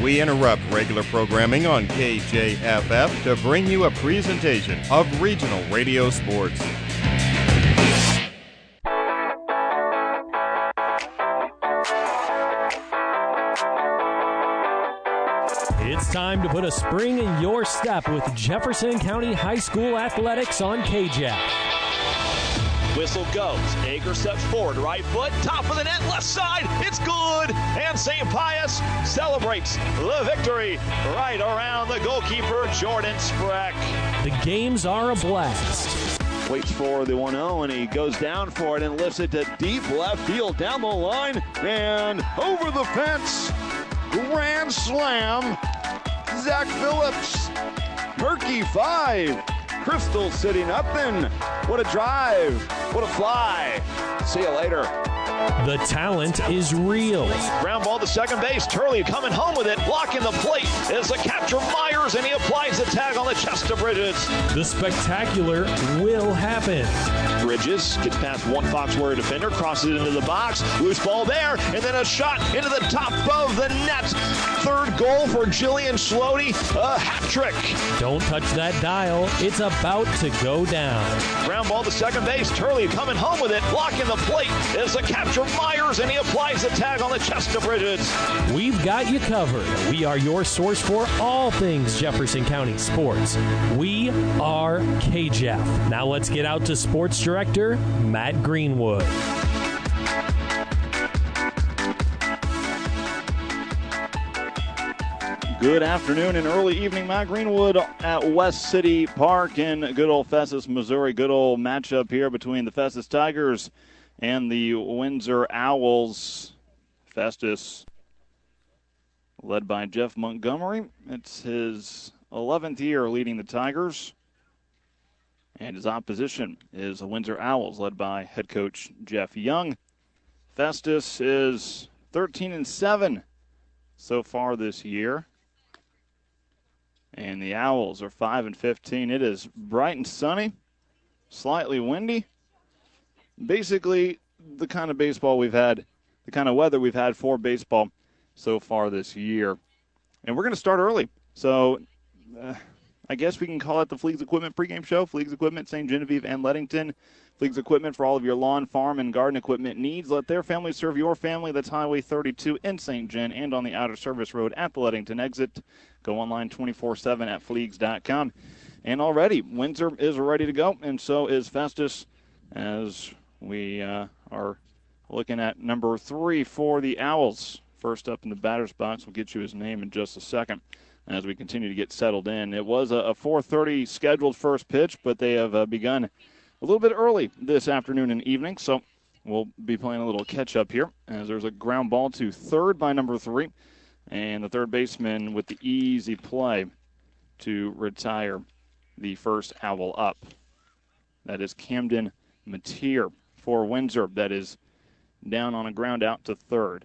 We interrupt regular programming on KJFF to bring you a presentation of regional radio sports. It's time to put a spring in your step with Jefferson County High School Athletics on KJAF. Whistle goes. Ager steps forward. Right foot. Top of the net. Left side. It's good. And St. Pius celebrates the victory right around the goalkeeper, Jordan Spreck. The games are a blast. Waits for the 1-0, and he goes down for it and lifts it to deep left field down the line and over the fence. Grand slam. Zach Phillips. Murky 5. Crystal City nothing. What a drive. What a fly. See you later. The talent is real. Ground ball to second base. Turley coming home with it. Blocking the plate is a catcher Myers, and he applies the tag on the chest of Bridges. The spectacular will happen. Bridges gets past one Fox Warrior defender, crosses it into the box. Loose ball there, and then a shot into the top of the net. Third goal for Jillian Schlody. A hat trick. Don't touch that dial. It's about to go down. Ground ball to second base. Turley coming home with it. Blocking the plate is the catcher Myers, and he applies the tag on the chest of Bridges. We've got you covered. We are your source for all things Jefferson County sports. We are KJAF. Now let's get out to Sports Director Matt Greenwood. Good afternoon and early evening. Matt Greenwood at West City Park in good old Festus, Missouri. Good old matchup here between the Festus Tigers and the Windsor Owls. Festus led by Jeff Montgomery. It's his 11th year leading the Tigers. And his opposition is the Windsor Owls, led by head coach Jeff Young. Festus is 13-7 so far this year. And the Owls are 5-15. It is bright and sunny, slightly windy. Basically, the kind of baseball we've had, the kind of weather we've had for baseball so far this year. And we're going to start early. So I guess we can call it the Fleegs Equipment pregame show. Fleegs Equipment, St. Genevieve and Leadington. Fleegs Equipment for all of your lawn, farm, and garden equipment needs. Let their family serve your family. That's Highway 32 in St. Gen and on the Outer Service Road at the Leadington exit. Go online 24/7 at Fleegs.com. And already, Windsor is ready to go, and so is Festus, as we are looking at number 3 for the Owls. First up in the batter's box. We'll get you his name in just a second as we continue to get settled in. It was a 4:30 scheduled first pitch, but they have begun a little bit early this afternoon and evening, so we'll be playing a little catch-up here as there's a ground ball to third by number 3, and the third baseman with the easy play to retire the first Owl up. That is Camden Mateer for Windsor. That is down on a ground out to third.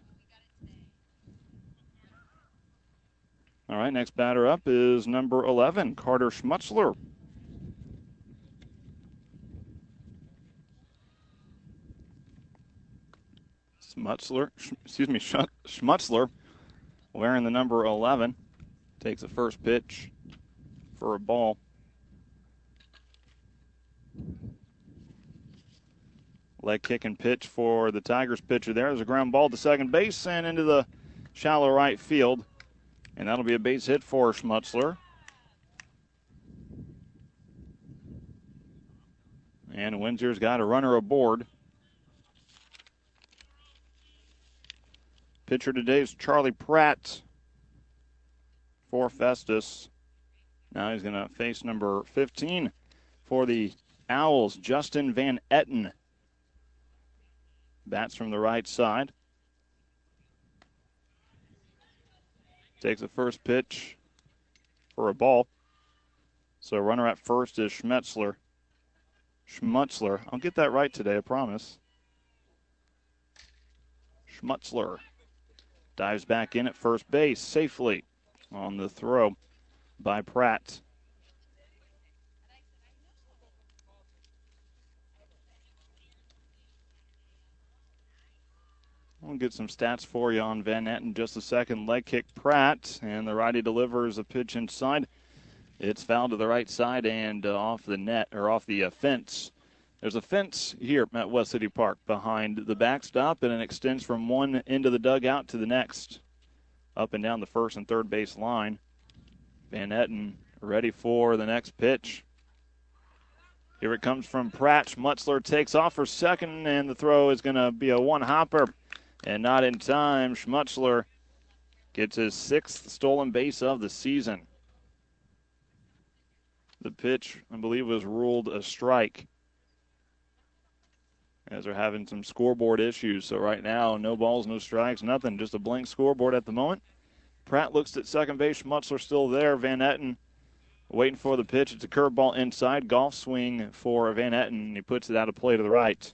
All right, next batter up is number 11, Carter Schmutzler. Schmutzler, wearing the number 11, takes the first pitch for a ball. Leg kick and pitch for the Tigers pitcher there. There's a ground ball to second base and into the shallow right field. And that'll be a base hit for Schmutzler. And Windsor's got a runner aboard. Pitcher today is Charlie Pratt for Festus. Now he's going to face number 15 for the Owls, Justin Van Etten. Bats from the right side. Takes the first pitch for a ball. So runner at first is Schmutzler. I'll get that right today, I promise. Schmutzler dives back in at first base safely on the throw by Pratt. We'll get some stats for you on Van Etten in just a second. Leg kick Pratt, and the righty delivers a pitch inside. It's fouled to the right side and off the net, or off the fence. There's a fence here at West City Park behind the backstop, and it extends from one end of the dugout to the next, up and down the first and third base line. Van Etten ready for the next pitch. Here it comes from Pratt. Schmutzler takes off for second, and the throw is going to be a one-hopper, and not in time. Schmutzler gets his 6th stolen base of the season. The pitch, I believe, was ruled a strike, as they're having some scoreboard issues. So right now, no balls, no strikes, nothing. Just a blank scoreboard at the moment. Pratt looks at second base. Schmutzler still there. Van Etten waiting for the pitch. It's a curveball inside. Golf swing for Van Etten. He puts it out of play to the right.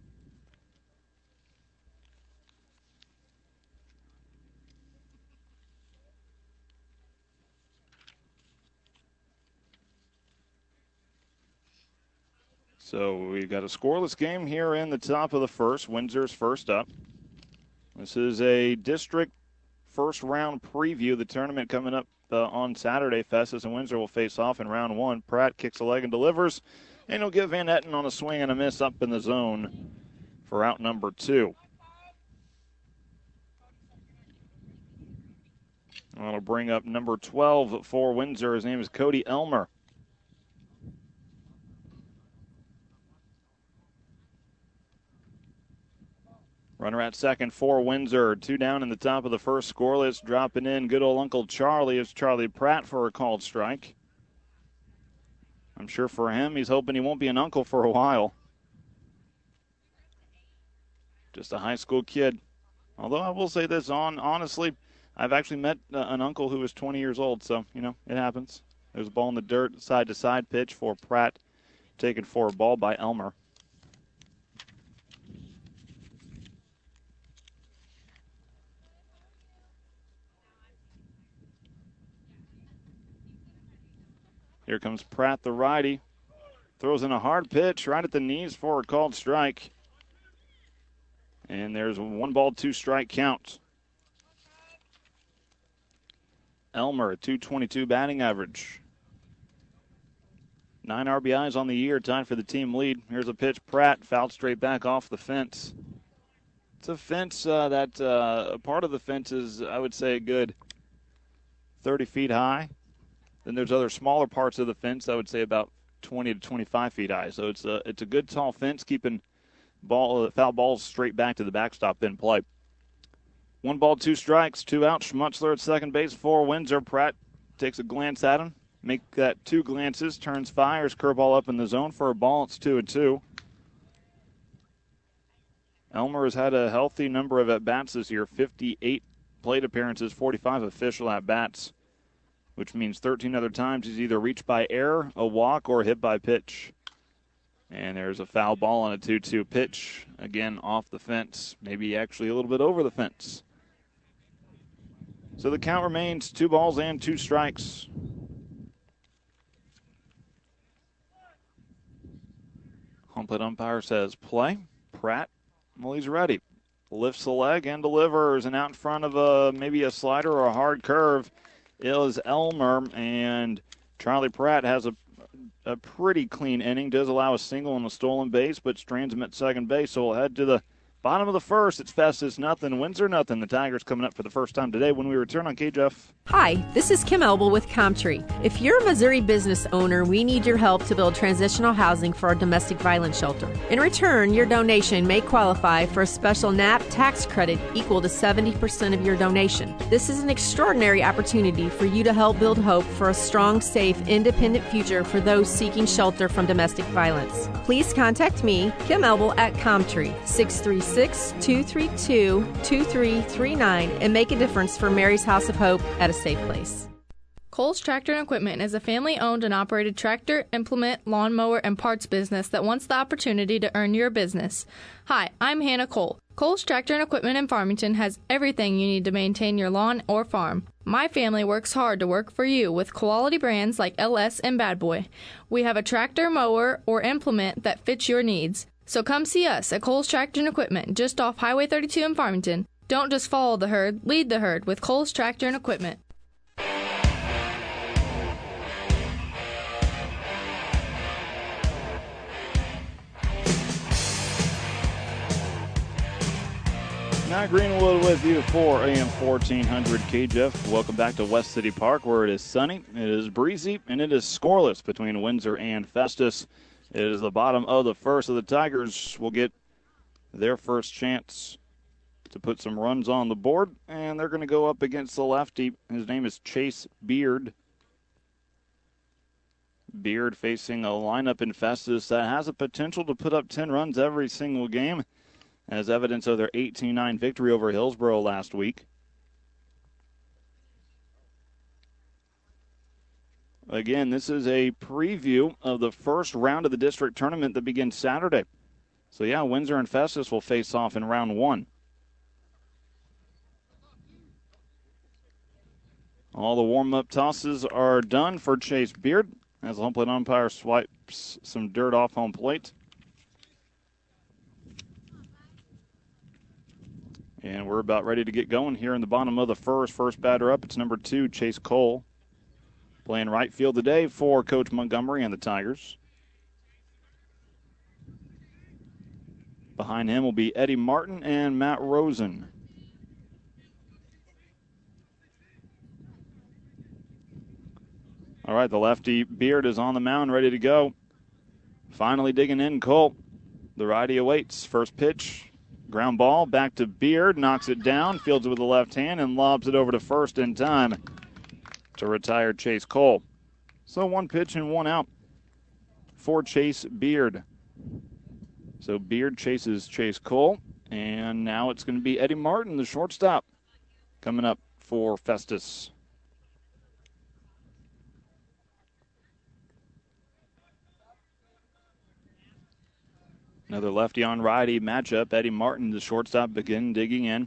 So we've got a scoreless game here in the top of the first. Windsor's first up. This is a district first round preview. The tournament coming up on Saturday. Festus and Windsor will face off in round one. Pratt kicks a leg and delivers, and he'll get Van Etten on a swing and a miss up in the zone for out number 2. That'll bring up number 12 for Windsor. His name is Cody Elmer. Runner at second for Windsor. 2 down in the top of the first, scoreless. Dropping in good old Uncle Charlie is Charlie Pratt for a called strike. I'm sure for him, he's hoping he won't be an uncle for a while. Just a high school kid. Although I will say this, honestly, I've actually met an uncle who was 20 years old, so, it happens. There's a ball in the dirt, side-to-side pitch for Pratt, taken for a ball by Elmer. Here comes Pratt, the righty. Throws in a hard pitch right at the knees for a called strike. And there's a 1 ball, 2 strike count. Elmer, a .222 batting average. 9 RBIs on the year, tied for the team lead. Here's a pitch. Pratt fouled straight back off the fence. It's a fence that part of the fence is, I would say, a good 30 feet high. Then there's other smaller parts of the fence, I would say about 20 to 25 feet high. So it's a good tall fence, keeping foul balls straight back to the backstop in play. 1 ball, 2 strikes, 2 out. Schmutzler at second base for Windsor. Pratt takes a glance at him. Make that 2 glances, turns, fires, curveball up in the zone for a ball. It's 2-2. Elmer has had a healthy number of at-bats this year, 58 plate appearances, 45 official at-bats, which means 13 other times he's either reached by error, a walk, or hit by pitch. And there's a foul ball on a 2-2 pitch. Again, off the fence, maybe actually a little bit over the fence. So the count remains 2 balls and 2 strikes. Home plate umpire says play. Pratt, well, he's ready. Lifts the leg and delivers, and out in front of maybe a slider or a hard curve is Elmer, and Charlie Pratt has a pretty clean inning. Does allow a single and a stolen base, but strains him at second base. So we'll head to the bottom of the first. It's Festus nothing, Windsor nothing. The Tigers coming up for the first time today when we return on KJF. Hi, this is Kim Elbel with ComTree. If you're a Missouri business owner, we need your help to build transitional housing for our domestic violence shelter. In return, your donation may qualify for a special NAP tax credit equal to 70% of your donation. This is an extraordinary opportunity for you to help build hope for a strong, safe, independent future for those seeking shelter from domestic violence. Please contact me, Kim Elbel, at ComTree, 636-232-2339, and make a difference for Mary's House of Hope at a safe place. Cole's Tractor and Equipment is a family-owned and operated tractor, implement, lawnmower, and parts business that wants the opportunity to earn your business. Hi, I'm Hannah Cole. Cole's Tractor and Equipment in Farmington has everything you need to maintain your lawn or farm. My family works hard to work for you with quality brands like LS and Bad Boy. We have a tractor, mower, or implement that fits your needs. So come see us at Cole's Tractor and Equipment just off Highway 32 in Farmington. Don't just follow the herd, lead the herd with Coles Tractor and Equipment. Matt Greenwood with you for AM 1400 KJF. Welcome back to West City Park, where it is sunny, it is breezy, and it is scoreless between Windsor and Festus. It is the bottom of the first, so the Tigers will get their first chance to put some runs on the board, and they're going to go up against the lefty. His name is Chase Beard. Beard facing a lineup in Festus that has a potential to put up 10 runs every single game, as evidence of their 18-9 victory over Hillsboro last week. Again, this is a preview of the first round of the district tournament that begins Saturday. So, yeah, Windsor and Festus will face off in round one. All the warm-up tosses are done for Chase Beard as the home plate umpire swipes some dirt off home plate. And we're about ready to get going here in the bottom of the first. First batter up, it's number 2, Chase Cole. Playing right field today for Coach Montgomery and the Tigers. Behind him will be Eddie Martin and Matt Rosen. All right, the lefty Beard is on the mound, ready to go. Finally digging in, Cole. The righty awaits. First pitch. Ground ball back to Beard, knocks it down, fields it with the left hand, and lobs it over to first in time to retire Chase Cole. So 1 pitch and 1 out for Chase Beard. So Beard chases Chase Cole, and now it's going to be Eddie Martin, the shortstop, coming up for Festus. Another lefty on righty matchup. Eddie Martin, the shortstop, begin digging in.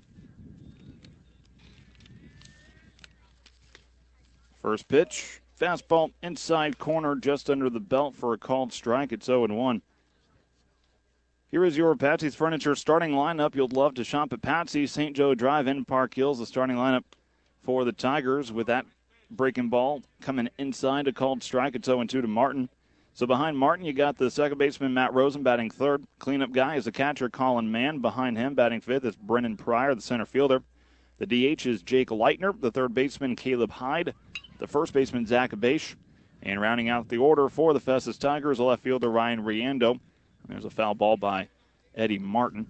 First pitch, fastball inside corner just under the belt for a called strike. It's 0-1. Here is your Patsy's Furniture starting lineup. You'll love to shop at Patsy's St. Joe Drive in Park Hills. The starting lineup for the Tigers with that breaking ball coming inside a called strike. It's 0-2 to Martin. So behind Martin, you got the second baseman, Matt Rosen, batting third. Cleanup guy is the catcher, Colin Mann. Behind him, batting fifth, is Brennan Pryor, the center fielder. The DH is Jake Leitner. The third baseman, Caleb Hyde. The first baseman, Zach Abache. And rounding out the order for the Festus Tigers, the left fielder, Ryan Riendo. There's a foul ball by Eddie Martin.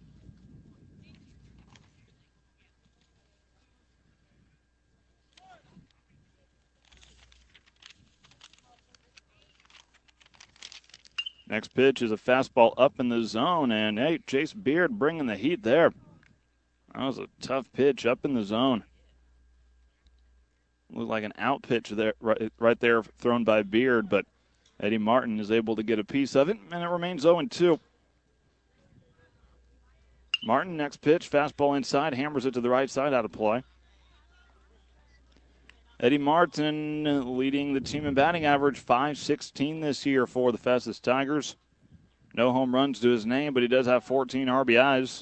Next pitch is a fastball up in the zone, and hey, Chase Beard bringing the heat there. That was a tough pitch up in the zone. Looked like an out pitch there, right there, thrown by Beard, but Eddie Martin is able to get a piece of it, and it remains 0-2. Martin, next pitch, fastball inside, hammers it to the right side, out of play. Eddie Martin leading the team in batting average, .516 this year for the Festus Tigers. No home runs to his name, but he does have 14 RBIs.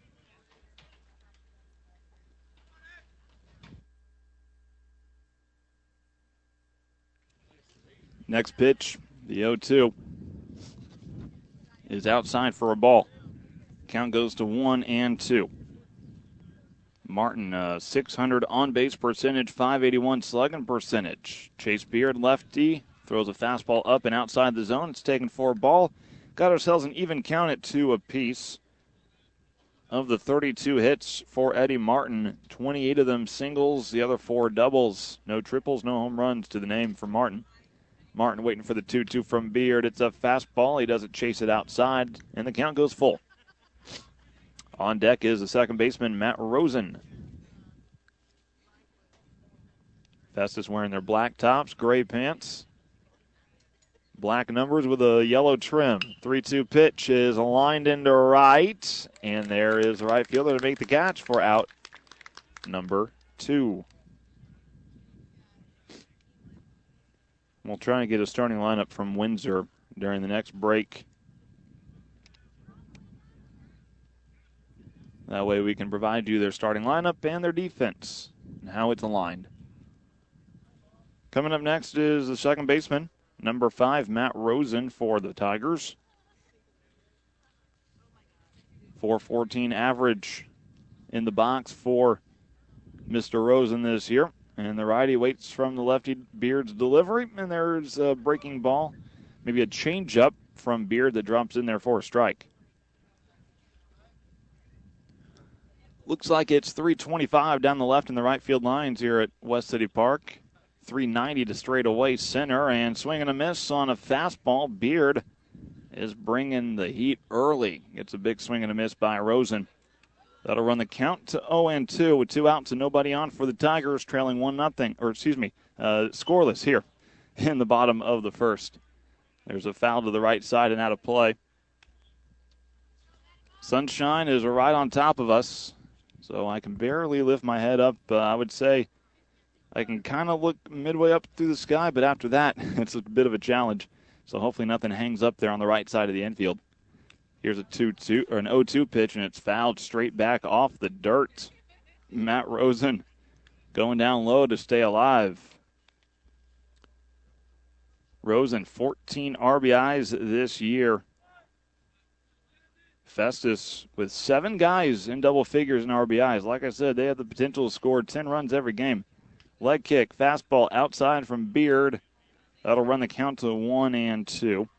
Next pitch, the 0-2, is outside for a ball. Count goes to 1-2. Martin, 600 on-base percentage, .581 slugging percentage. Chase Beard, lefty, throws a fastball up and outside the zone. It's taken for a ball. Got ourselves an even count at 2 apiece. Of the 32 hits for Eddie Martin, 28 of them singles, the other 4 doubles. No triples, no home runs to the name for Martin. Martin waiting for the 2-2 from Beard. It's a fastball. He doesn't chase it outside, and the count goes full. On deck is the second baseman, Matt Rosen. Festus wearing their black tops, gray pants, black numbers with a yellow trim. 3-2 pitch is lined into right, and there is the right fielder to make the catch for out number 2. We'll try and get a starting lineup from Windsor during the next break. That way we can provide you their starting lineup and their defense and how it's aligned. Coming up next is the second baseman, number 5, Matt Rosen for the Tigers. .414 average in the box for Mr. Rosen this year. And the righty waits from the lefty Beard's delivery, and there's a breaking ball, maybe a changeup from Beard that drops in there for a strike. Looks like it's 325 down the left and the right field lines here at West City Park. 390 to straightaway center, and swing and a miss on a fastball. Beard is bringing the heat early. Gets a big swing and a miss by Rosen. That'll run the count to 0-2 with 2 outs and nobody on for the Tigers, trailing 1-0, scoreless here in the bottom of the first. There's a foul to the right side and out of play. Sunshine is right on top of us, so I can barely lift my head up. I would say I can kind of look midway up through the sky, but after that, it's a bit of a challenge. So hopefully nothing hangs up there on the right side of the infield. Here's a 2-2 or an 0-2 pitch, and it's fouled straight back off the dirt. Matt Rosen going down low to stay alive. Rosen, 14 RBIs this year. Festus with 7 guys in double figures in RBIs. Like I said, they have the potential to score 10 runs every game. Leg kick, fastball outside from Beard. That'll run the count to 1-2.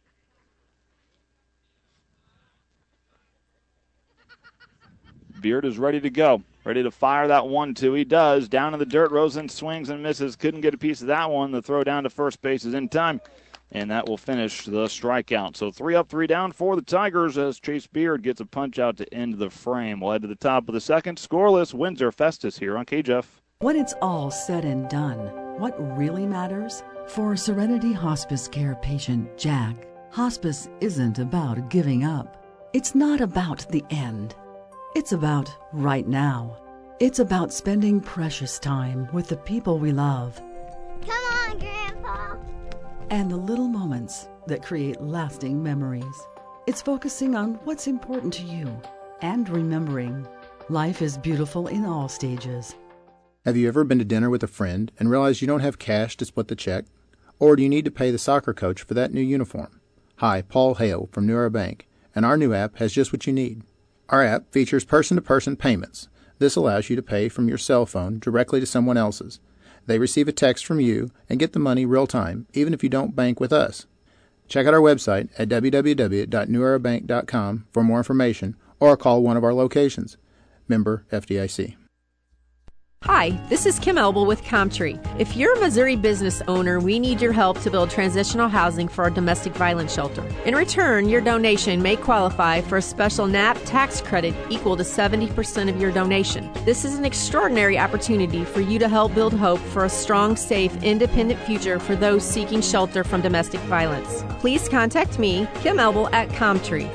Beard is ready to go. Ready to fire that 1-2. He does. Down in the dirt, Rosen swings and misses. Couldn't get a piece of that one. The throw down to first base is in time, and that will finish the strikeout. So 3 up, 3 down for the Tigers as Chase Beard gets a punch out to end the frame. We'll head to the top of the second. Scoreless, Windsor Festus here on KJF. When it's all said and done, what really matters? For Serenity Hospice Care patient Jack, hospice isn't about giving up. It's not about the end. It's about right now. It's about spending precious time with the people we love. Come on, Grandpa. And the little moments that create lasting memories. It's focusing on what's important to you and remembering life is beautiful in all stages. Have you ever been to dinner with a friend and realized you don't have cash to split the check? Or do you need to pay the soccer coach for that new uniform? Hi, Paul Hale from New Era Bank, and our new app has just what you need. Our app features person-to-person payments. This allows you to pay from your cell phone directly to someone else's. They receive a text from you and get the money real-time, even if you don't bank with us. Check out our website at www.newerabank.com for more information or call one of our locations. Member FDIC. Hi, this is Kim Elbel with Comtree. If you're a Missouri business owner, we need your help to build transitional housing for our domestic violence shelter. In return, your donation may qualify for a special NAP tax credit equal to 70% of your donation. This is an extraordinary opportunity for you to help build hope for a strong, safe, independent future for those seeking shelter from domestic violence. Please contact me, Kim Elbel, at Comtree,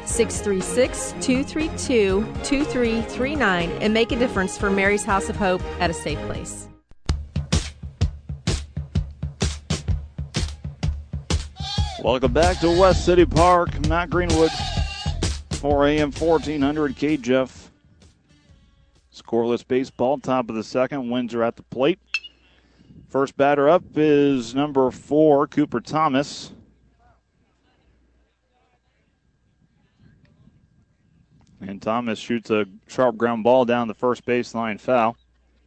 636-232-2339, and make a difference for Mary's House of Hope at a safe place. Welcome back to West City Park. Matt Greenwood, 4 a.m. 1400 KJF. Scoreless baseball, top of the second. Windsor at the plate. First batter up is number 4, Cooper Thomas. And Thomas shoots a sharp ground ball down the first baseline, foul.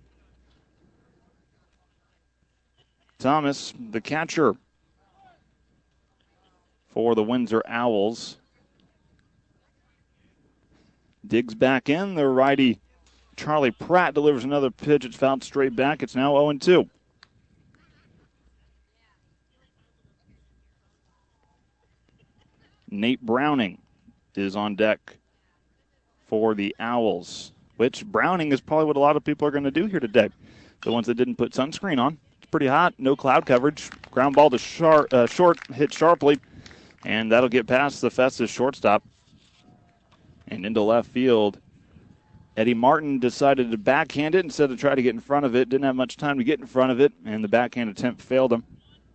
Thomas, the catcher for the Windsor Owls, digs back in. The righty Charlie Pratt delivers another pitch. It's fouled straight back. It's now 0-2. Nate Browning is on deck for the Owls, which Browning is probably what a lot of people are going to do here today. The ones that didn't put sunscreen on. Pretty hot, no cloud coverage. Ground ball to short, hit sharply, and that'll get past the Festus shortstop and into left field. Eddie Martin decided to backhand it instead of try to get in front of it. Didn't have much time to get in front of it, and the backhand attempt failed him.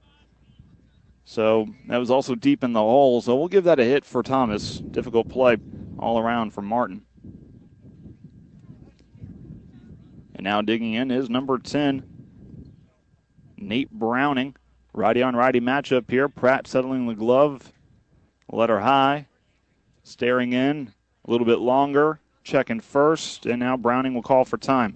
So that was also deep in the hole, so we'll give that a hit for Thomas. Difficult play all around for Martin. And now digging in is number 10, Nate Browning. Righty-on-righty matchup here. Pratt settling the glove. Letter high. Staring in a little bit longer. Checking first. And now Browning will call for time.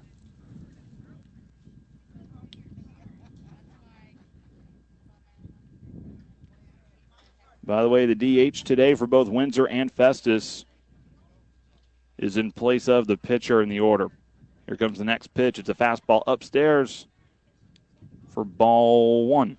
By the way, the DH today for both Windsor and Festus is in place of the pitcher in the order. Here comes the next pitch. It's a fastball upstairs for ball 1.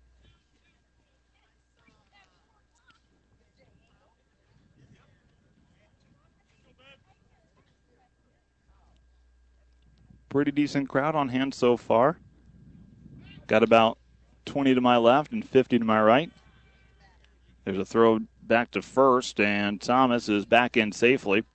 Pretty decent crowd on hand so far. Got about 20 to my left and 50 to my right. There's a throw back to first, and Thomas is back in safely.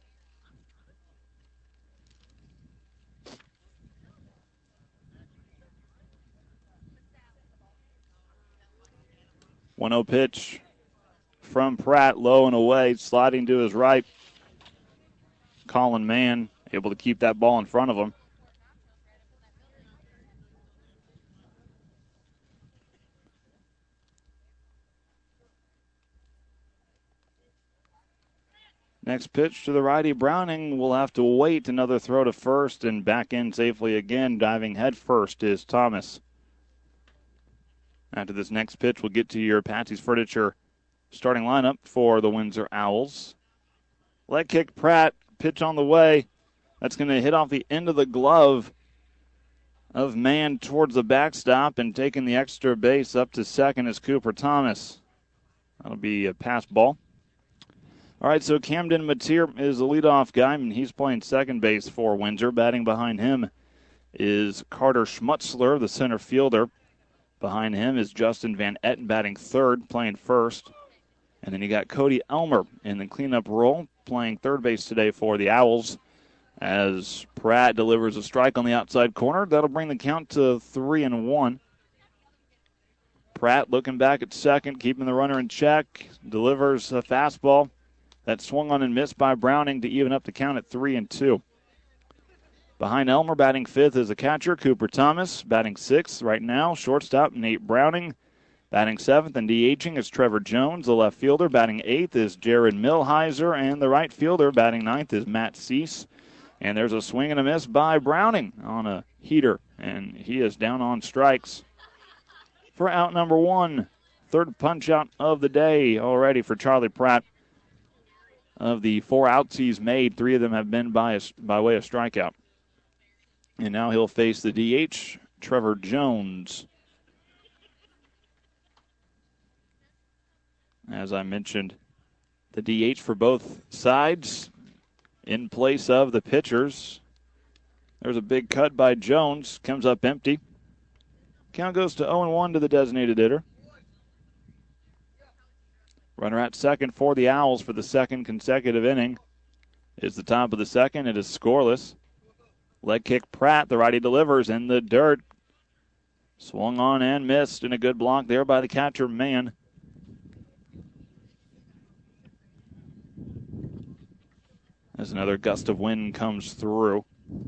One-0 pitch from Pratt, low and away, sliding to his right. Colin Mann able to keep that ball in front of him. Next pitch to the righty. Browning will have to wait. Another throw to first and back in safely again. Diving head first is Thomas. After this next pitch, we'll get to your Patsy's Furniture starting lineup for the Windsor Owls. Leg kick Pratt. Pitch on the way. That's going to hit off the end of the glove of Mann towards the backstop, and taking the extra base up to second is Cooper Thomas. That'll be a pass ball. All right, so Camden Mateer is the leadoff guy, and he's playing second base for Windsor. Batting behind him is Carter Schmutzler, the center fielder. Behind him is Justin Van Etten batting third, playing first. And then you got Cody Elmer in the cleanup role, playing third base today for the Owls. As Pratt delivers a strike on the outside corner, that'll bring the count to 3-1. Pratt looking back at second, keeping the runner in check, delivers a fastball. That swung on and missed by Browning to even up the count at 3-2. Behind Elmer, batting fifth, is the catcher, Cooper Thomas. Batting sixth right now, shortstop, Nate Browning. Batting seventh and DHing is Trevor Jones. The left fielder batting eighth is Jared Millheiser. And the right fielder batting ninth is Matt Cease. And there's a swing and a miss by Browning on a heater. And he is down on strikes for out number 1. Third punch out of the day already for Charlie Pratt. Of the 4 outs he's made, 3 of them have been by way of strikeout. And now he'll face the DH, Trevor Jones. As I mentioned, the DH for both sides in place of the pitchers. There's a big cut by Jones. Comes up empty. Count goes to 0-1 to the designated hitter. Runner at second for the Owls for the second consecutive inning. Is the top of the second. It is scoreless. Leg kick Pratt. The righty delivers in the dirt. Swung on and missed, and a good block there by the catcher, Mann. As another gust of wind comes through.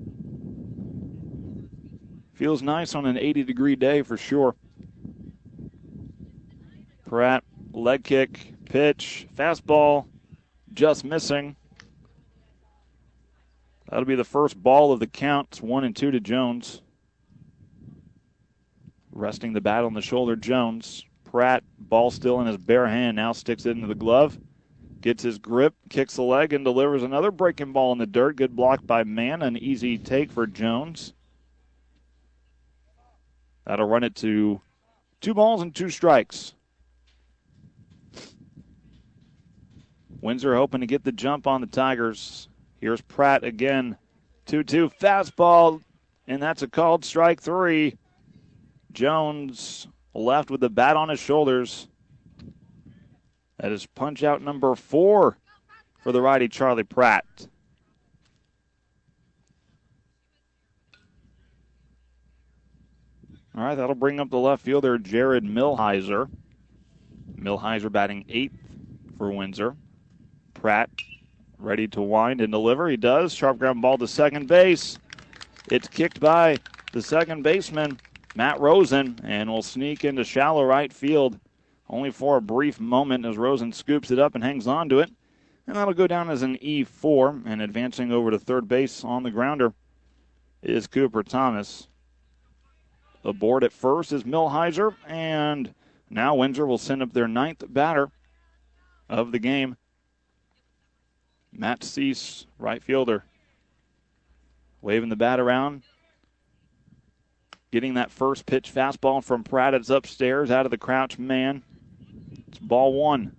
Feels nice on an 80-degree day for sure. Pratt, leg kick. Pitch, fastball, just missing. That'll be the first ball of the count. It's 1-2 to Jones. Resting the bat on the shoulder, Jones. Pratt, ball still in his bare hand, now sticks it into the glove. Gets his grip, kicks the leg, and delivers another breaking ball in the dirt. Good block by Mann, an easy take for Jones. That'll run it to 2 balls and 2 strikes. Windsor hoping to get the jump on the Tigers. Here's Pratt again. 2-2 fastball, and that's a called strike 3. Jones left with the bat on his shoulders. That is punch out number 4 for the righty Charlie Pratt. All right, that'll bring up the left fielder, Jared Millheiser. Millheiser batting 8th for Windsor. Pratt ready to wind and deliver. He does. Sharp ground ball to second base. It's kicked by the second baseman, Matt Rosen, and will sneak into shallow right field only for a brief moment as Rosen scoops it up and hangs on to it. And that'll go down as an E4, and advancing over to third base on the grounder is Cooper Thomas. Aboard at first is Millheiser, and now Windsor will send up their ninth batter of the game. Matt Cease, right fielder, waving the bat around. Getting that first pitch fastball from Pratt. It's upstairs out of the crouch man. It's ball one.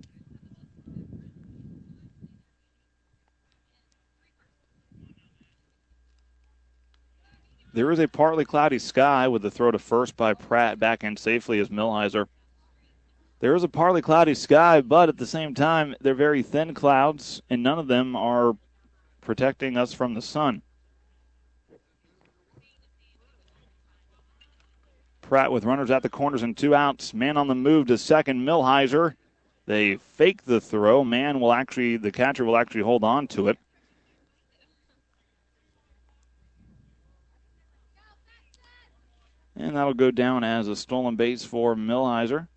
There is a partly cloudy sky with the throw to first by Pratt back in safely as Millheiser. There is a partly cloudy sky, but at the same time, they're very thin clouds, and none of them are protecting us from the sun. Pratt with runners at the corners and 2 outs. Man on the move to second, Millheiser. They fake the throw. The catcher will actually hold on to it. And that'll go down as a stolen base for Millheiser.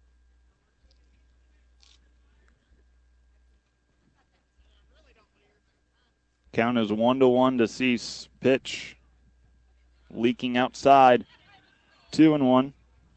Count is 1-1 to Cease. Pitch leaking outside. 2-1.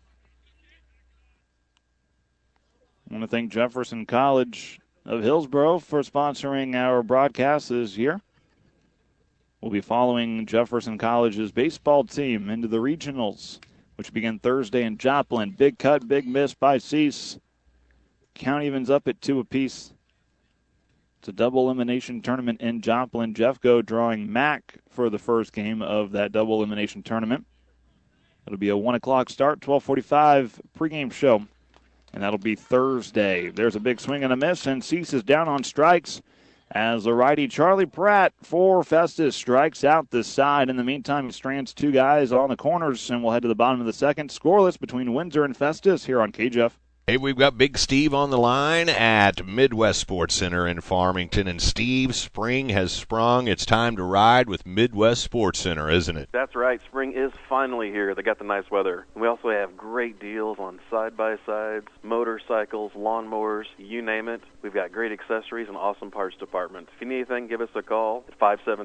I want to thank Jefferson College of Hillsboro for sponsoring our broadcast this year. We'll be following Jefferson College's baseball team into the regionals, which begin Thursday in Joplin. Big cut, big miss by Cease. Count evens up at 2 apiece. It's a double elimination tournament in Joplin. Jeffco drawing Mac for the first game of that double elimination tournament. It'll be a 1 o'clock start, 12:45 pregame show, and that'll be Thursday. There's a big swing and a miss, and Cease is down on strikes as the righty Charlie Pratt for Festus strikes out the side. In the meantime, he strands 2 guys on the corners, and we'll head to the bottom of the second. Scoreless between Windsor and Festus here on KJF. Hey, we've got Big Steve on the line at Midwest Sports Center in Farmington. And Steve, spring has sprung. It's time to ride with Midwest Sports Center, isn't it? That's right. Spring is finally here. They got the nice weather. We also have great deals on side-by-sides, motorcycles, lawnmowers, you name it. We've got great accessories and awesome parts department. If you need anything, give us a call at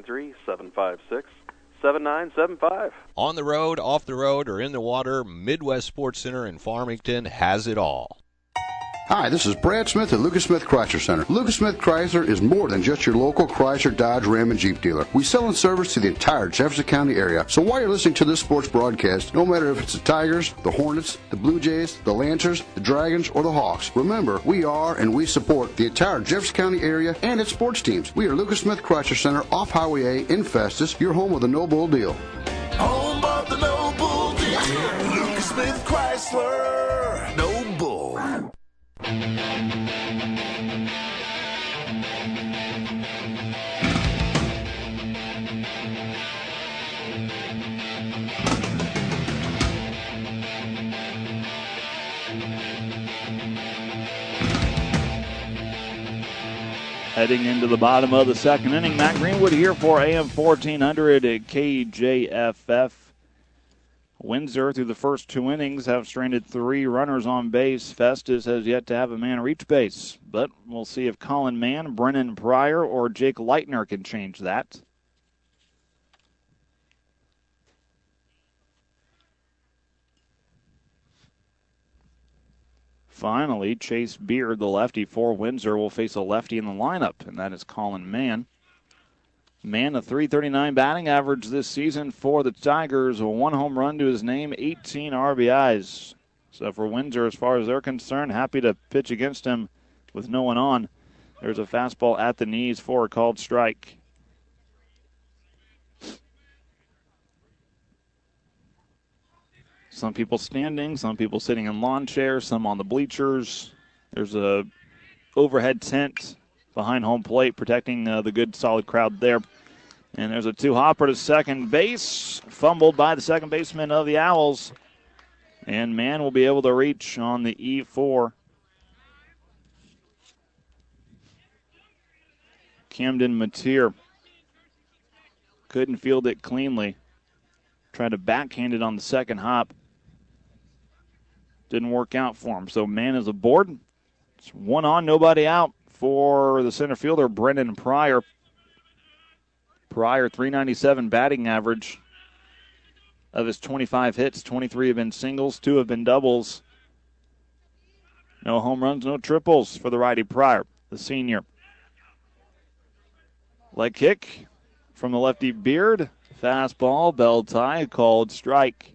573-756-7975. On the road, off the road, or in the water, Midwest Sports Center in Farmington has it all. Hi, this is Brad Smith at Lucas Smith Chrysler Center. Lucas Smith Chrysler is more than just your local Chrysler, Dodge, Ram, and Jeep dealer. We sell and service to the entire Jefferson County area. So while you're listening to this sports broadcast, no matter if it's the Tigers, the Hornets, the Blue Jays, the Lancers, the Dragons, or the Hawks, remember, we are and we support the entire Jefferson County area and its sports teams. We are Lucas Smith Chrysler Center off Highway A in Festus, your home of the No Bull Deal. Home of the No Bull Deal. Lucas Smith Chrysler. No Bull. Heading into the bottom of the second inning, Matt Greenwood here for AM 1400 at KJFF. Windsor, through the first 2 innings, have stranded 3 runners on base. Festus has yet to have a man reach base, but we'll see if Colin Mann, Brennan Pryor, or Jake Leitner can change that. Finally, Chase Beard, the lefty for Windsor, will face a lefty in the lineup, and that is Colin Mann. Mann, a .339 batting average this season for the Tigers. 1 home run to his name, 18 RBIs. So for Windsor, as far as they're concerned, happy to pitch against him with no one on. There's a fastball at the knees for a called strike. Some people standing, some people sitting in lawn chairs, some on the bleachers. There's a overhead tent behind home plate protecting the good solid crowd there. And there's a 2-hopper to second base, fumbled by the second baseman of the Owls. And Mann will be able to reach on the E4. Camden Mateer couldn't field it cleanly. Tried to backhand it on the second hop. Didn't work out for him. So man is aboard. It's 1 on, nobody out for the center fielder, Brendan Pryor. Pryor, .397 batting average. Of his 25 hits, 23 have been singles, 2 have been doubles. No home runs, no triples for the righty Pryor, the senior. Leg kick from the lefty Beard. Fastball, bell tie, called strike.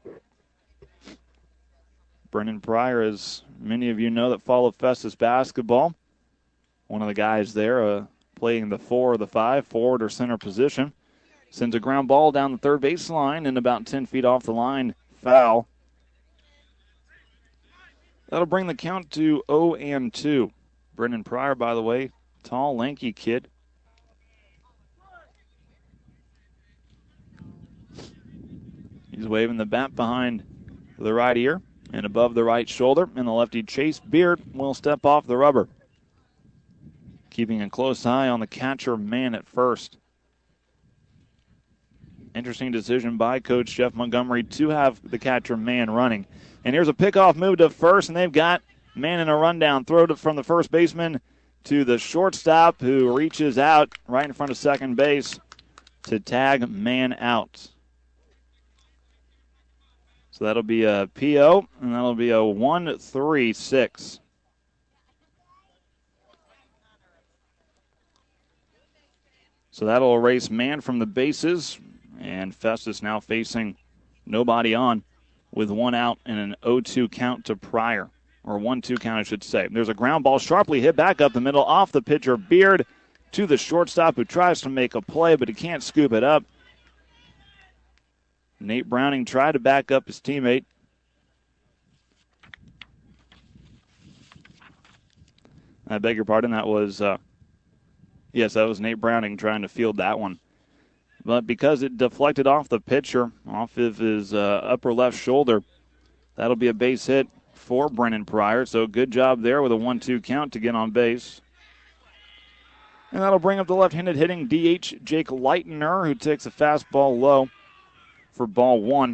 Brendan Pryor, as many of you know that follow Festus basketball, one of the guys there playing the 4 or the 5, forward or center position. Sends a ground ball down the third base line and about 10 feet off the line. Foul. That'll bring the count to 0-2. Brendan Pryor, by the way, tall, lanky kid. He's waving the bat behind the right ear and above the right shoulder. And the lefty Chase Beard will step off the rubber, keeping a close eye on the catcher man at first. Interesting decision by Coach Jeff Montgomery to have the catcher man running. And here's a pickoff move to first, and they've got man in a rundown. Throw from the first baseman to the shortstop, who reaches out right in front of second base to tag man out. So that'll be a PO, and that'll be a 1-3-6. So that'll erase man from the bases. And Festus now facing nobody on with 1 out and an 0-2 count to Pryor. Or 1-2 count, I should say. There's a ground ball sharply hit back up the middle off the pitcher Beard to the shortstop, who tries to make a play, but he can't scoop it up. Nate Browning tried to back up his teammate. I beg your pardon, that was, yes, that was Nate Browning trying to field that one. But because it deflected off the pitcher, off of his upper left shoulder, that'll be a base hit for Brendan Pryor. So good job there with a 1-2 count to get on base. And that'll bring up the left-handed hitting DH Jake Leitner, who takes a fastball low for ball 1.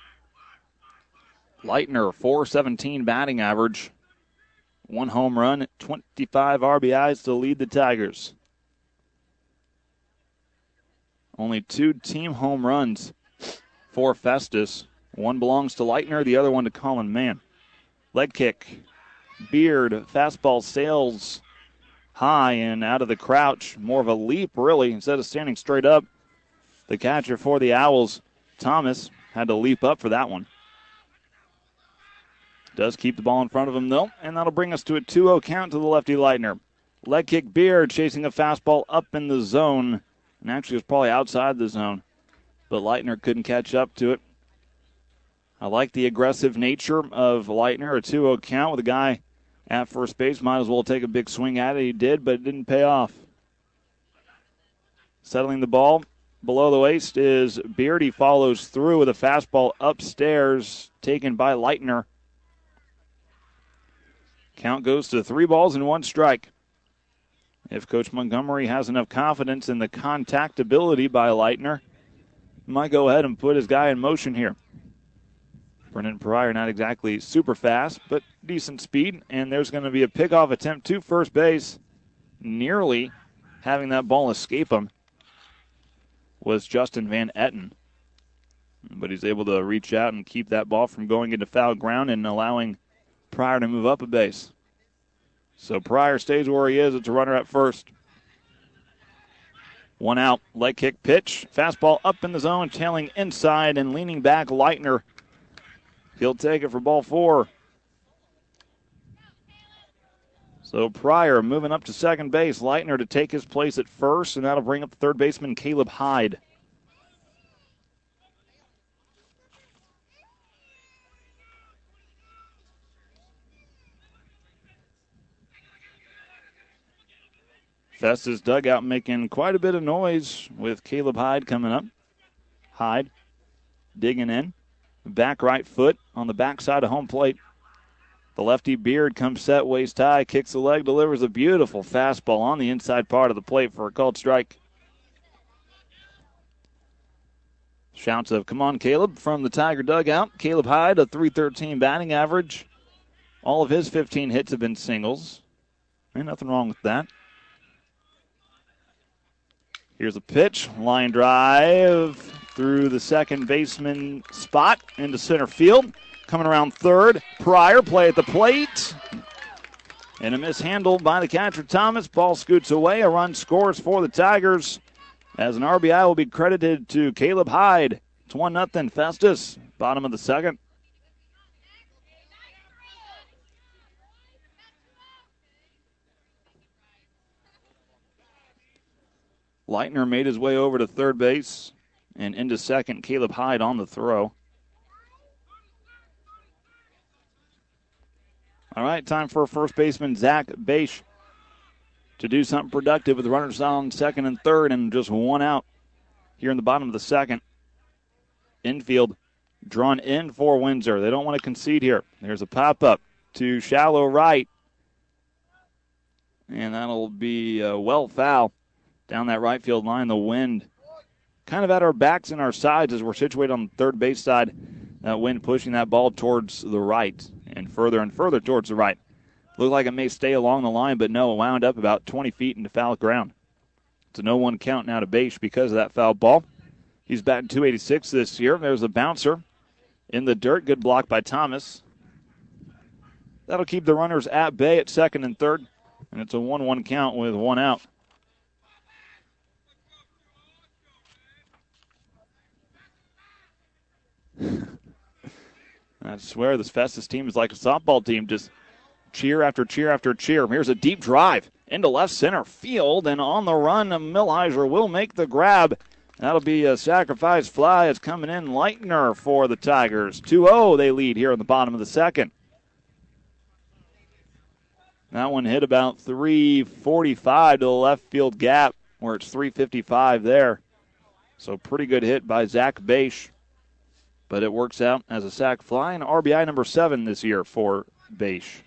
Leitner, .417 batting average. 1 home run, 25 RBIs to lead the Tigers. Only 2 team home runs for Festus. 1 belongs to Leitner, the other one to Colin Mann. Leg kick. Beard, fastball sails high and out of the crouch. More of a leap, really, instead of standing straight up. The catcher for the Owls, Thomas, had to leap up for that one. Does keep the ball in front of him, though, and that'll bring us to a 2-0 count to the lefty Leitner. Leg kick, Beard, chasing a fastball up in the zone. And actually, it was probably outside the zone. But Leitner couldn't catch up to it. I like the aggressive nature of Leitner. A 2-0 count with a guy at first base. Might as well take a big swing at it. He did, but it didn't pay off. Settling the ball below the waist is Beard. He follows through with a fastball upstairs, taken by Leitner. Count goes to 3 balls and 1 strike. If Coach Montgomery has enough confidence in the contactability by Leitner, he might go ahead and put his guy in motion here. Brendan Pryor not exactly super fast, but decent speed. And there's going to be a pickoff attempt to first base. Nearly having that ball escape him was Justin Van Etten. But he's able to reach out and keep that ball from going into foul ground and allowing Pryor to move up a base. So Pryor stays where he is. It's a runner at first. 1 out. Leg kick pitch. Fastball up in the zone, tailing inside and leaning back. Leitner. He'll take it for ball 4. So Pryor moving up to second base. Leitner to take his place at first, and that'll bring up the third baseman, Caleb Hyde. Festus dugout making quite a bit of noise with Caleb Hyde coming up. Hyde digging in. Back right foot on the backside of home plate. The lefty Beard comes set, waist high, kicks the leg, delivers a beautiful fastball on the inside part of the plate for a called strike. Shouts of, "Come on, Caleb," from the Tiger dugout. Caleb Hyde, a .313 batting average. All of his 15 hits have been singles. Ain't nothing wrong with that. Here's a pitch. Line drive through the second baseman spot into center field. Coming around third. Pryor, play at the plate. And a mishandle by the catcher, Thomas. Ball scoots away. A run scores for the Tigers, as an RBI will be credited to Caleb Hyde. It's 1-0 Festus. Bottom of the second. Leitner made his way over to third base and into second. Caleb Hyde on the throw. All right, time for first baseman Zach Beisch to do something productive with runners on second and third and just one out here in the bottom of the second. Infield drawn in for Windsor. They don't want to concede here. There's a pop-up to shallow right, and that'll be well foul down that right field line. The wind kind of at our backs and our sides as we're situated on the third base side. That wind pushing that ball towards the right and further towards the right. Looked like it may stay along the line, but no, it wound up about 20 feet into foul ground. It's a 0-1 count now to Beisch because of that foul ball. He's batting .286 this year. There's a bouncer in the dirt. Good block by Thomas. That'll keep the runners at bay at second and third, and it's a 1-1 count with one out. I swear this Festus team is like a softball team, just cheer after cheer after cheer. Here's a deep drive into left center field, and on the run, Millheiser will make the grab. That'll be a sacrifice fly. It's coming in. Leitner for the Tigers. 2-0 they lead here in the bottom of the second. That one hit about 345 to the left field gap, where it's 355 there. So pretty good hit by Zach Beisch. But it works out as a sac fly, and RBI number 7 this year for Beisch.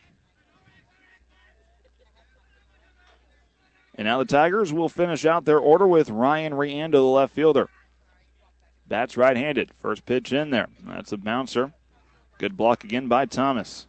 And now the Tigers will finish out their order with Ryan Riando, the left fielder. Bats right-handed. First pitch in there. That's a bouncer. Good block again by Thomas.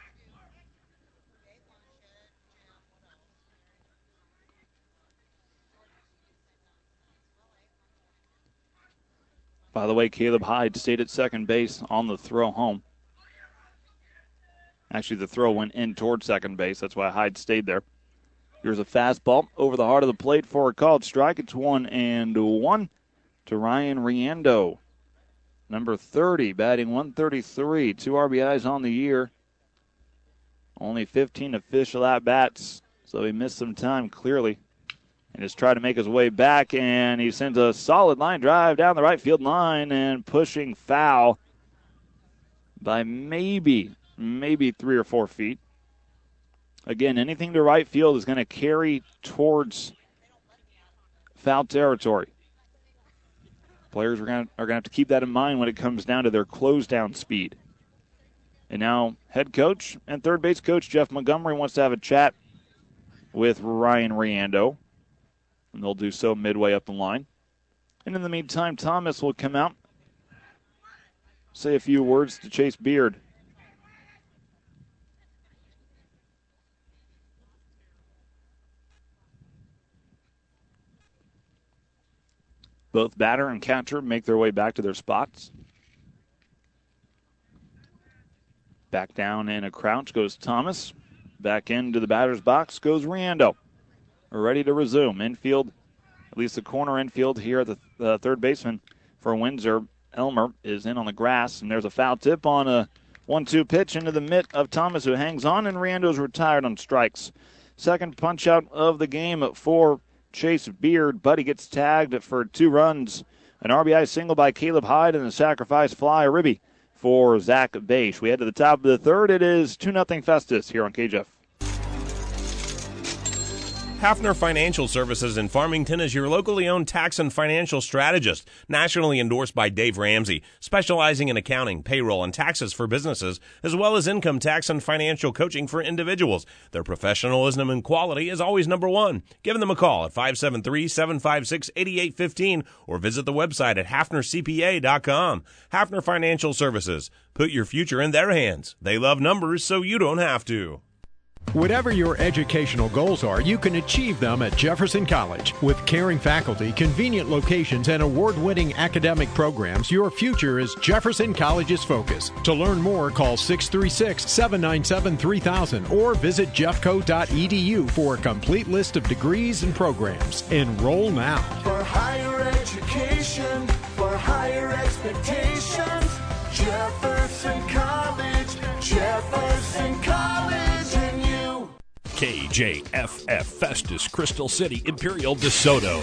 By the way, Caleb Hyde stayed at second base on the throw home. Actually, the throw went in toward second base. That's why Hyde stayed there. Here's a fastball over the heart of the plate for a called strike. It's 1-1 to Ryan Riando. Number 30, batting .133. 2 RBIs on the year. Only 15 official at-bats, so he missed some time clearly. And just trying to make his way back, and he sends a solid line drive down the right field line and pushing foul by maybe 3 or 4 feet. Again, anything to right field is going to carry towards foul territory. Players are going to have to keep that in mind when it comes down to their close-down speed. And now head coach and third base coach Jeff Montgomery wants to have a chat with Ryan Riando. And they'll do so midway up the line. And in the meantime, Thomas will come out, say a few words to Chase Beard. Both batter and catcher make their way back to their spots. Back down in a crouch goes Thomas. Back into the batter's box goes Riando. We're ready to resume. Infield, at least the corner infield here at the third baseman for Windsor. Elmer is in on the grass, and there's a foul tip on a 1-2 pitch into the mitt of Thomas, who hangs on, and Riando's retired on strikes. Second punch out of the game for Chase Beard. Buddy gets tagged for 2 runs. An RBI single by Caleb Hyde and a sacrifice fly, a ribby for Zach Beisch. We head to the top of the third. It is 2-0 Festus here on KJF. Hafner Financial Services in Farmington is your locally owned tax and financial strategist, nationally endorsed by Dave Ramsey, specializing in accounting, payroll, and taxes for businesses, as well as income tax and financial coaching for individuals. Their professionalism and quality is always number one. Give them a call at 573-756-8815 or visit the website at hafnercpa.com. Hafner Financial Services. Put your future in their hands. They love numbers, so you don't have to. Whatever your educational goals are, you can achieve them at Jefferson College. With caring faculty, convenient locations, and award-winning academic programs, your future is Jefferson College's focus. To learn more, call 636-797-3000 or visit jeffco.edu for a complete list of degrees and programs. Enroll now. For higher education, for higher expectations, Jefferson College, Jefferson College. KJFF Festus, Crystal City, Imperial DeSoto.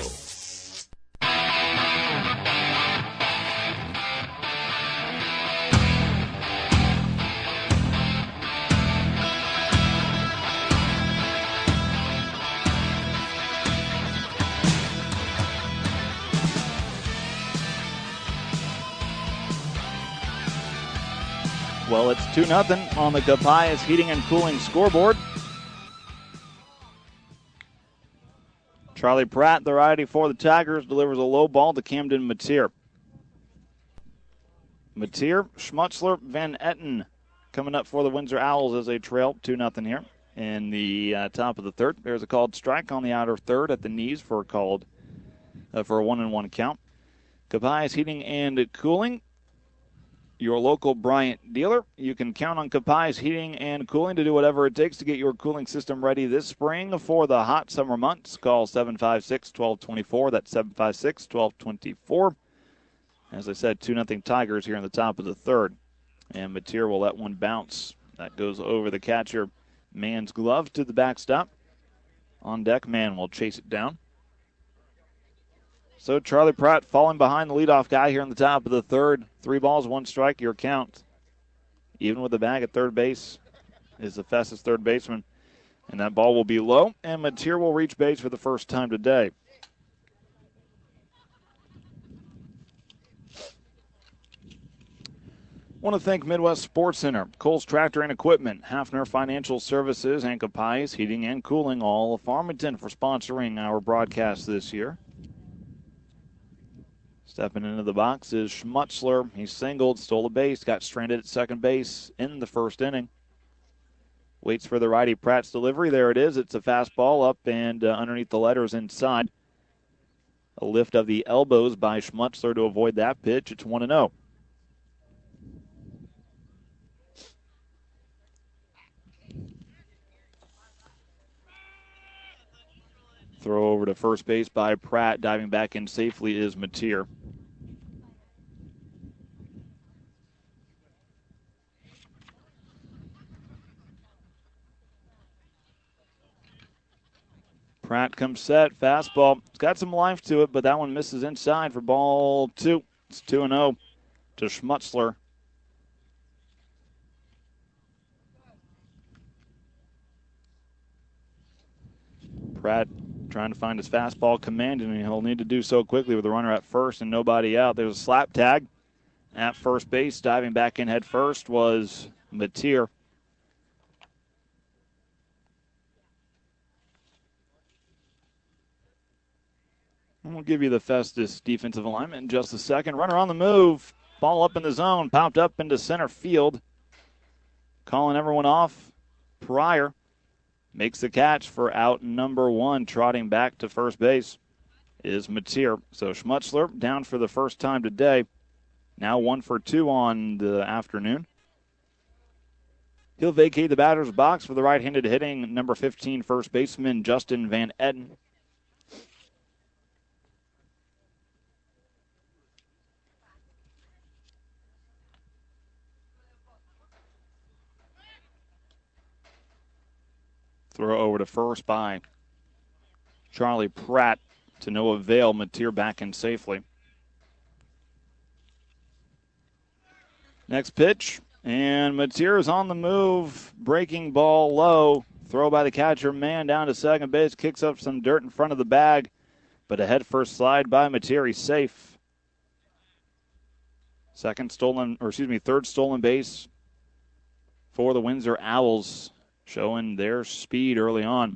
Well, it's 2-0 on the Capayas Heating and Cooling scoreboard. Charlie Pratt, the righty for the Tigers, delivers a low ball to Camden Mateer. Mateer, Schmutzler, Van Etten coming up for the Windsor Owls as they trail 2-0 here in the top of the third. There's a called strike on the outer third at the knees for a 1-1 count. Capayas Heating and Cooling, your local Bryant dealer. You can count on Capayas Heating and Cooling to do whatever it takes to get your cooling system ready this spring for the hot summer months. Call 756-1224. That's 756-1224. As I said, 2-0 Tigers here in the top of the third. And Mateer will let one bounce. That goes over the catcher. Mann's glove to the backstop. On deck, Mann will chase it down. So Charlie Pratt falling behind the leadoff guy here in the top of the third. 3 balls, 1 strike, your count. Even with the bag at third base is the fastest third baseman. And that ball will be low, and Mateer will reach base for the first time today. Want to thank Midwest Sports Center, Coles Tractor and Equipment, Hafner Financial Services, and Capayas Heating and Cooling, all of Farmington, for sponsoring our broadcast this year. Stepping into the box is Schmutzler. He singled, stole a base, got stranded at second base in the first inning. Waits for the righty Pratt's delivery. There it is. It's a fastball up and underneath the letters inside. A lift of the elbows by Schmutzler to avoid that pitch. It's 1-0. Throw over to first base by Pratt. Diving back in safely is Mateer. Pratt comes set. Fastball. It's got some life to it, but that one misses inside for ball 2. It's 2-0 to Schmutzler. Pratt trying to find his fastball commanding, and he'll need to do so quickly with a runner at first and nobody out. There's a slap tag at first base. Diving back in head first was Mateer. And we'll give you the Festus defensive alignment in just a second. Runner on the move. Ball up in the zone. Popped up into center field. Calling everyone off. Pryor makes the catch for out number 1. Trotting back to first base is Mateer. So Schmutzler down for the first time today. Now 1 for 2 on the afternoon. He'll vacate the batter's box for the right-handed hitting number 15 first baseman Justin Van Etten. Throw over to first by Charlie Pratt to no avail. Mateer back in safely. Next pitch, and Mateer is on the move. Breaking ball low. Throw by the catcher, man down to second base, kicks up some dirt in front of the bag, but a head-first slide by Materi safe. Third stolen base for the Windsor Owls, showing their speed early on.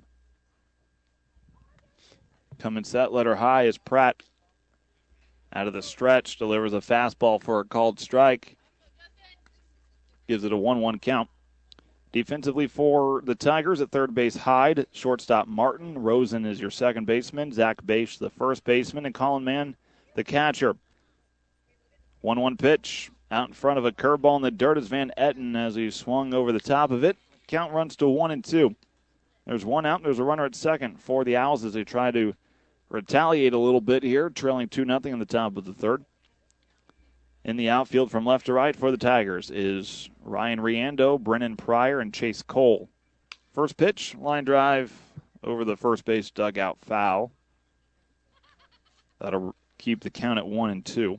Coming set, letter high is Pratt. Out of the stretch, delivers a fastball for a called strike. Gives it a 1-1 count. Defensively for the Tigers at third base, Hyde. Shortstop, Martin. Rosen is your second baseman. Zach Bache, the first baseman. And Colin Mann, the catcher. 1-1 pitch. Out in front of a curveball in the dirt is Van Etten as he swung over the top of it. Count runs to 1-2. There's one out. There's a runner at second for the Owls as they try to retaliate a little bit here, trailing 2-0 in the top of the third. In the outfield from left to right for the Tigers is Ryan Riando, Brennan Pryor, and Chase Cole. First pitch, line drive over the first base dugout, foul. That'll keep the count at 1-2.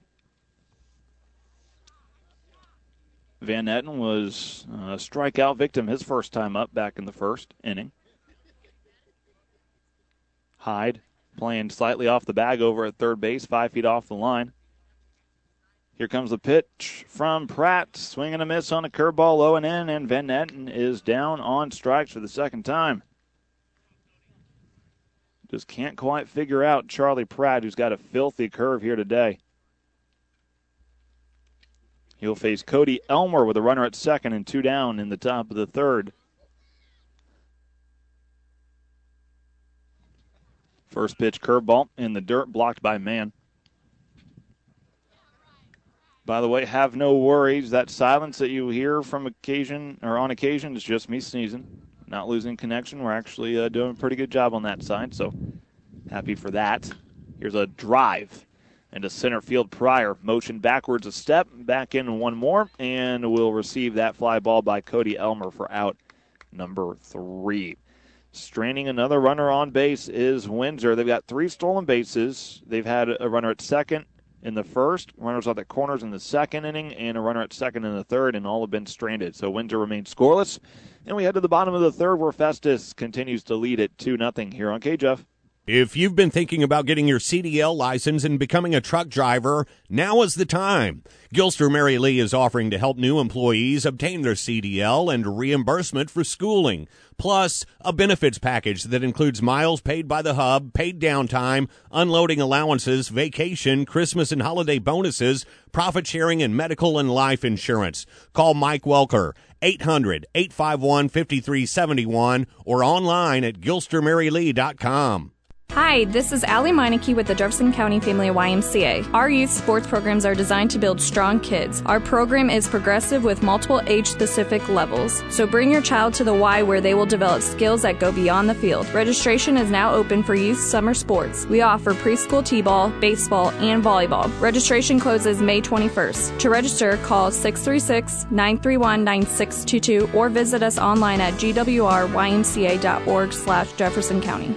Van Etten was a strikeout victim his first time up back in the first inning. Hyde playing slightly off the bag over at third base, 5 feet off the line. Here comes the pitch from Pratt. Swing and a miss on a curveball low and in, and Van Etten is down on strikes for the second time. Just can't quite figure out Charlie Pratt, who's got a filthy curve here today. He'll face Cody Elmer with a runner at second and 2 down in the top of the third. First pitch curveball in the dirt, blocked by Mann. By the way, have no worries. That silence that you hear from on occasion is just me sneezing. Not losing connection. We're actually doing a pretty good job on that side, so happy for that. Here's a drive into center field. Pryor. Motion backwards a step, back in one more, and we'll receive that fly ball by Cody Elmer for out number 3. Straining another runner on base is Windsor. They've got 3 stolen bases. They've had a runner at second in the first, runners on the corners in the second inning, and a runner at second in the third, and all have been stranded. So Windsor remains scoreless. And we head to the bottom of the third where Festus continues to lead at 2-0 here on KJEF. If you've been thinking about getting your CDL license and becoming a truck driver, now is the time. Gilster Mary Lee is offering to help new employees obtain their CDL and reimbursement for schooling, plus a benefits package that includes miles paid by the hub, paid downtime, unloading allowances, vacation, Christmas and holiday bonuses, profit sharing, and medical and life insurance. Call Mike Welker, 800-851-5371, or online at gilstermarylee.com. Hi, this is Allie Meineke with the Jefferson County Family YMCA. Our youth sports programs are designed to build strong kids. Our program is progressive with multiple age-specific levels. So bring your child to the Y where they will develop skills that go beyond the field. Registration is now open for youth summer sports. We offer preschool t-ball, baseball, and volleyball. Registration closes May 21st. To register, call 636-931-9622 or visit us online at gwrymca.org/Jefferson County.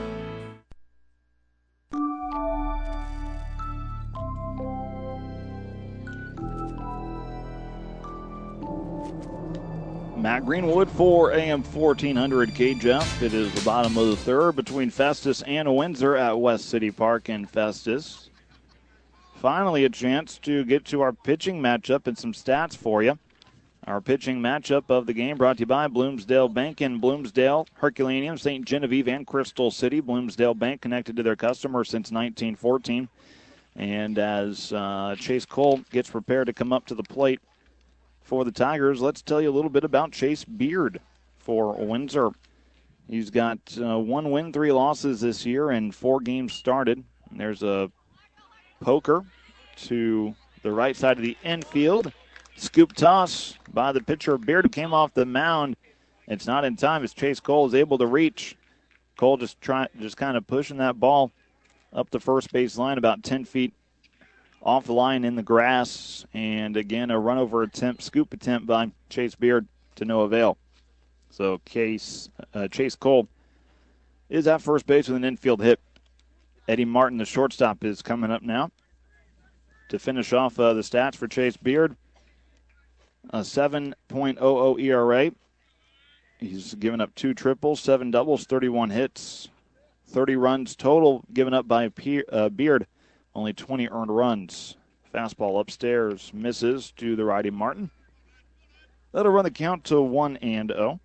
Matt Greenwood for AM 1400 KJEF. It is the bottom of the third between Festus and Windsor at West City Park in Festus. Finally, a chance to get to our pitching matchup and some stats for you. Our pitching matchup of the game brought to you by Bloomsdale Bank in Bloomsdale, Herculaneum, St. Genevieve, and Crystal City. Bloomsdale Bank connected to their customers since 1914. And as Chase Cole gets prepared to come up to the plate for the Tigers, let's tell you a little bit about Chase Beard for Windsor. He's got 1 win, 3 losses this year, and 4 games started. And there's a poker to the right side of the infield. Scoop toss by the pitcher Beard, who came off the mound. It's not in time as Chase Cole is able to reach. Cole just kind of pushing that ball up the first base line about 10 feet off the line in the grass, and again, a run-over attempt, scoop attempt by Chase Beard to no avail. So Chase Cole is at first base with an infield hit. Eddie Martin, the shortstop, is coming up now to finish off the stats for Chase Beard. A 7.00 ERA. He's given up 2 triples, 7 doubles, 31 hits, 30 runs total given up by Beard. Only 20 earned runs. Fastball upstairs, misses to the righty Martin. That'll run the count to 1-0.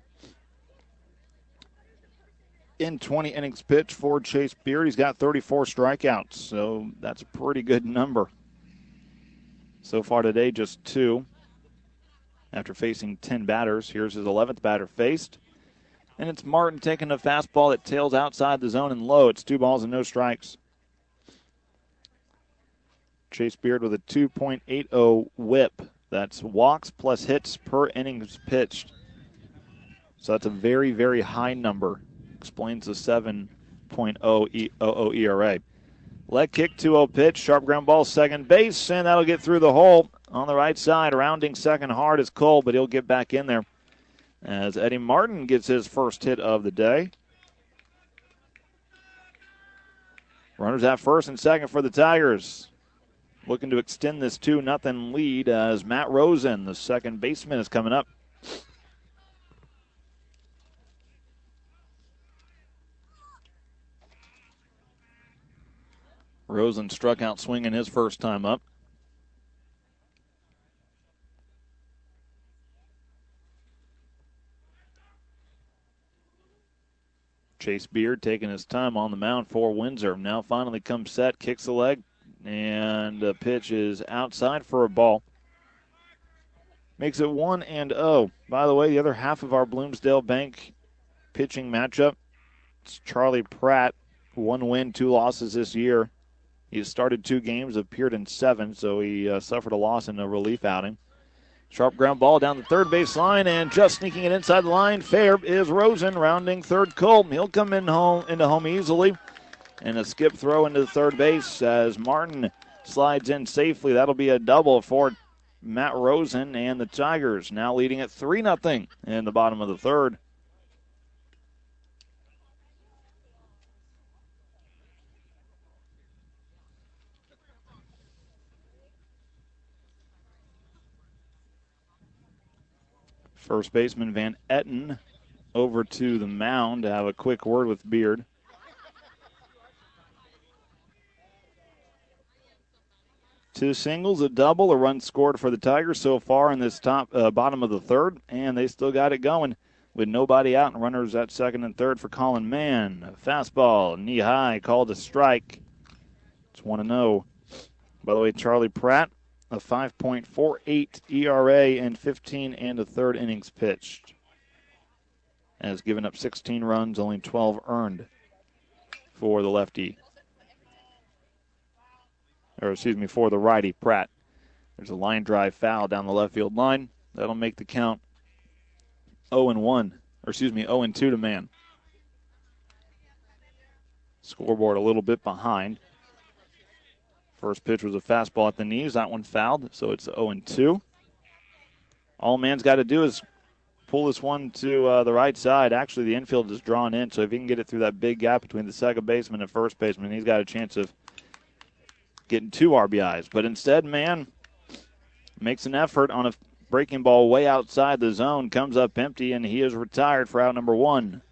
In 20 innings pitched for Chase Beard, he's got 34 strikeouts, so that's a pretty good number. So far today, just 2. After facing 10 batters, here's his 11th batter faced. And it's Martin taking a fastball that tails outside the zone and low. It's 2 balls and no strikes. Chase Beard with a 2.80 whip. That's walks plus hits per innings pitched. So that's a very, very high number. Explains the 7.00 ERA. Leg kick, 2-0 pitch. Sharp ground ball, second base, and that'll get through the hole on the right side. Rounding second hard is Cole, but he'll get back in there as Eddie Martin gets his first hit of the day. Runners at first and second for the Tigers. Looking to extend this 2-0 lead as Matt Rosen, the second baseman, is coming up. Rosen struck out swinging his first time up. Chase Beard taking his time on the mound for Windsor. Now finally comes set, kicks the leg, and the pitch is outside for a ball. Makes it 1-0. By the way, the other half of our Bloomsdale Bank pitching matchup, it's Charlie Pratt. 1 win, 2 losses this year. He started 2 games, appeared in 7, so he suffered a loss in a relief outing. Sharp ground ball down the third base line, and just sneaking it inside the line, fair is Rosen, rounding third Cole. He'll come into home easily, and a skip throw into the third base as Martin slides in safely. That'll be a double for Matt Rosen, and the Tigers now leading at 3-0 in the bottom of the third. First baseman Van Etten over to the mound to have a quick word with Beard. Two singles, a double, a run scored for the Tigers so far in this bottom of the third, and they still got it going with nobody out and runners at second and third for Colin Mann. Fastball, knee high, called a strike. It's 1-0. By the way, Charlie Pratt, a 5.48 ERA in 15 and a third innings pitched. Has given up 16 runs, only 12 earned for the lefty. For the righty, Pratt. There's a line drive foul down the left field line. That'll make the count 0-2 to Mann. Scoreboard a little bit behind. First pitch was a fastball at the knees. That one fouled, so it's 0-2. All Mann's got to do is pull this one to the right side. Actually, the infield is drawn in, so if he can get it through that big gap between the second baseman and first baseman, he's got a chance of getting 2 RBIs. But instead, Mann makes an effort on a breaking ball way outside the zone, comes up empty, and he is retired for out number 1.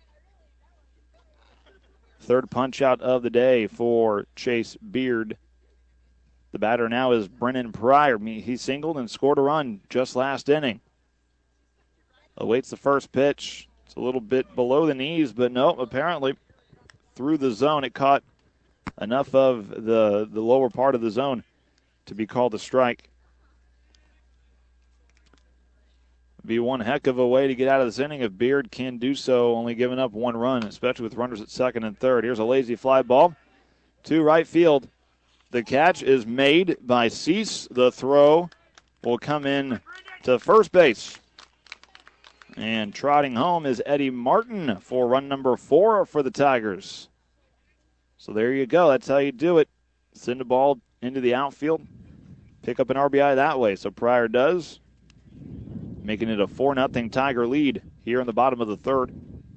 Third punch out of the day for Chase Beard. The batter now is Brennan Pryor. He singled and scored a run just last inning. Awaits the first pitch. It's a little bit below the knees, but no, apparently through the zone. It caught enough of the lower part of the zone to be called a strike. Be one heck of a way to get out of this inning if Beard can do so, only giving up 1 run, especially with runners at second and third. Here's a lazy fly ball to right field. The catch is made by Cease. The throw will come in to first base. And trotting home is Eddie Martin for run number 4 for the Tigers. So there you go. That's how you do it. Send the ball into the outfield. Pick up an RBI that way. So Pryor does. Making it a 4-0 Tiger lead here in the bottom of the third.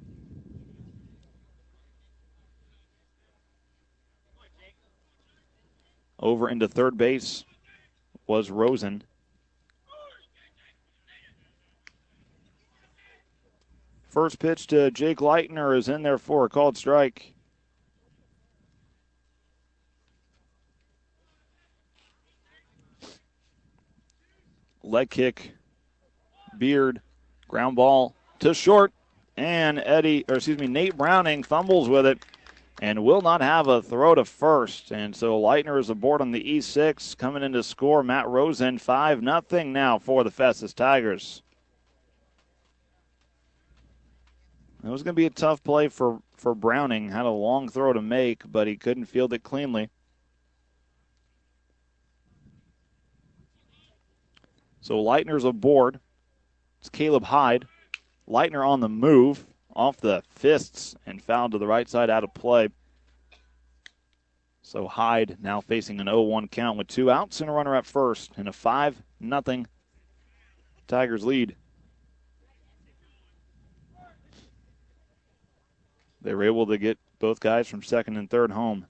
Over into third base was Rosen. First pitch to Jake Leitner is in there for a called strike. Leg kick. Beard. Ground ball to short. And Nate Browning fumbles with it and will not have a throw to first. And so Leitner is aboard on the E6. Coming in to score, Matt Rosen, 5-0 now for the Festus Tigers. It was going to be a tough play for Browning. Had a long throw to make, but he couldn't field it cleanly. So Leitner's aboard. It's Caleb Hyde. Leitner on the move, off the fists, and fouled to the right side out of play. So Hyde now facing an 0-1 count with 2 outs and a runner at first, and a 5-0 Tigers lead. They were able to get both guys from second and third home.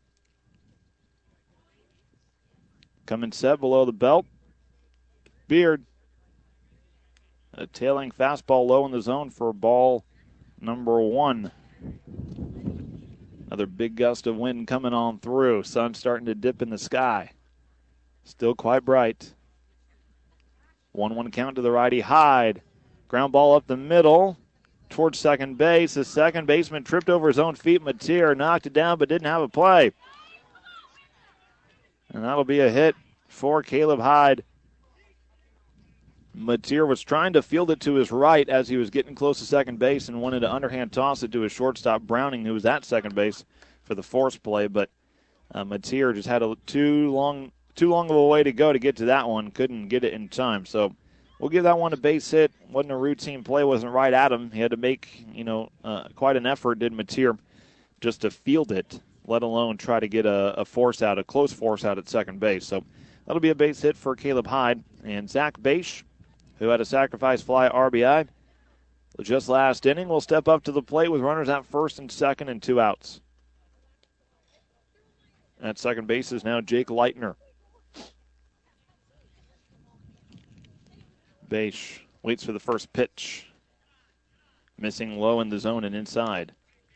Coming set below the belt. Beard. A tailing fastball low in the zone for ball number 1. Another big gust of wind coming on through. Sun starting to dip in the sky. Still quite bright. 1-1 count to the righty. Hyde. Ground ball up the middle towards second base. The second baseman tripped over his own feet. Mateer knocked it down but didn't have a play. And that'll be a hit for Caleb Hyde. Mateer was trying to field it to his right as he was getting close to second base and wanted to underhand toss it to his shortstop Browning, who was at second base for the force play. But Mateer just had too long of a way to go to get to that one. Couldn't get it in time. So we'll give that one a base hit. Wasn't a routine play. Wasn't right at him. He had to make quite an effort, did Mateer, just to field it, let alone try to get a close force out at second base. So that'll be a base hit for Caleb Hyde. And Zach Bache, who had a sacrifice fly RBI just last inning, will step up to the plate with runners at first and second and 2 outs. At second base is now Jake Leitner. Bache waits for the first pitch. Missing low in the zone and inside.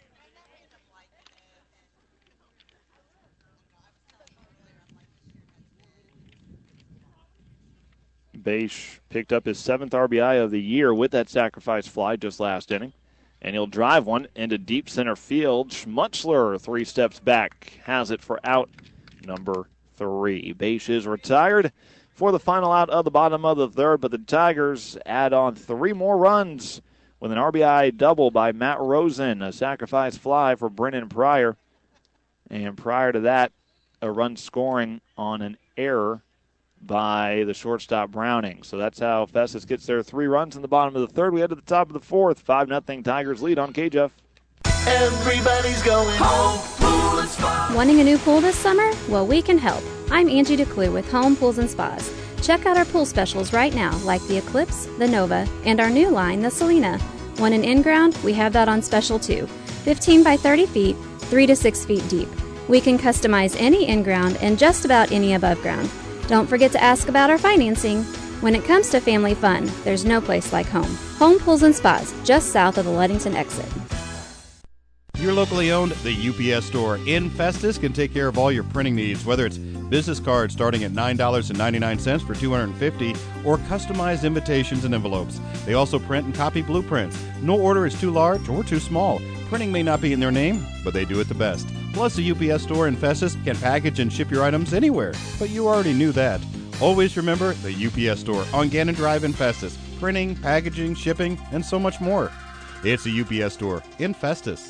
Bache picked up his 7th RBI of the year with that sacrifice fly just last inning. And he'll drive one into deep center field. Schmutzler 3 steps back, has it for out number 3. Bache is retired for the final out of the bottom of the third, but the Tigers add on 3 more runs with an RBI double by Matt Rosen, a sacrifice fly for Brennan Pryor. And prior to that, a run scoring on an error by the shortstop Browning. So that's how Festus gets their 3 runs in the bottom of the third. We head to the top of the fourth. 5-0 Tigers lead on KJEF. Everybody's going home. Pool and spa. Wanting a new pool this summer? Well, we can help. I'm Angie DeClue with Home Pools and Spas. Check out our pool specials right now, like the Eclipse, the Nova, and our new line, the Selena. Want an in-ground? We have that on special too. 15 by 30 feet, 3 to 6 feet deep. We can customize any in-ground and just about any above ground. Don't forget to ask about our financing. When it comes to family fun, there's no place like home. Home Pools and Spas, just south of the Ludington exit. Your locally owned The UPS Store in Festus can take care of all your printing needs, whether it's business cards starting at $9.99 for $250 or customized invitations and envelopes. They also print and copy blueprints. No order is too large or too small. Printing may not be in their name, but they do it the best. Plus, the UPS Store in Festus can package and ship your items anywhere, but you already knew that. Always remember the UPS Store on Gannon Drive in Festus. Printing, packaging, shipping, and so much more. It's the UPS Store in Festus.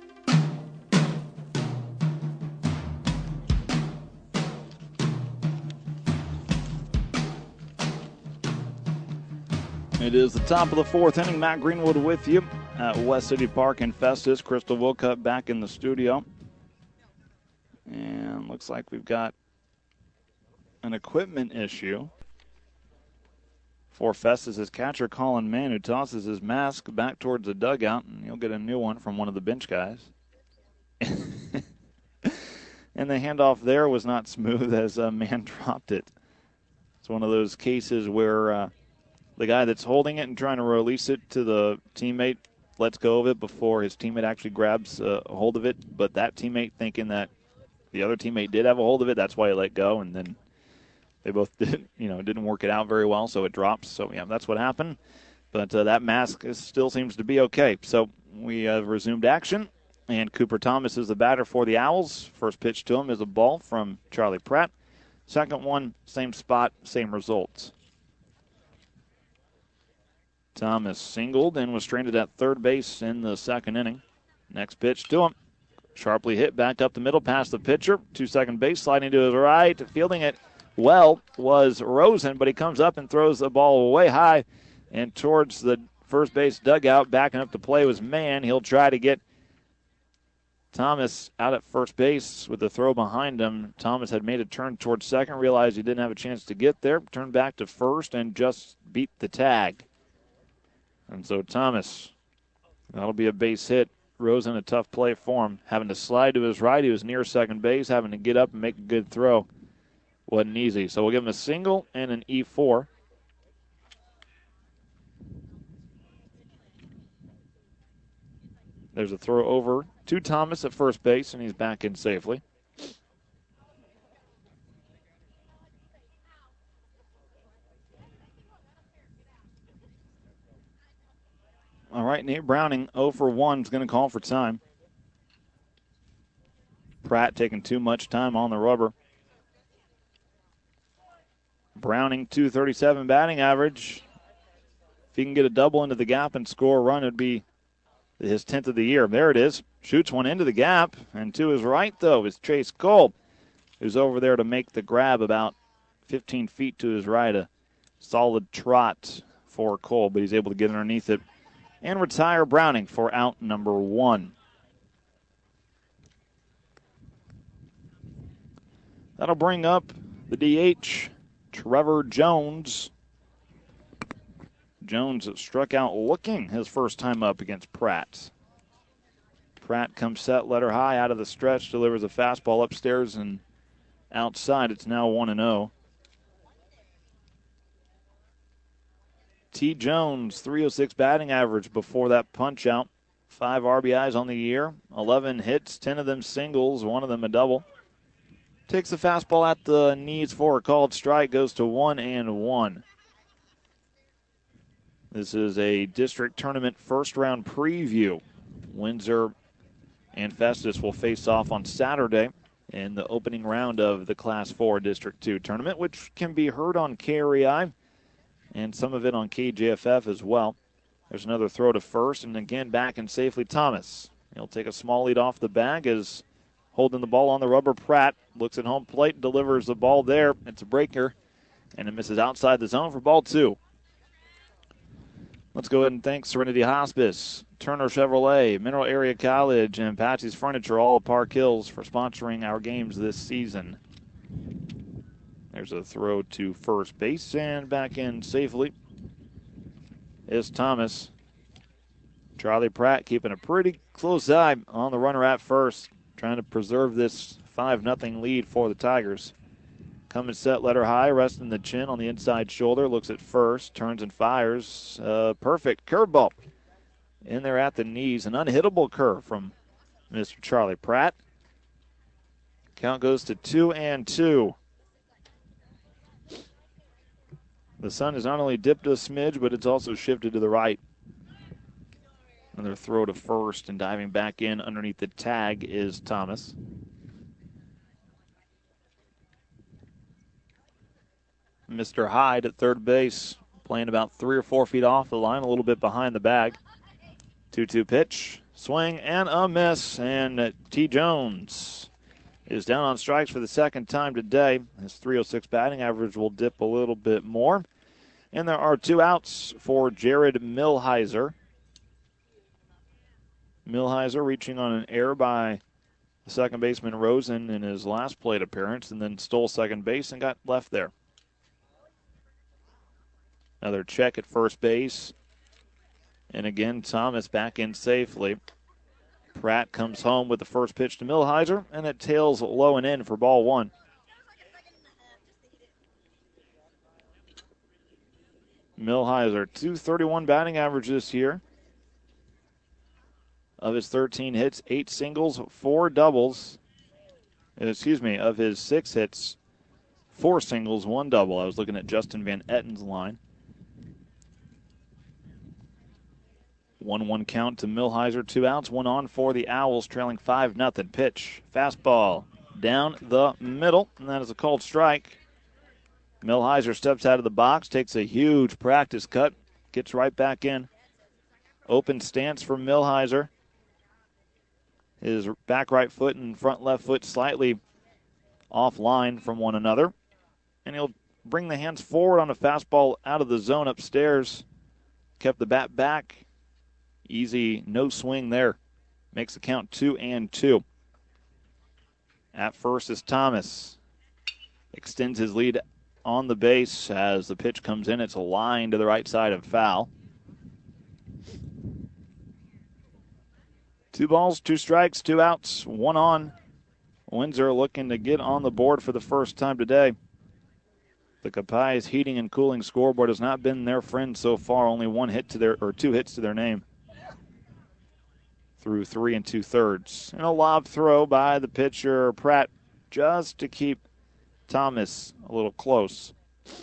It is the top of the fourth inning. Matt Greenwood with you at West City Park in Festus. Crystal Wilcutt back in the studio. And looks like we've got an equipment issue for Festus' catcher Colin Mann, who tosses his mask back towards the dugout, and he'll get a new one from one of the bench guys. And the handoff there was not smooth as Mann dropped it. It's one of those cases where the guy that's holding it and trying to release it to the teammate lets go of it before his teammate actually grabs a hold of it. But that teammate thinking that the other teammate did have a hold of it, that's why he let go, and then they both didn't work it out very well, so it drops. So, yeah, that's what happened. But that mask still seems to be okay. So we have resumed action, and Cooper Thomas is the batter for the Owls. First pitch to him is a ball from Charlie Pratt. Second one, same spot, same results. Thomas singled and was stranded at third base in the second inning. Next pitch to him. Sharply hit back up the middle past the pitcher to second base, sliding to his right. Fielding it well was Rosen, but he comes up and throws the ball way high and towards the first base dugout. Backing up to play was Mann. He'll try to get Thomas out at first base with the throw behind him. Thomas had made a turn towards second, realized he didn't have a chance to get there, turned back to first, and just beat the tag. And so Thomas, that'll be a base hit. Rosen, a tough play for him. Having to slide to his right, he was near second base, having to get up and make a good throw. Wasn't easy. So we'll give him a single and an E4. There's a throw over to Thomas at first base, and he's back in safely. All right, Nate Browning, 0 for 1, is going to call for time. Pratt taking too much time on the rubber. Browning, .237 batting average. If he can get a double into the gap and score a run, it'd be his 10th of the year. There it is. Shoots one into the gap. And to his right, though, is Chase Cole, who's over there to make the grab about 15 feet to his right. A solid trot for Cole, but he's able to get underneath it and retire Browning for out number 1. That'll bring up the DH, Trevor Jones. Jones struck out looking his first time up against Pratt. Pratt comes set, letter high out of the stretch, delivers a fastball upstairs and outside. It's now 1-0. T. Jones, .306 batting average before that punch out. 5 RBIs on the year, 11 hits, 10 of them singles, 1 of them a double. Takes the fastball at the knees for a called strike, goes to 1-1. This is a district tournament first round preview. Windsor and Festus will face off on Saturday in the opening round of the Class 4 District 2 tournament, which can be heard on KREI and some of it on KJFF as well. There's another throw to first, and again back in safely Thomas. He'll take a small lead off the bag as holding the ball on the rubber. Pratt looks at home plate, delivers the ball there. It's a breaker, and it misses outside the zone for ball 2. Let's go ahead and thank Serenity Hospice, Turner Chevrolet, Mineral Area College, and Patsy's Furniture, all of Park Hills, for sponsoring our games this season. There's a throw to first base, and back in safely is Thomas. Charlie Pratt keeping a pretty close eye on the runner at first, trying to preserve this 5-0 lead for the Tigers. Coming set, letter high, resting the chin on the inside shoulder, looks at first, turns and fires. Perfect curveball in there at the knees. An unhittable curve from Mr. Charlie Pratt. Count goes to 2-2. The sun has not only dipped a smidge, but it's also shifted to the right. Another throw to first, and diving back in underneath the tag is Thomas. Mr. Hyde at third base, playing about 3 or 4 feet off the line, a little bit behind the bag. 2-2 pitch, swing and a miss, and T. Jones is down on strikes for the second time today. His .306 batting average will dip a little bit more. And there are 2 outs for Jared Milheiser. Milheiser reaching on an error by the second baseman Rosen in his last plate appearance, and then stole second base and got left there. Another check at first base. And again, Thomas back in safely. Pratt comes home with the first pitch to Milheiser, and it tails low and in for ball 1. Milheiser, .231 batting average this year. Of his 13 hits, 8 singles, 4 doubles. Of his 6 hits, 4 singles, 1 double. I was looking at Justin Van Etten's line. 1-1 count to Millhiser, 2 outs, 1 on for the Owls, trailing 5-0. Pitch, fastball, down the middle, and that is a called strike. Millhiser steps out of the box, takes a huge practice cut, gets right back in. Open stance for Millhiser. His back right foot and front left foot slightly offline from one another. And he'll bring the hands forward on a fastball out of the zone upstairs. Kept the bat back. Easy, no swing there. Makes the count 2-2. At first is Thomas. Extends his lead on the base as the pitch comes in. It's a line to the right side of foul. 2 balls, 2 strikes, 2 outs, 1 on. Windsor looking to get on the board for the first time today. The Capai's heating and cooling scoreboard has not been their friend so far. Only 2 hits to their name through 3 2/3. And a lob throw by the pitcher, Pratt, just to keep Thomas a little close.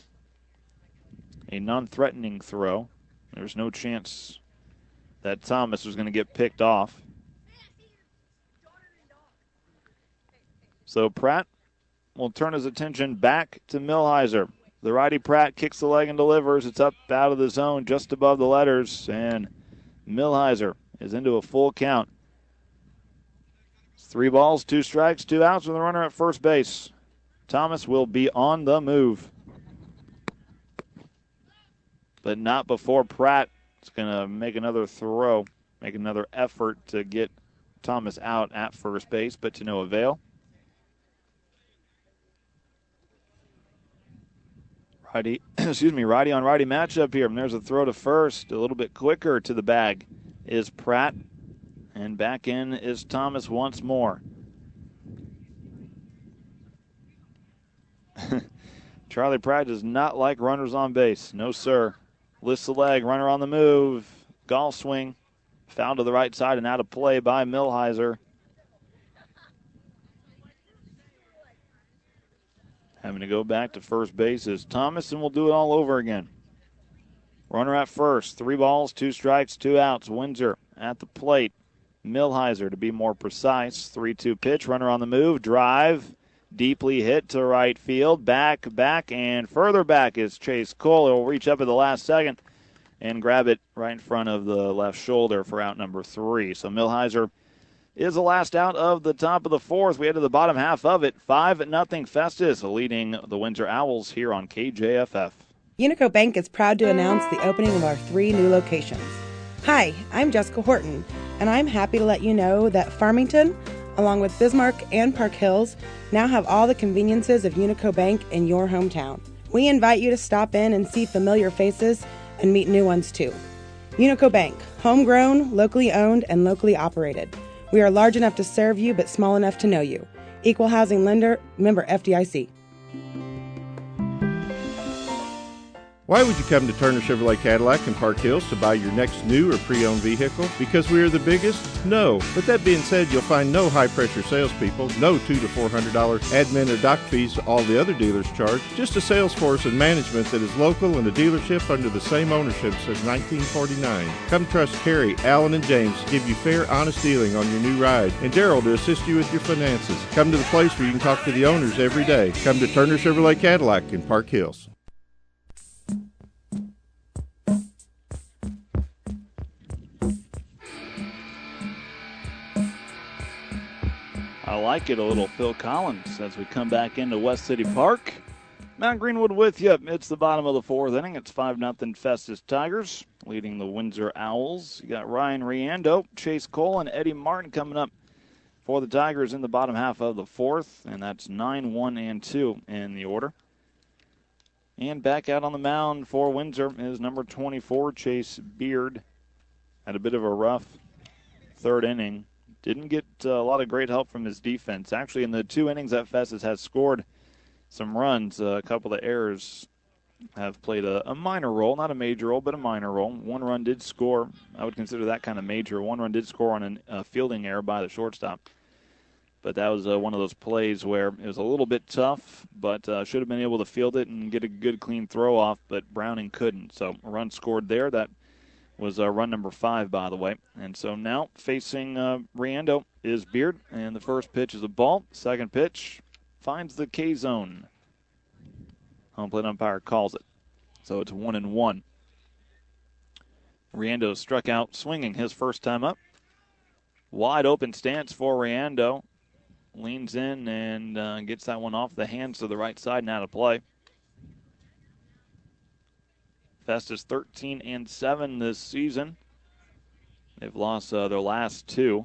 A non-threatening throw. There's no chance that Thomas was going to get picked off. So Pratt will turn his attention back to Millhiser. The righty Pratt kicks the leg and delivers. It's up out of the zone just above the letters, and Millhiser is into a full count. It's 3 balls, 2 strikes, 2 outs with a runner at first base. Thomas will be on the move. But not before Pratt is going to make another throw, make another effort to get Thomas out at first base, but to no avail. Righty on righty matchup here. And there's a throw to first. A little bit quicker to the bag is Pratt. And back in is Thomas once more. Charlie Pratt does not like runners on base. No, sir. Lifts the leg, runner on the move. Golf swing. Foul to the right side and out of play by Millhiser. Having to go back to first base is Thomas, and we'll do it all over again. Runner at first. 3 balls, 2 strikes, 2 outs. Windsor at the plate. Millhiser, to be more precise. 3-2 pitch. Runner on the move. Drive. Deeply hit to right field. Back, and further back is Chase Cole. He'll reach up at the last second and grab it right in front of the left shoulder for out number 3. So Millhiser is the last out of the top of the 4th. We head to the bottom half of it. 5-0 Festus leading the Windsor Owls here on KJFF. Unico Bank is proud to announce the opening of our 3 new locations. Hi, I'm Jessica Horton, and I'm happy to let you know that Farmington, along with Bismarck and Park Hills, now have all the conveniences of Unico Bank in your hometown. We invite you to stop in and see familiar faces and meet new ones too. Unico Bank, homegrown, locally owned, and locally operated. We are large enough to serve you, but small enough to know you. Equal housing lender, member FDIC. Why would you come to Turner Chevrolet Cadillac in Park Hills to buy your next new or pre-owned vehicle? Because we are the biggest? No. But that being said, you'll find no high-pressure salespeople, no $200 to $400 admin or doc fees all the other dealers charge, just a sales force and management that is local and a dealership under the same ownership since 1949. Come trust Carrie, Alan, and James to give you fair, honest dealing on your new ride, and Daryl to assist you with your finances. Come to the place where you can talk to the owners every day. Come to Turner Chevrolet Cadillac in Park Hills. I like it, a little Phil Collins as we come back into West City Park. Matt Greenwood with you. It's the bottom of the 4th inning. It's 5-0 Festus Tigers leading the Windsor Owls. You got Ryan Riando, Chase Cole, and Eddie Martin coming up for the Tigers in the bottom half of the 4th, and that's 9-1-2 in the order. And back out on the mound for Windsor is number 24, Chase Beard. Had a bit of a rough 3rd inning. Didn't get a lot of great help from his defense. Actually, in the 2 innings that Festus has scored some runs, a couple of errors have played a minor role, not a major role, but a minor role. One run did score. I would consider that kind of major. One run did score on a fielding error by the shortstop. But that was one of those plays where it was a little bit tough, but should have been able to field it and get a good, clean throw off, but Browning couldn't. So a run scored there. That was run number 5, by the way. And so now facing Riendeau is Beard, and the first pitch is a ball. Second pitch finds the K-zone. Home plate umpire calls it. So it's 1-1. Riendeau struck out swinging his first time up. Wide open stance for Riendeau. Leans in and gets that one off the hands to the right side and out of play. Festus 13-7 this season. They've lost their last 2.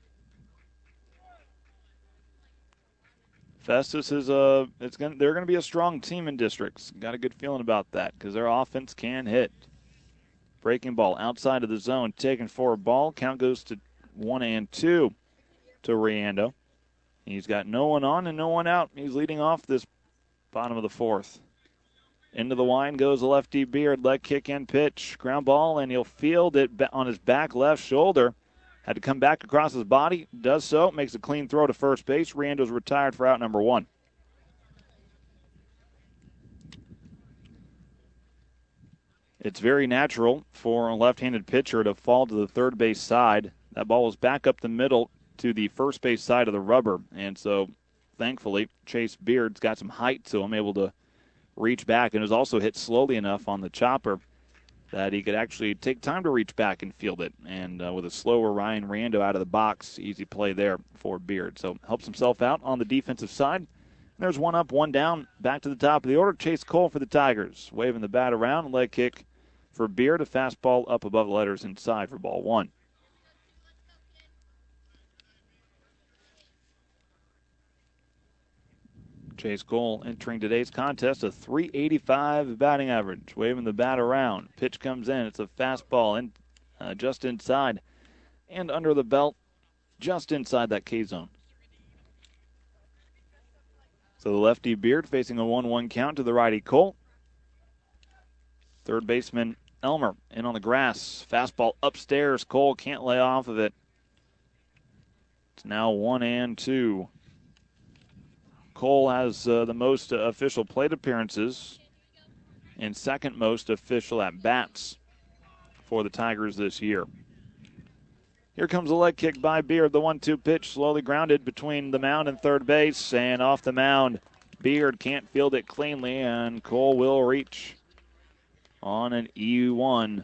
Festus is they're going to be a strong team in districts. Got a good feeling about that because their offense can hit. Breaking ball outside of the zone, taken for a ball. Count goes to 1-2 to Riendeau. He's got no one on and no one out. He's leading off this bottom of the 4th. Into the line goes the lefty Beard. Leg kick and pitch. Ground ball, and he'll field it on his back left shoulder. Had to come back across his body. Does so. Makes a clean throw to first base. Riendeau's retired for out number 1. It's very natural for a left-handed pitcher to fall to the third base side. That ball was back up the middle to the first base side of the rubber. And so, thankfully, Chase Beard's got some height to him, able to reach back, and was also hit slowly enough on the chopper that he could actually take time to reach back and field it. And with a slower Ryan Riendeau out of the box, easy play there for Beard. So helps himself out on the defensive side. And there's 1 up, 1 down, back to the top of the order. Chase Cole for the Tigers, waving the bat around. Leg kick for Beard, a fastball up above the letters inside for ball 1. Chase Cole entering today's contest, a .385 batting average, waving the bat around. Pitch comes in. It's a fastball in, just inside and under the belt, just inside that K-zone. So the lefty Beard facing a 1-1 count to the righty Cole. Third baseman Elmer in on the grass. Fastball upstairs. Cole can't lay off of it. It's now 1-2. Cole has the most official plate appearances and second most official at-bats for the Tigers this year. Here comes a leg kick by Beard. The 1-2 pitch slowly grounded between the mound and third base, and off the mound. Beard can't field it cleanly, and Cole will reach on an E1.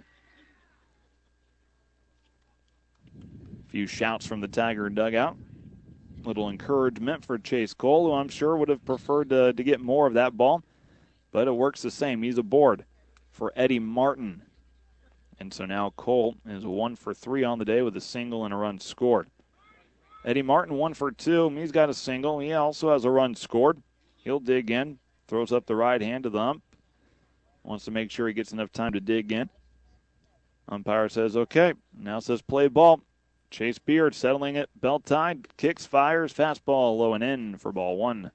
A few shouts from the Tiger dugout. Little encouragement for Chase Cole, who I'm sure would have preferred to get more of that ball, but it works the same. He's aboard for Eddie Martin. And so now Cole is 1 for 3 on the day with a single and a run scored. Eddie Martin 1 for 2. He's got a single. He also has a run scored. He'll dig in, throws up the right hand to the ump. Wants to make sure he gets enough time to dig in. Umpire says, okay. Now says play ball. Chase Beard settling it, belt tied, kicks, fires, fastball low and in for ball 1.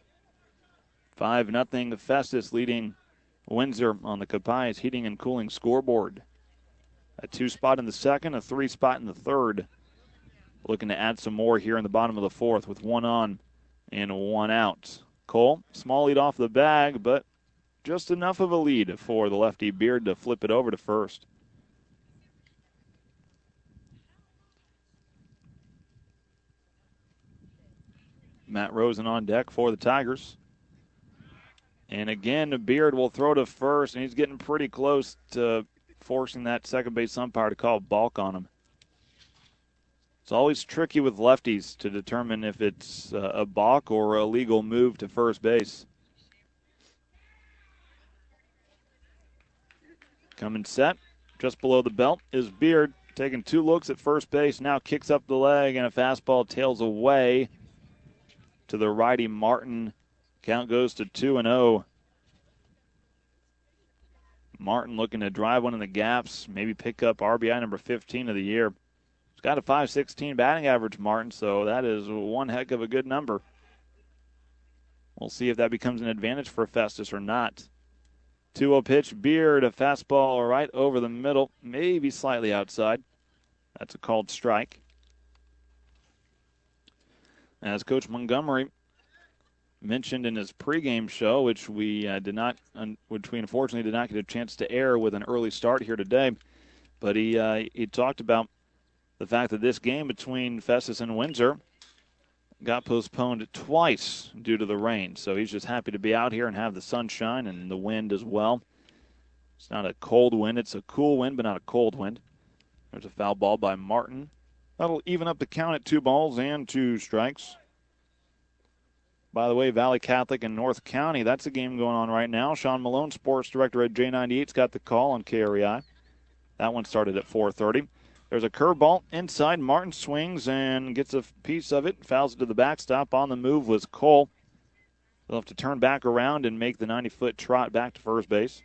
5-0 Festus leading Windsor on the Capai's heating and cooling scoreboard. A 2 spot in the second, a 3 spot in the third. Looking to add some more here in the bottom of the 4th with 1 on and 1 out. Cole, small lead off the bag, but just enough of a lead for the lefty Beard to flip it over to first. Matt Rosen on deck for the Tigers. And again, Beard will throw to first, and he's getting pretty close to forcing that second base umpire to call balk on him. It's always tricky with lefties to determine if it's a balk or a legal move to first base. Coming set, just below the belt is Beard, taking 2 looks at first base, now kicks up the leg, and a fastball tails away to the righty Martin. Count goes to 2-0. Martin looking to drive one in the gaps, maybe pick up RBI number 15 of the year. He's got a .516 batting average, Martin, so that is one heck of a good number. We'll see if that becomes an advantage for Festus or not. 2-0 pitch. Beard, a fastball right over the middle, maybe slightly outside. That's a called strike. As Coach Montgomery mentioned in his pregame show, which we unfortunately did not get a chance to air with an early start here today, but he talked about the fact that this game between Festus and Windsor got postponed twice due to the rain. So he's just happy to be out here and have the sunshine and the wind as well. It's not a cold wind. It's a cool wind, but not a cold wind. There's a foul ball by Martin. That'll even up the count at 2-2. By the way, Valley Catholic and North County, that's a game going on right now. Sean Malone, sports director at J98's got the call on KREI. That one started at 4:30. There's a curveball inside. Martin swings and gets a piece of it. Fouls it to the backstop. On the move was Cole. They'll have to turn back around and make the 90-foot trot back to first base.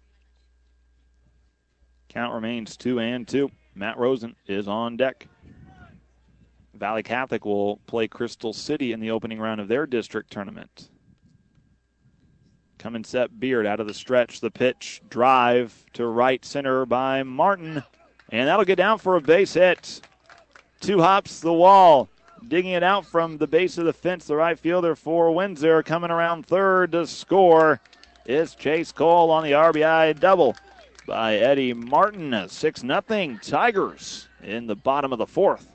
Count remains 2-2. Matt Rosen is on deck. Valley Catholic will play Crystal City in the opening round of their district tournament. Coming set, Beard out of the stretch. The pitch, drive to right center by Martin. And that'll get down for a base hit. 2 hops the wall. Digging it out from the base of the fence, the right fielder for Windsor. Coming around third to score is Chase Cole on the RBI double by Eddie Martin. 6-0 Tigers in the bottom of the fourth.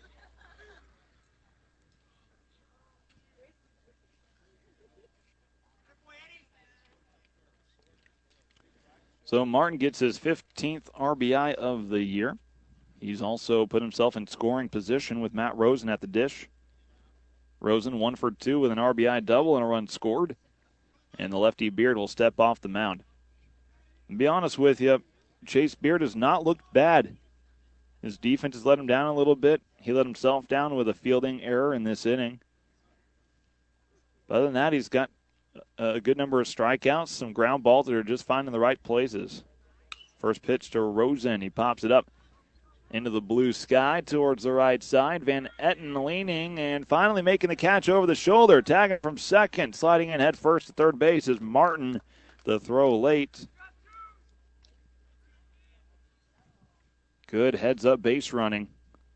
So Martin gets his 15th RBI of the year. He's also put himself in scoring position with Matt Rosen at the dish. Rosen 1 for 2 with an RBI double and a run scored. And the lefty Beard will step off the mound. And be honest with you, Chase Beard has not looked bad. His defense has let him down a little bit. He let himself down with a fielding error in this inning. But other than that, he's got a good number of strikeouts, some ground balls that are just finding the right places. First pitch to Rosen. He pops it up into the blue sky towards the right side. Van Etten leaning and finally making the catch over the shoulder. Tagging from second. Sliding in head first to third base is Martin. The throw late. Good heads-up base running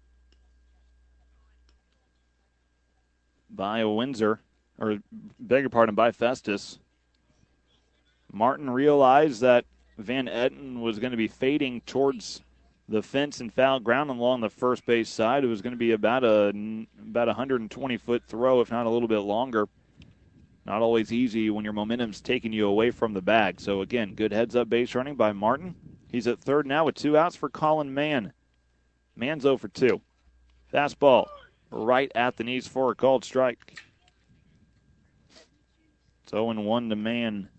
by Windsor. Or, beg your pardon, by Festus. Martin realized that Van Etten was going to be fading towards the fence and foul ground along the first base side. It was going to be about a 120-foot throw, if not a little bit longer. Not always easy when your momentum's taking you away from the bag. So, again, good heads-up base running by Martin. He's at third now with 2 outs for Colin Mann. Mann's 0 for 2. Fastball right at the knees for a called strike. It's 0-1 to Mann.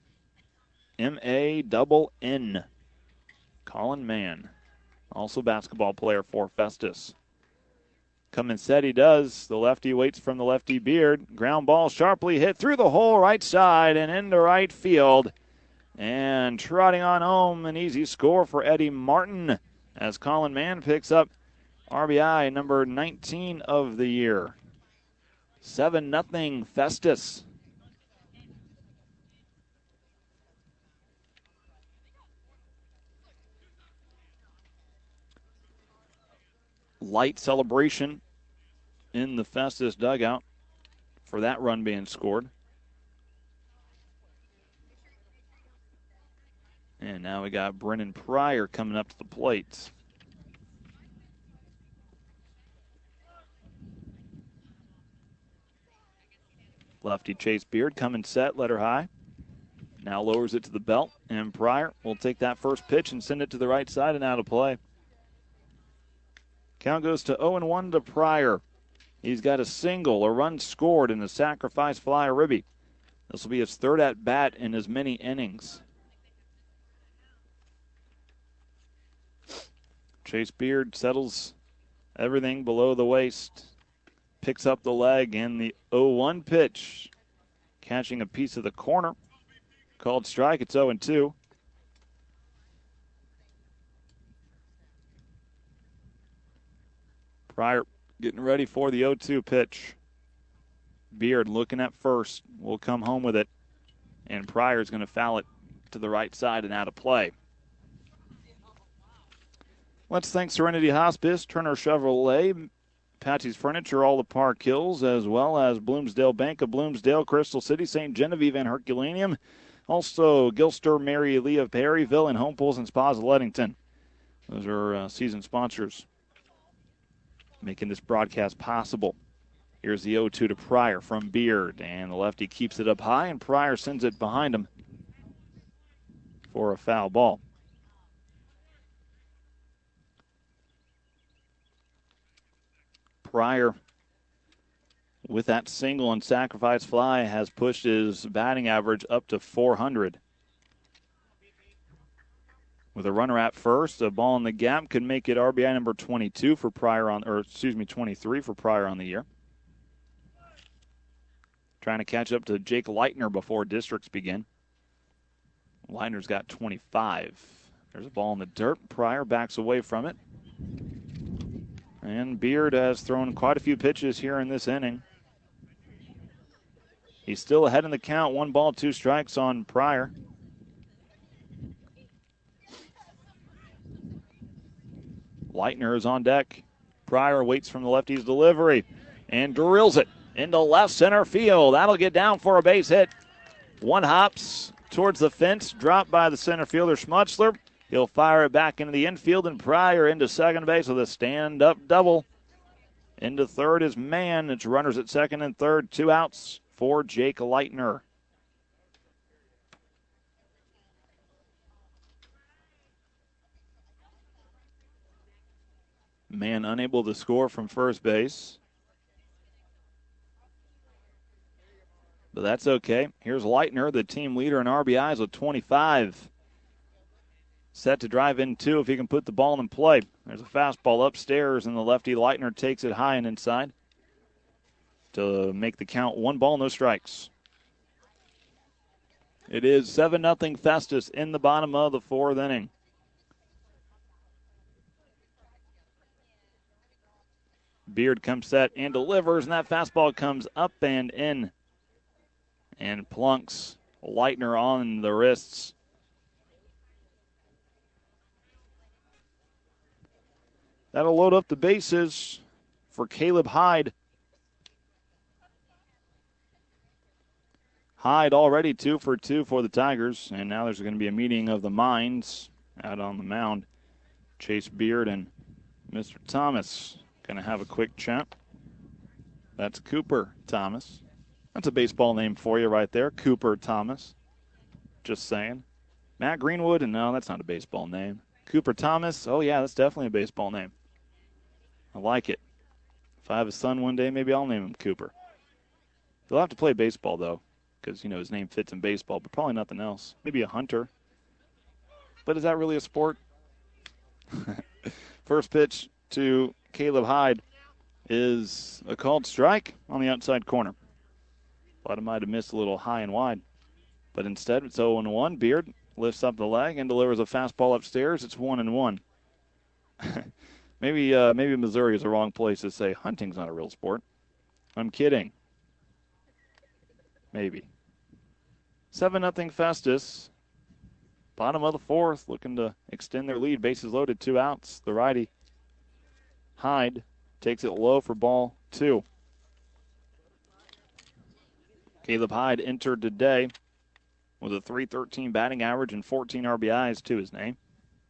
M-A-double-N. Colin Mann. Also basketball player for Festus. Come and set he does. The lefty waits from the lefty Beard. Ground ball sharply hit through the hole right side and into right field. And trotting on home, an easy score for Eddie Martin as Colin Mann picks up RBI number 19 of the year. 7-0 Festus. Light celebration in the Festus dugout for that run being scored. And now we got Brennan Pryor coming up to the plate. Lefty Chase Beard coming set, letter high. Now lowers it to the belt, and Pryor will take that first pitch and send it to the right side and out of play. Count goes to 0-1 to Pryor. He's got a single, a run scored, and a sacrifice fly ribby. This will be his third at-bat in as many innings. Chase Beard settles everything below the waist. Picks up the leg, and the 0-1 pitch. Catching a piece of the corner. Called strike, it's 0-2. Pryor getting ready for the 0-2 pitch. Beard looking at first. Will come home with it. And Pryor's going to foul it to the right side and out of play. Let's thank Serenity Hospice, Turner Chevrolet, Patsy's Furniture, all the Park Hills, as well as Bloomsdale Bank of Bloomsdale, Crystal City, St. Genevieve, and Herculaneum. Also, Gilster, Mary Lee of Perryville, and Home Pools and Spas of Leadington. Those are season sponsors making this broadcast possible. Here's the 0-2 to Pryor from Beard, and the lefty keeps it up high, and Pryor sends it behind him for a foul ball. Pryor, with that single and sacrifice fly, has pushed his batting average up to 400. With a runner at first, a ball in the gap could make it RBI number 22 for Pryor 23 for Pryor on the year. Trying to catch up to Jake Leitner before districts begin. Leitner's got 25. There's a ball in the dirt. Pryor backs away from it. And Beard has thrown quite a few pitches here in this inning. He's still ahead in the count. 1 ball, 2 strikes on Pryor. Leitner is on deck. Pryor waits from the lefty's delivery and drills it into left center field. That'll get down for a base hit. 1 hops towards the fence, dropped by the center fielder Schmutzler. He'll fire it back into the infield, and Pryor into second base with a stand-up double. Into third is Mann. It's runners at second and third. 2 outs for Jake Leitner. Mann unable to score from first base. But that's okay. Here's Leitner, the team leader in RBIs with 25. Set to drive in 2 if he can put the ball in play. There's a fastball upstairs, and the lefty Leitner takes it high and inside to make the count 1 ball, no strikes. It is 7-0 Festus in the bottom of the 4th inning. Beard comes set and delivers, and that fastball comes up and in and plunks Leitner on the wrists. That'll load up the bases for Caleb Hyde. Hyde already 2 for 2 for the Tigers, and now there's going to be a meeting of the minds out on the mound. Chase Beard and Mr. Thomas going to have a quick chat. That's Cooper Thomas. That's a baseball name for you right there, Cooper Thomas. Just saying. Matt Greenwood, and no, that's not a baseball name. Cooper Thomas, oh yeah, that's definitely a baseball name. I like it. If I have a son one day, maybe I'll name him Cooper. He'll have to play baseball, though, because, his name fits in baseball, but probably nothing else. Maybe a hunter. But is that really a sport? First pitch to Caleb Hyde is a called strike on the outside corner. Thought it might have missed a little high and wide. But instead, it's 0-1. Beard lifts up the leg and delivers a fastball upstairs. It's 1-1. Maybe Missouri is the wrong place to say hunting's not a real sport. I'm kidding. Maybe. 7-0 Festus. Bottom of the 4th, looking to extend their lead. Bases loaded, 2 outs. The righty, Hyde, takes it low for ball 2. Caleb Hyde entered today with a .313 batting average and 14 RBIs to his name.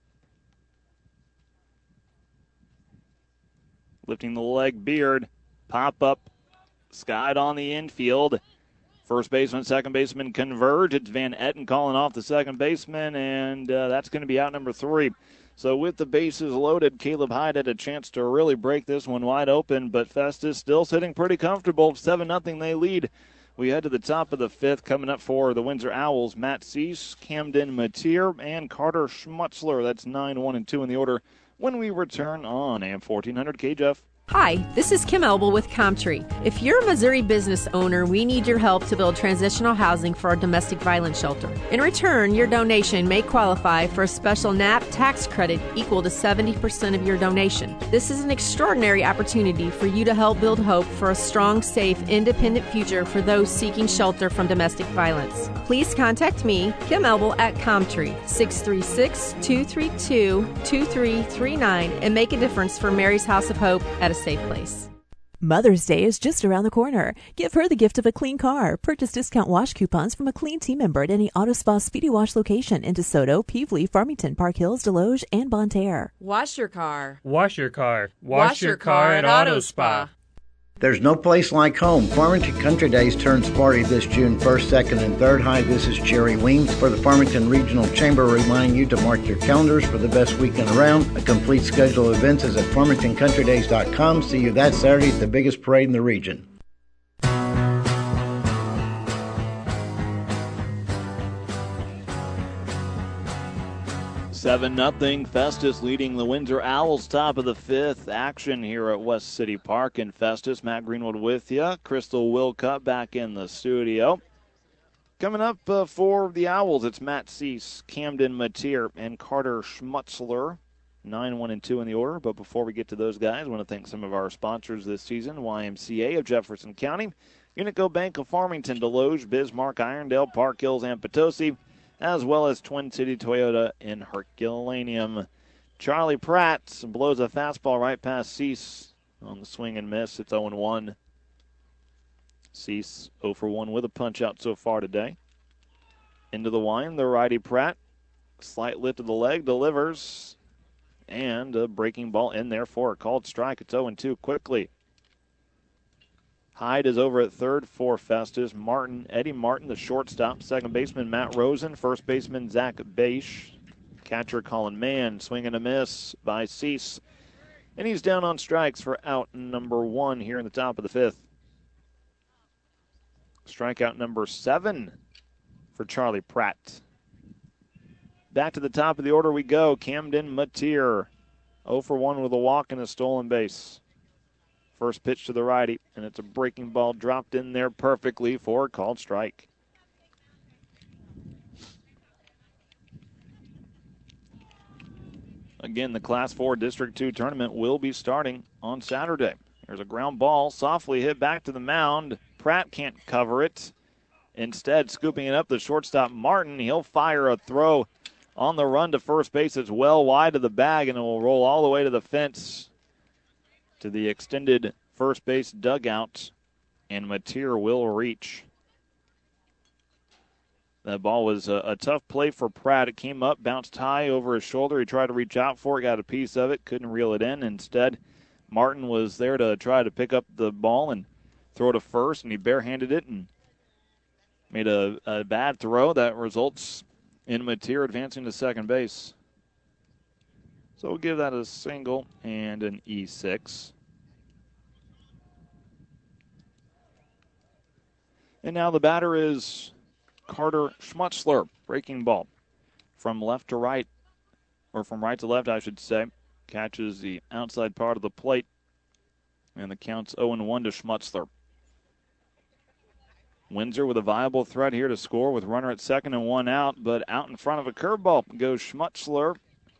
Lifting the leg, Beard. Pop up, skied on the infield. First baseman, second baseman converge. It's Van Etten calling off the second baseman, and that's going to be out number 3. So with the bases loaded, Caleb Hyde had a chance to really break this one wide open, but Festus still sitting pretty comfortable. 7-0 they lead. We head to the top of the 5th. Coming up for the Windsor Owls, Matt Cease, Camden Mateer, and Carter Schmutzler. That's 9, 1, and 2 in the order when we return on AM 1400 KJF. Hi, this is Kim Elbel with Comtree. If you're a Missouri business owner, we need your help to build transitional housing for our domestic violence shelter. In return, your donation may qualify for a special NAP tax credit equal to 70% of your donation. This is an extraordinary opportunity for you to help build hope for a strong, safe, independent future for those seeking shelter from domestic violence. Please contact me, Kim Elbel, at Comtree, 636-232-2339, and make a difference for Mary's House of Hope at a safe place. Mother's Day is just around the corner. Give her the gift of a clean car. Purchase discount wash coupons from a clean team member at any Auto Spa Speedy Wash location in DeSoto, Pevely, Farmington, Park Hills, Deloge, and Bonne Terre. Wash your car. Wash your car. Wash your car at Auto Spa. There's no place like home. Farmington Country Days turns party this June 1st, 2nd, and 3rd. Hi, this is Jerry Weems for the Farmington Regional Chamber, reminding you to mark your calendars for the best weekend around. A complete schedule of events is at farmingtoncountrydays.com. See you that Saturday at the biggest parade in the region. 7-0, Festus leading the Windsor Owls, top of the 5th. Action here at West City Park in Festus. Matt Greenwood with you. Crystal Wilcutt back in the studio. Coming up for the Owls, it's Matt Cease, Camden Mateer, and Carter Schmutzler. 9-1-2 in the order. But before we get to those guys, I want to thank some of our sponsors this season. YMCA of Jefferson County, Unico Bank of Farmington, Deloge, Bismarck, Irondale, Park Hills, and Potosi, as well as Twin City Toyota in Herculaneum. Charlie Pratt blows a fastball right past Cease on the swing and miss. It's 0-1. Cease 0 for 1 with a punch out so far today. Into the wind, the righty Pratt. Slight lift of the leg, delivers. And a breaking ball in there for a called strike. It's 0-2 quickly. Hyde is over at third for Festus. Eddie Martin, the shortstop. Second baseman, Matt Rosen. First baseman, Zach Bache. Catcher, Colin Mann. Swing and a miss by Cease. And he's down on strikes for out number 1 here in the top of the 5th. Strikeout number 7 for Charlie Pratt. Back to the top of the order we go. Camden Mateer, 0 for 1 with a walk and a stolen base. First pitch to the righty, and it's a breaking ball dropped in there perfectly for a called strike. Again, the Class 4 District 2 tournament will be starting on Saturday. There's a ground ball, softly hit back to the mound. Pratt can't cover it. Instead, scooping it up, the shortstop Martin. He'll fire a throw on the run to first base. It's well wide of the bag, and it will roll all the way to the fence, to the extended first base dugout, and Mateer will reach. That ball was a tough play for Pratt. It came up, bounced high over his shoulder. He tried to reach out for it, got a piece of it, couldn't reel it in. Instead, Martin was there to try to pick up the ball and throw to first, and he barehanded it and made a bad throw that results in Mateer advancing to second base. So we'll give that a single and an E6. And now the batter is Carter Schmutzler. Breaking ball from left to right, or from right to left, I should say. Catches the outside part of the plate, and the count's 0-1 to Schmutzler. Windsor with a viable threat here to score with runner at second and 1 out, but out in front of a curveball goes Schmutzler.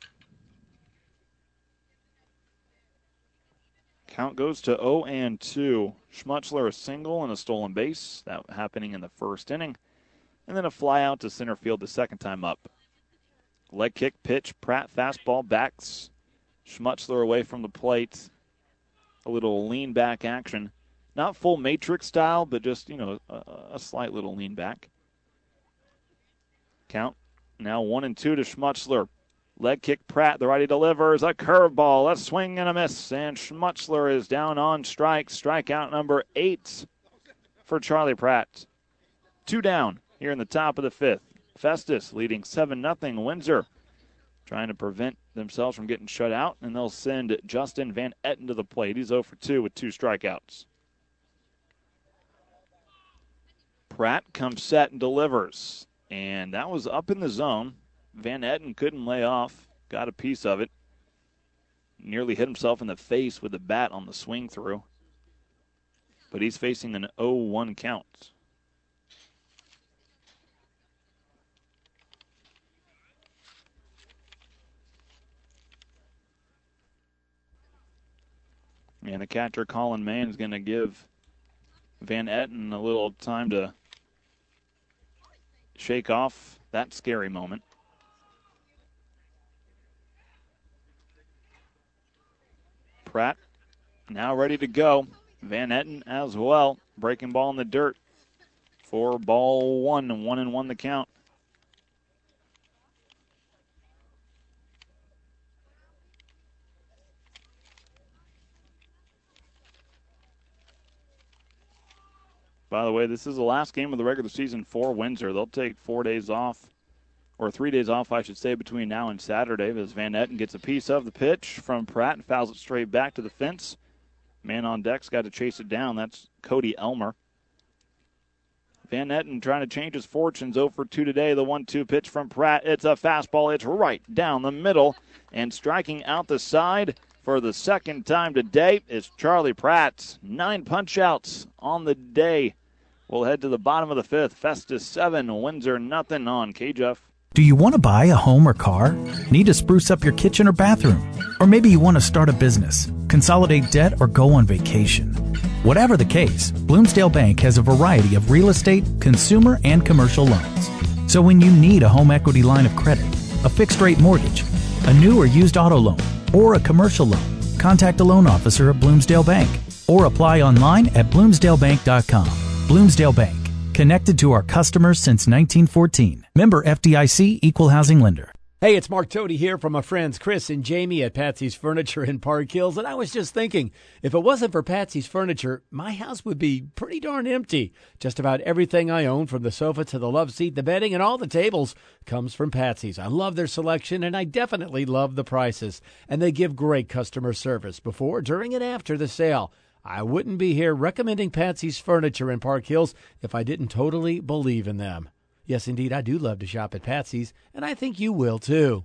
Count goes to 0-2. Schmutzler a single and a stolen base. That happening in the first inning. And then a fly out to center field the second time up. Leg kick pitch. Pratt fastball backs Schmutzler away from the plate. A little lean back action. Not full matrix style, but just, a slight little lean back. Count now 1-2 to Schmutzler. Leg kick Pratt, the righty delivers a curveball, a swing and a miss, and Schmutzler is down on strikes. Strikeout number 8 for Charlie Pratt. 2 down here in the top of the 5th. Festus leading 7-0. Windsor trying to prevent themselves from getting shut out, and they'll send Justin Van Etten to the plate. He's 0 for 2 with 2 strikeouts. Pratt comes set and delivers, and that was up in the zone. Van Etten couldn't lay off, got a piece of it. nearly hit himself in the face with the bat on the swing through. But he's facing an 0-1 count. And the catcher, Colin Mann, is going to give Van Etten a little time to shake off that scary moment. Pratt now ready to go. Van Etten as well. Breaking ball in the dirt for ball 1, 1-1 the count. By the way, this is the last game of the regular season for Windsor. They'll take 4 days off, or 3 days off, I should say, between now and Saturday, as Van Etten gets a piece of the pitch from Pratt and fouls it straight back to the fence. Man on deck's got to chase it down. That's Cody Elmer. Van Etten trying to change his fortunes. 0 for 2 today. The 1-2 pitch from Pratt. It's a fastball. It's right down the middle. And striking out the side for the second time today is Charlie Pratt. 9 punch-outs on the day. We'll head to the bottom of the 5th. Festus 7, Windsor nothing on KJUF. Do you want to buy a home or car? Need to spruce up your kitchen or bathroom? Or maybe you want to start a business, consolidate debt, or go on vacation. Whatever the case, Bloomsdale Bank has a variety of real estate, consumer, and commercial loans. So when you need a home equity line of credit, a fixed-rate mortgage, a new or used auto loan, or a commercial loan, contact a loan officer at Bloomsdale Bank or apply online at bloomsdalebank.com. Bloomsdale Bank, connected to our customers since 1914. Member FDIC, Equal Housing Lender. Hey, it's Mark Toady here from my friends Chris and Jamie at Patsy's Furniture in Park Hills, and I was just thinking, if it wasn't for Patsy's Furniture, my house would be pretty darn empty. Just about everything I own, from the sofa to the love seat, the bedding, and all the tables, comes from Patsy's. I love their selection, and I definitely love the prices. And they give great customer service before, during, and after the sale. I wouldn't be here recommending Patsy's Furniture in Park Hills if I didn't totally believe in them. Yes, indeed, I do love to shop at Patsy's, and I think you will, too.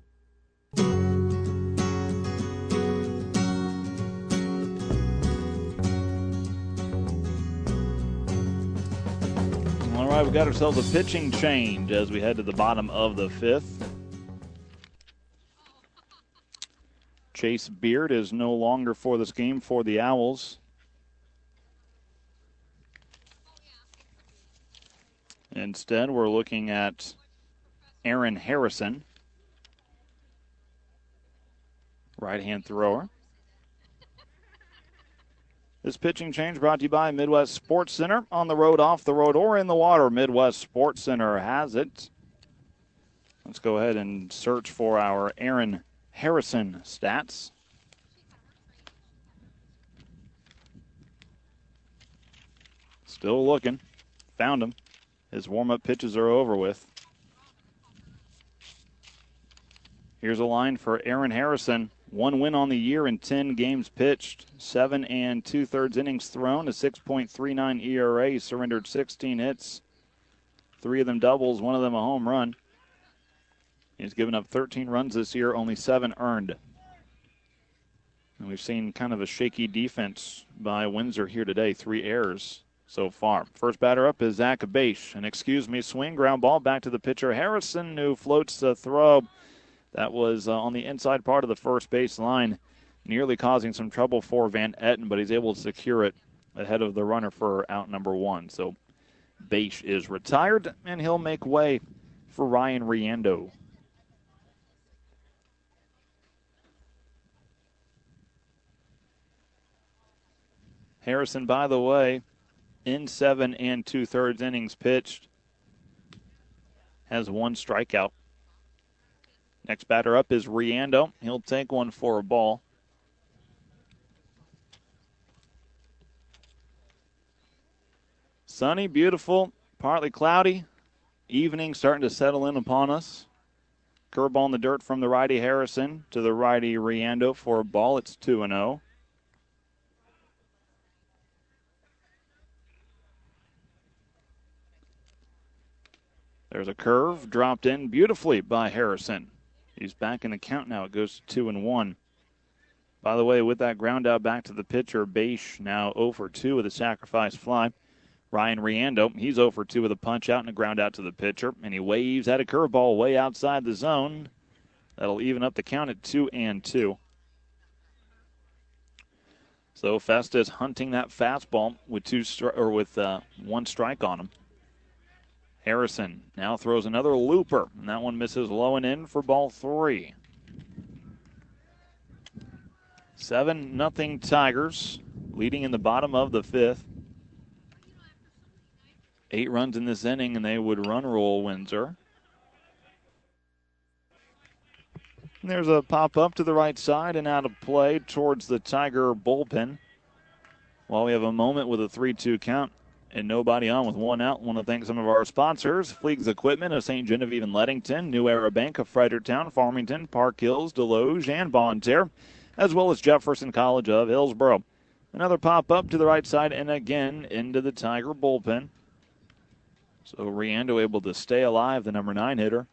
All right, we've got ourselves a pitching change as we head to the bottom of the 5th. Chase Beard is no longer for this game for the Owls. Instead, we're looking at Aaron Harrison, right-hand thrower. This pitching change brought to you by Midwest Sports Center. On the road, off the road, or in the water, Midwest Sports Center has it. Let's go ahead and search for our Aaron Harrison stats. Still looking. Found him. His warm-up pitches are over with. Here's a line for Aaron Harrison. 1 win on the year in 10 games pitched. 7 2/3 innings thrown. A 6.39 ERA. He surrendered 16 hits. 3 of them doubles, 1 of them a home run. He's given up 13 runs this year, only 7 earned. And we've seen kind of a shaky defense by Windsor here today. 3 errors so far. First batter up is Zach Bache. An swing, ground ball back to the pitcher Harrison, who floats the throw. That was on the inside part of the first base line, nearly causing some trouble for Van Etten, but he's able to secure it ahead of the runner for out number 1. So Bache is retired, and he'll make way for Ryan Riando. Harrison, by the way, in 7 2/3 innings pitched, has 1 strikeout. Next batter up is Riando. He'll take one for a ball. Sunny, beautiful, partly cloudy. Evening starting to settle in upon us. Curveball in the dirt from the righty Harrison to the righty Riando for a ball. It's 2-0. There's a curve dropped in beautifully by Harrison. He's back in the count now. It goes to 2-1. By the way, with that ground out back to the pitcher, Bache now 0 for 2 with a sacrifice fly. Ryan Riando, he's 0 for 2 with a punch out and a ground out to the pitcher. And he waves at a curveball way outside the zone. That'll even up the count at 2-2. So Festus hunting that fastball with one strike on him. Harrison now throws another looper, and that one misses low and in for ball 3. 7-0 Tigers, leading in the bottom of the 5th. 8 runs in this inning, and they would run roll Windsor. And there's a pop-up to the right side and out of play towards the Tiger bullpen. While we have a moment with a 3-2 count and nobody on with 1 out, I want to thank some of our sponsors. Fleegs Equipment of St. Genevieve and Leadington, New Era Bank of Fredericktown, Farmington, Park Hills, Deloge, and Bonne Terre, as well as Jefferson College of Hillsboro. Another pop-up to the right side and again into the Tiger bullpen. So Riando able to stay alive, the number 9 hitter.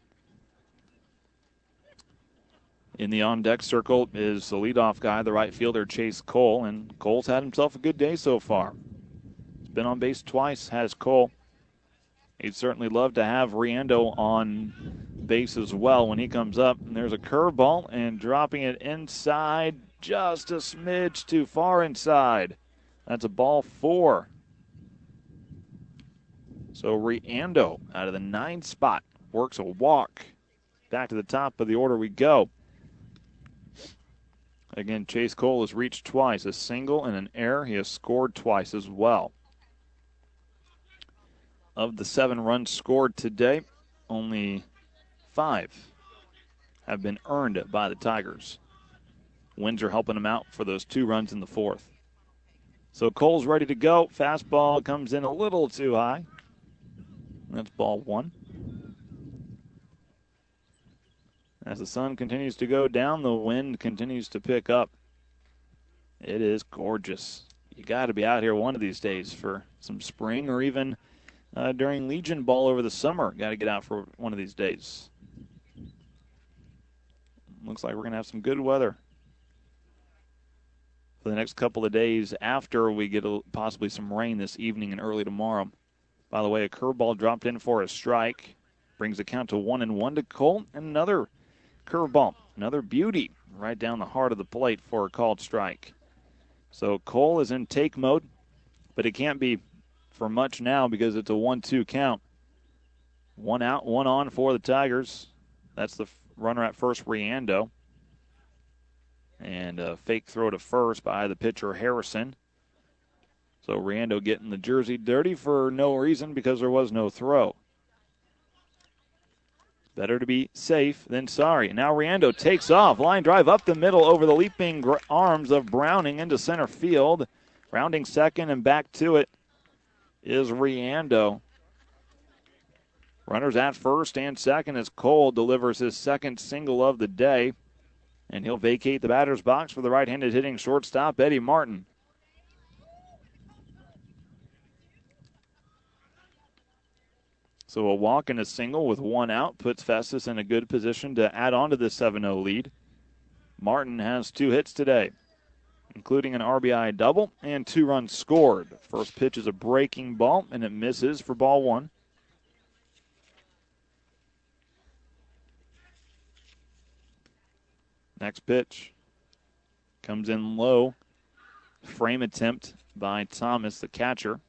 In the on-deck circle is the leadoff guy, the right fielder, Chase Cole, and Cole's had himself a good day so far. He's been on base twice, has Cole. He'd certainly love to have Riando on base as well when he comes up. And there's a curveball, and dropping it inside, just a smidge too far inside. That's a ball 4. So Riando out of the 9th spot works a walk. Back to the top of the order we go. Again, Chase Cole has reached twice, a single and an error. He has scored twice as well. Of the 7 runs scored today, only 5 have been earned by the Tigers. Windsor helping them out for those 2 runs in the 4th. So Cole's ready to go. Fastball comes in a little too high. That's ball 1. As the sun continues to go down, the wind continues to pick up. It is gorgeous. You got to be out here one of these days for some spring or even during Legion Ball over the summer. Got to get out for one of these days. Looks like we're going to have some good weather for the next couple of days after we get possibly some rain this evening and early tomorrow. By the way, a curveball dropped in for a strike. Brings the count to 1-1 to Cole. And another curveball, another beauty right down the heart of the plate for a called strike. So Cole is in take mode, but it can't be for much now because it's a 1-2 count. 1 out, 1 on for the Tigers. That's the runner at first, Riando. And a fake throw to first by the pitcher, Harrison. So Riando getting the jersey dirty for no reason because there was no throw. Better to be safe than sorry. Now Riando takes off. Line drive up the middle over the leaping arms of Browning into center field. Rounding second and back to it is Riando. Runners at first and second as Cole delivers his second single of the day. And he'll vacate the batter's box for the right-handed hitting shortstop, Eddie Martin. So a walk and a single with 1 out puts Festus in a good position to add on to this 7-0 lead. Martin has 2 hits today, including an RBI double and 2 runs scored. First pitch is a breaking ball, and it misses for ball 1. Next pitch comes in low. Frame attempt by Thomas, the catcher.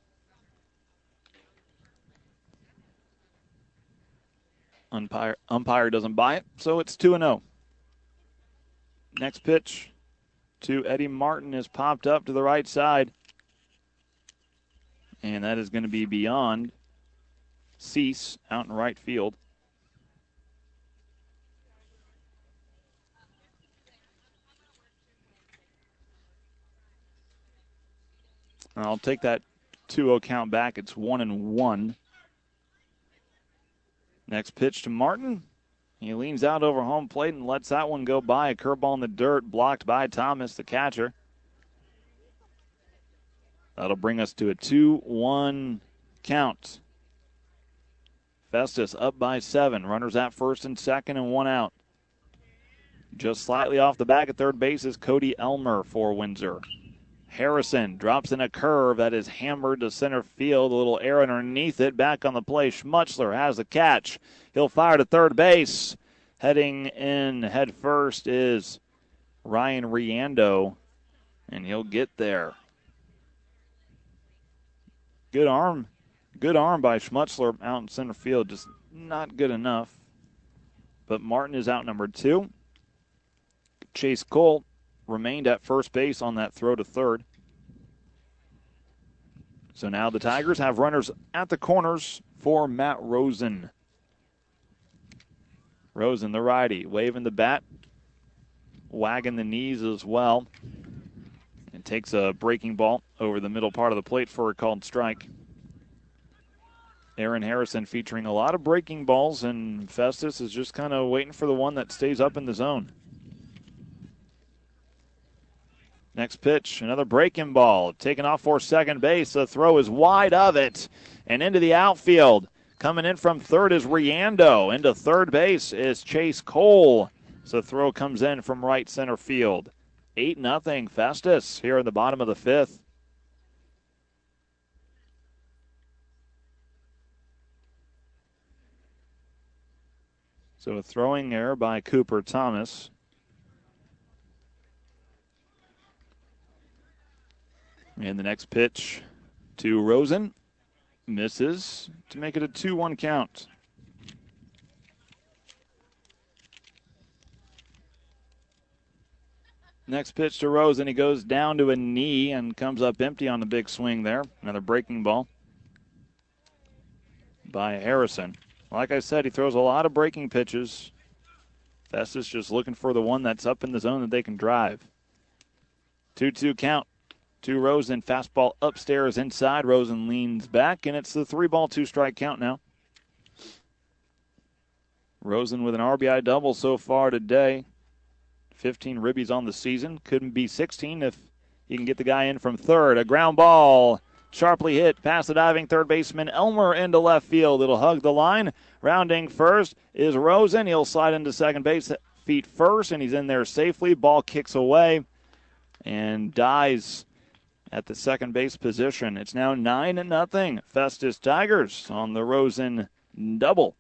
Umpire doesn't buy it, so it's 2-0. Next pitch to Eddie Martin is popped up to the right side. And that is going to be beyond Cease out in right field. And I'll take that 2-0 count back. It's 1-1. Next pitch to Martin. He leans out over home plate and lets that one go by. A curveball in the dirt, blocked by Thomas, the catcher. That'll bring us to a 2-1 count. Festus up by 7. Runners at first and second and 1 out. Just slightly off the back at third base is Cody Elmer for Windsor. Harrison drops in a curve that is hammered to center field. A little air underneath it. Back on the play. Schmutzler has the catch. He'll fire to third base. Heading in head first is Ryan Riando, and he'll get there. Good arm by Schmutzler out in center field. Just not good enough. But Martin is out number 2. Chase Cole remained at first base on that throw to third. So now the Tigers have runners at the corners for Matt Rosen. Rosen, the righty, waving the bat, wagging the knees as well, and takes a breaking ball over the middle part of the plate for a called strike. Aaron Harrison featuring a lot of breaking balls, and Festus is just kind of waiting for the one that stays up in the zone. Next pitch, another breaking ball, taken off for second base. The throw is wide of it and into the outfield. Coming in from third is Riando. Into third base is Chase Cole. So the throw comes in from right center field. 8-0 Festus here in the bottom of the 5th. So a throwing error by Cooper Thomas. And the next pitch to Rosen. Misses to make it a 2-1 count. Next pitch to Rosen. He goes down to a knee and comes up empty on the big swing there. Another breaking ball by Harrison. Like I said, he throws a lot of breaking pitches. Festus just looking for the one that's up in the zone that they can drive. 2-2 count to Rosen. Fastball upstairs inside. Rosen leans back, and it's the 3-ball, 2-strike count now. Rosen with an RBI double so far today. 15 ribbies on the season. Couldn't be 16 if he can get the guy in from third. A ground ball sharply hit past the diving third baseman Elmer into left field. It'll hug the line. Rounding first is Rosen. He'll slide into second base feet first, and he's in there safely. Ball kicks away and dies at the second base position. It's now 9-0. Festus Tigers on the Rosen double.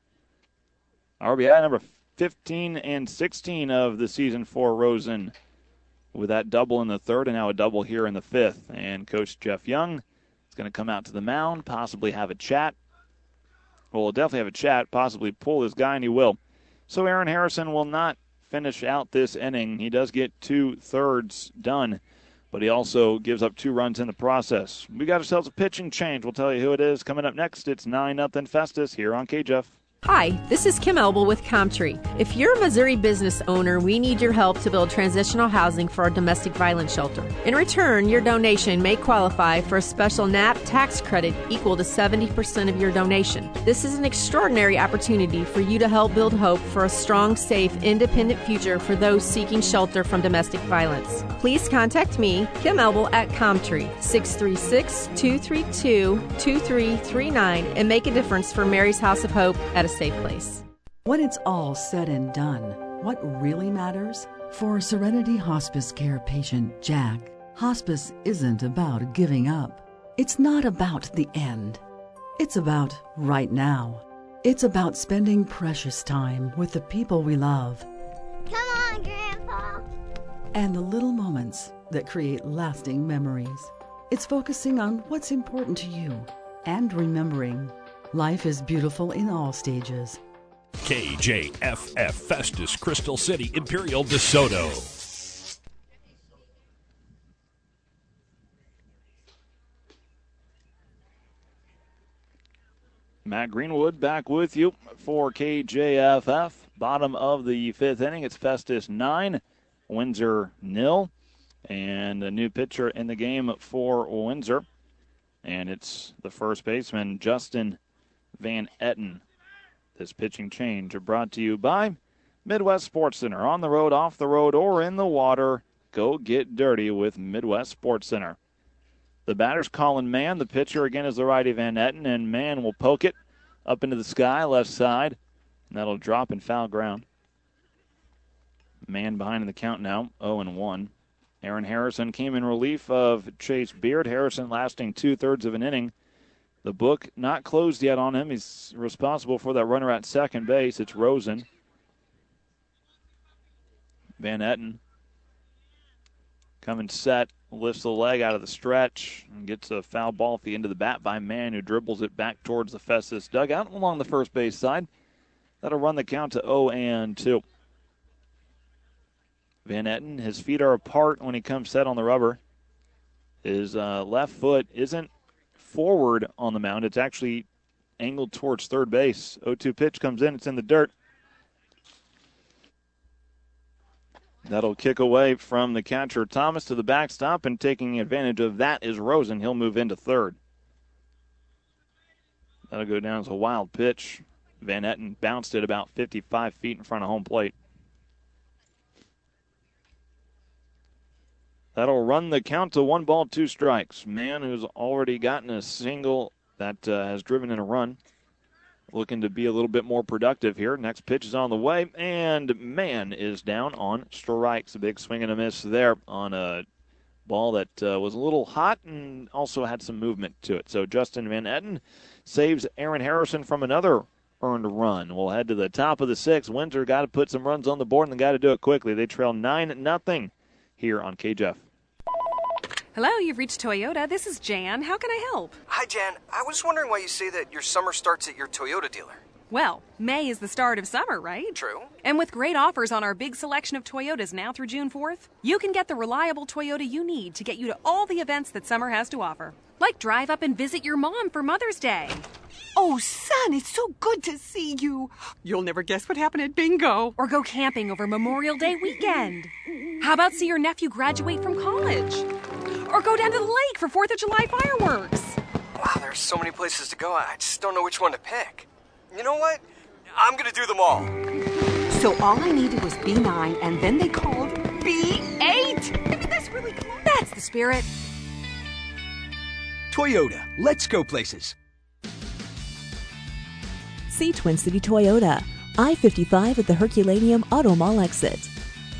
RBI number 15 and 16 of the season for Rosen with that double in the third and now a double here in the 5th. And Coach Jeff Young is going to come out to the mound, possibly have a chat. Well, we'll definitely have a chat, possibly pull this guy, and he will. So Aaron Harrison will not finish out this inning. He does get 2/3 done, but he also gives up 2 runs in the process. We got ourselves a pitching change. We'll tell you who it is coming up next. It's 9-0 Festus here on KJEF. Hi, this is Kim Elbel with Comtree. If you're a Missouri business owner, we need your help to build transitional housing for our domestic violence shelter. In return, your donation may qualify for a special NAP tax credit equal to 70% of your donation. This is an extraordinary opportunity for you to help build hope for a strong, safe, independent future for those seeking shelter from domestic violence. Please contact me, Kim Elbel, at Comtree, 636-232-2339, and make a difference for Mary's House of Hope at a safe place. When it's all said and done, what really matters? For Serenity Hospice Care patient Jack, hospice isn't about giving up. It's not about the end. It's about right now. It's about spending precious time with the people we love. Come on, Grandpa. And the little moments that create lasting memories. It's focusing on what's important to you and remembering life is beautiful in all stages. KJFF Festus, Crystal City, Imperial, DeSoto. Matt Greenwood back with you for KJFF. Bottom of the 5th inning. It's Festus 9, Windsor 0. And a new pitcher in the game for Windsor. And it's the first baseman, Justin Van Etten. This pitching change brought to you by Midwest Sports Center. On the road, off the road, or in the water, go get dirty with Midwest Sports Center. The batter's calling Mann. The pitcher again is the righty Van Etten, and Mann will poke it up into the sky, left side, and that'll drop in foul ground. Man behind in the count now, 0-1. Aaron Harrison came in relief of Chase Beard. Harrison lasting 2/3 of an inning. The book not closed yet on him. He's responsible for that runner at second base. It's Rosen. Van Etten coming set, lifts the leg out of the stretch and gets a foul ball at the end of the bat by Mann, who dribbles it back towards the Festus dugout along the first base side. That'll run the count to 0-2. Van Etten, his feet are apart when he comes set on the rubber. His left foot isn't forward on the mound. It's actually angled towards third base. 0-2 pitch comes in. It's in the dirt. That'll kick away from the catcher, Thomas, to the backstop, and taking advantage of that is Rosen. He'll move into third. That'll go down as a wild pitch. Van Etten bounced it about 55 feet in front of home plate. That'll run the count to 1-2 Mann, who's already gotten a single that has driven in a run, looking to be a little bit more productive here. Next pitch is on the way, and Mann is down on strikes. A big swing and a miss there on a ball that was a little hot and also had some movement to it. So Justin Van Etten saves Aaron Harrison from another earned run. We'll head to the top of the sixth. Windsor got to put some runs on the board, and they got to do it quickly. They trail 9-0 here on KJF. Hello, you've reached Toyota. This is Jan. How can I help? Hi, Jan. I was wondering why you say that your summer starts at your Toyota dealer. Well, May is the start of summer, right? True. And with great offers on our big selection of Toyotas now through June 4th, you can get the reliable Toyota you need to get you to all the events that summer has to offer. Like drive up and visit your mom for Mother's Day. Oh, son, it's so good to see you. You'll never guess what happened at bingo. Or go camping over Memorial Day weekend. How about see your nephew graduate from college? Or go down to the lake for 4th of July fireworks. Wow, there's so many places to go. I just don't know which one to pick. You know what? I'm going to do them all. So all I needed was B9, and then they called B8. I mean, that's really close. That's the spirit. Toyota, let's go places. See Twin City Toyota, I-55 at the Herculaneum Auto Mall exit.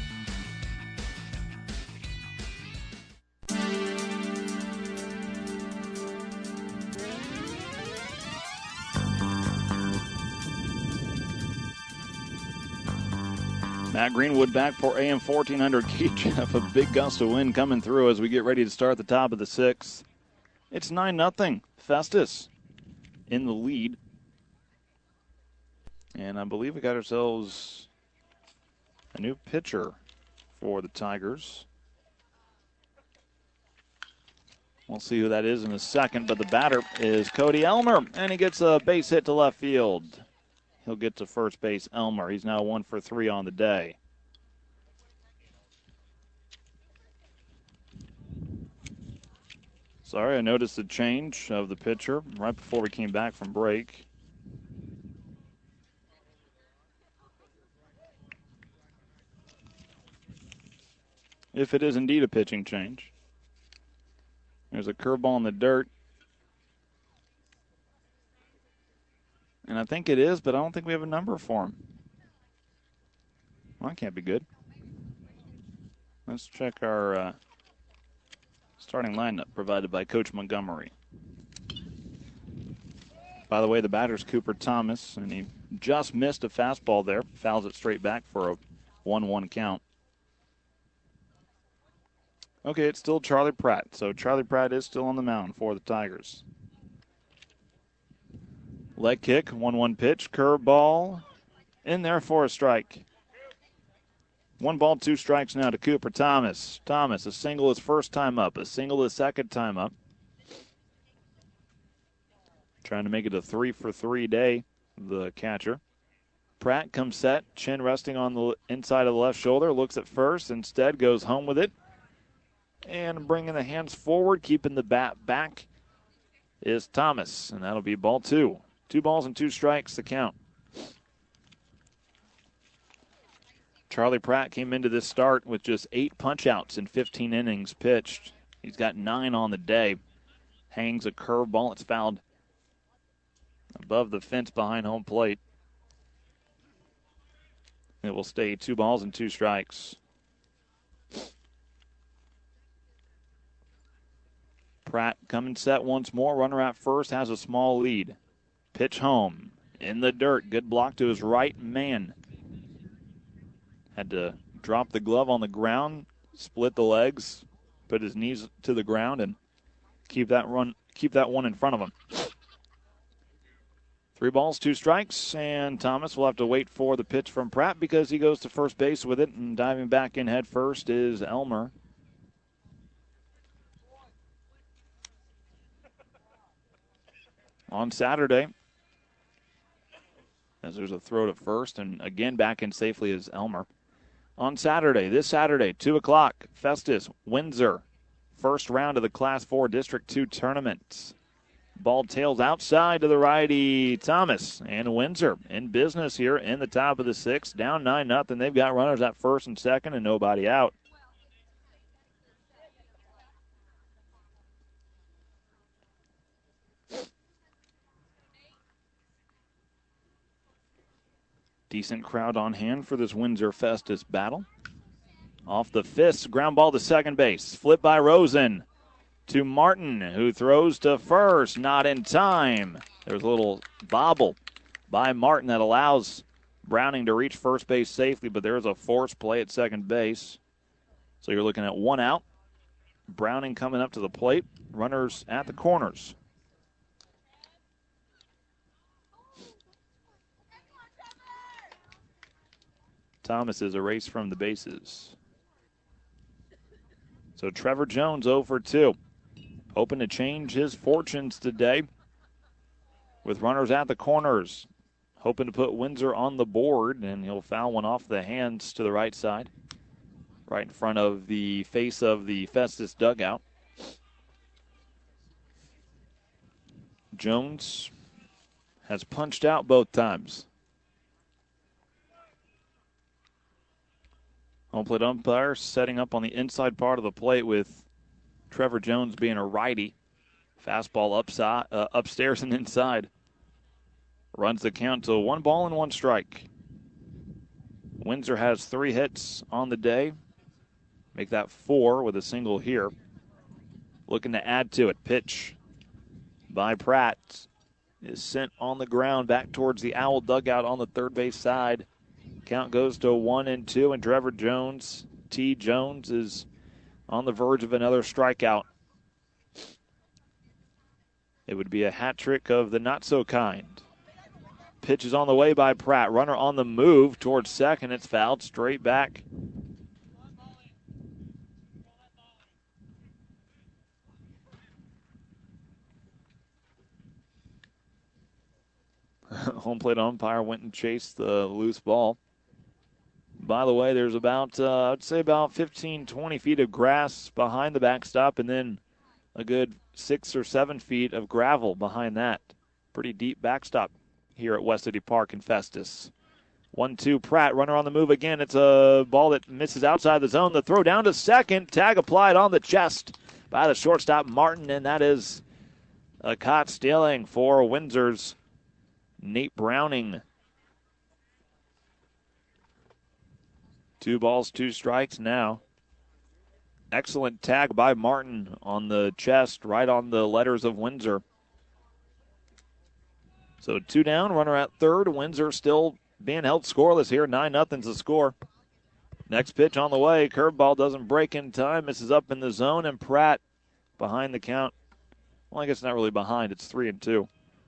Matt Greenwood back for AM 1400 KJF. A big gust of wind coming through as we get ready to start the top of the sixth. It's 9-0. Festus in the lead. And I believe we got ourselves a new pitcher for the Tigers. We'll see who that is in a second, but the batter is Cody Elmer, and he gets a base hit to left field. He'll get to first base, Elmer. He's now 1 for 3 on the day. Sorry, I noticed the change of the pitcher right before we came back from break. If it is indeed a pitching change. There's a curveball in the dirt. And I think it is, but I don't think we have a number for him. Well, that can't be good. Let's check our starting lineup provided by Coach Montgomery. By the way, the batter's Cooper Thomas, and he just missed a fastball there. Fouls it straight back for a 1-1 count. Okay, it's still Charlie Pratt. So Charlie Pratt is still on the mound for the Tigers. Leg kick, 1-1 pitch, curveball, in there for a strike. 1-2 strikes now to Cooper Thomas. Thomas, a single his first time up, a single his second time up. Trying to make it a 3 for 3 day, the catcher. Pratt comes set, chin resting on the inside of the left shoulder, looks at first, instead goes home with it. And bringing the hands forward, keeping the bat back is Thomas, and that'll be ball 2. 2 balls and 2 strikes, the count. Charlie Pratt came into this start with just 8 punch-outs in 15 innings pitched. He's got 9 on the day. Hangs a curveball. It's fouled above the fence behind home plate. It will stay 2 balls and 2 strikes. Pratt coming set once more. Runner at first has a small lead. Pitch home. In the dirt. Good block to his right man. Had to drop the glove on the ground, split the legs, put his knees to the ground, and keep that one in front of him. 3 balls, 2 strikes, and Thomas will have to wait for the pitch from Pratt because he goes to first base with it, and diving back in head first is Elmer. On Saturday, as there's a throw to first, and again back in safely is Elmer. On Saturday, this Saturday, 2 o'clock, Festus, Windsor, first round of the Class 4 District 2 tournament. Ball tails outside to the righty, Thomas, and Windsor in business here in the top of the 6th, down 9-0. They've got runners at first and second and nobody out. Decent crowd on hand for this Windsor Festus battle. Off the fist, ground ball to second base. Flip by Rosen to Martin, who throws to first. Not in time. There's a little bobble by Martin that allows Browning to reach first base safely, but there's a forced play at second base. So you're looking at 1 out. Browning coming up to the plate. Runners at the corners. Thomas is erased from the bases. So Trevor Jones 0 for 2. Hoping to change his fortunes today with runners at the corners. Hoping to put Windsor on the board, and he'll foul one off the hands to the right side. Right in front of the face of the Festus dugout. Jones has punched out both times. Home plate umpire setting up on the inside part of the plate with Trevor Jones being a righty. Fastball upstairs and inside. Runs the count to 1 ball and 1 strike. Windsor has 3 hits on the day. Make that 4 with a single here. Looking to add to it. Pitch by Pratt is sent on the ground back towards the Owl dugout on the third base side. Count goes to 1-2, and Trevor Jones, T. Jones, is on the verge of another strikeout. It would be a hat trick of the not-so-kind. Pitch is on the way by Pratt. Runner on the move towards second. It's fouled straight back. Home plate umpire went and chased the loose ball. By the way, there's about, I'd say about 15, 20 feet of grass behind the backstop, and then a good 6 or 7 feet of gravel behind that. Pretty deep backstop here at West City Park in Festus. 1-2 Pratt, runner on the move again. It's a ball that misses outside the zone. The throw down to second. Tag applied on the chest by the shortstop Martin, and that is a caught stealing for Windsor's Nate Browning. 2 balls, 2 strikes now. Excellent tag by Martin on the chest, right on the letters of Windsor. So 2 down, runner at third. Windsor still being held scoreless here. 9-0's the score. Next pitch on the way. Curveball doesn't break in time. Misses up in the zone, and Pratt behind the count. Well, I guess not really behind. It's 3-2.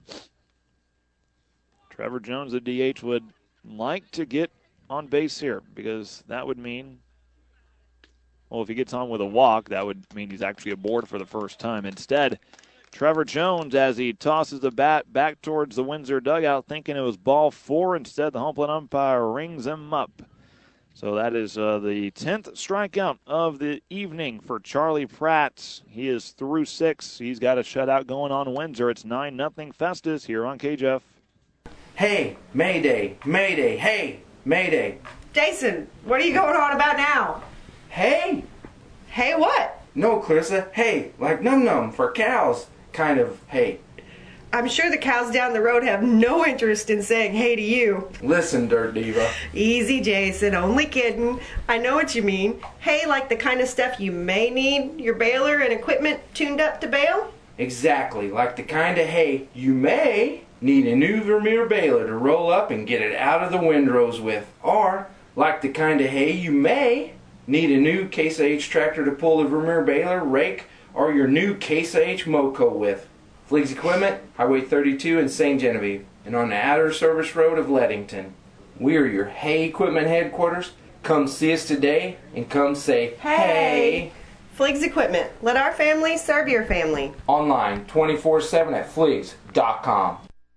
Trevor Jones, the DH, would like to get on base here because that would mean, well, if he gets on with a walk, that would mean he's actually aboard for the first time. Instead, Trevor Jones, as he tosses the bat back towards the Windsor dugout, thinking it was ball 4. Instead, the home plate umpire rings him up. So that is the 10th strikeout of the evening for Charlie Pratt. He is through 6. He's got a shutout going on Windsor. It's 9-0 Festus here on KJF. Hey, Mayday, Mayday, hey, Mayday. Jason, what are you going on about now? Hey. Hey what? No, Clarissa, hey, like num-num for cows, kind of hey. I'm sure the cows down the road have no interest in saying hey to you. Listen, Dirt Diva. Easy, Jason. Only kidding. I know what you mean. Hey, like the kind of stuff you may need your baler and equipment tuned up to bale? Exactly, like the kind of hay you may need a new Vermeer baler to roll up and get it out of the windrows with. Or, like the kind of hay you may need a new Case IH tractor to pull the Vermeer baler, rake, or your new Case IH Moco with. Fleeg's Equipment, Highway 32 in St. Genevieve, and on the outer service road of Leadington. We're your hay equipment headquarters. Come see us today and come say, hey! Fleeg's Equipment. Let our family serve your family. Online 24/7 at fleegs.com.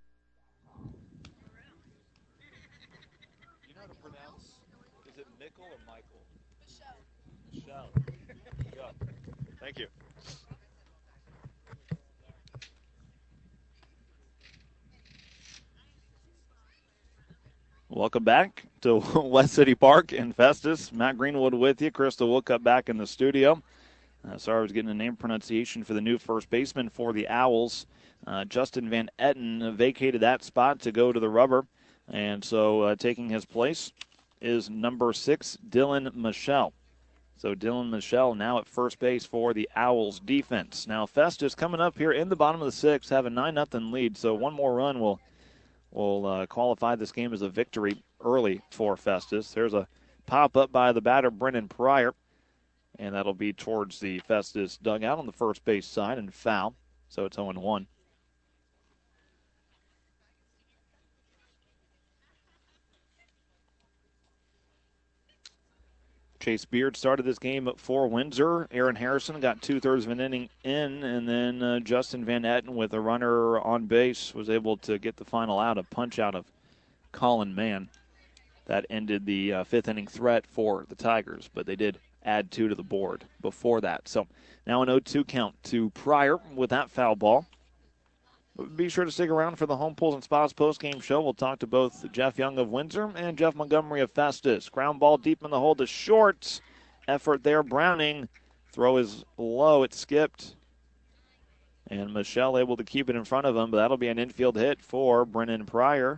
You know how to pronounce? Is it Michael or Michael? Michelle. Michelle. Thank you. Welcome back to West City Park in Festus. Matt Greenwood with you. Crystal Woodcup back in the studio. Sorry I was getting a name pronunciation for the new first baseman for the Owls. Justin Van Etten vacated that spot to go to the rubber. And so taking his place is number 6, Dylan Michelle. So Dylan Michelle now at first base for the Owls defense. Now Festus coming up here in the bottom of the 6th, have a 9-0 lead. So one more run will qualify this game as a victory early for Festus. There's a pop up by the batter, Brennan Pryor. And that'll be towards the Festus dugout on the first base side and foul. So it's 0-1. Chase Beard started this game for Windsor. Aaron Harrison got 2/3 of an inning in, and then Justin Van Etten with a runner on base was able to get the final out, a punch out of Colin Mann. That ended the 5th inning threat for the Tigers, but they did add 2 to the board before that. So now an 0-2 count to Pryor with that foul ball. But be sure to stick around for the Home Pulls and Spas post-game show. We'll talk to both Jeff Young of Windsor and Jeff Montgomery of Festus. Ground ball deep in the hole to short. Effort there, Browning. Throw is low, it skipped. And Michelle able to keep it in front of him, but that'll be an infield hit for Brennan Pryor.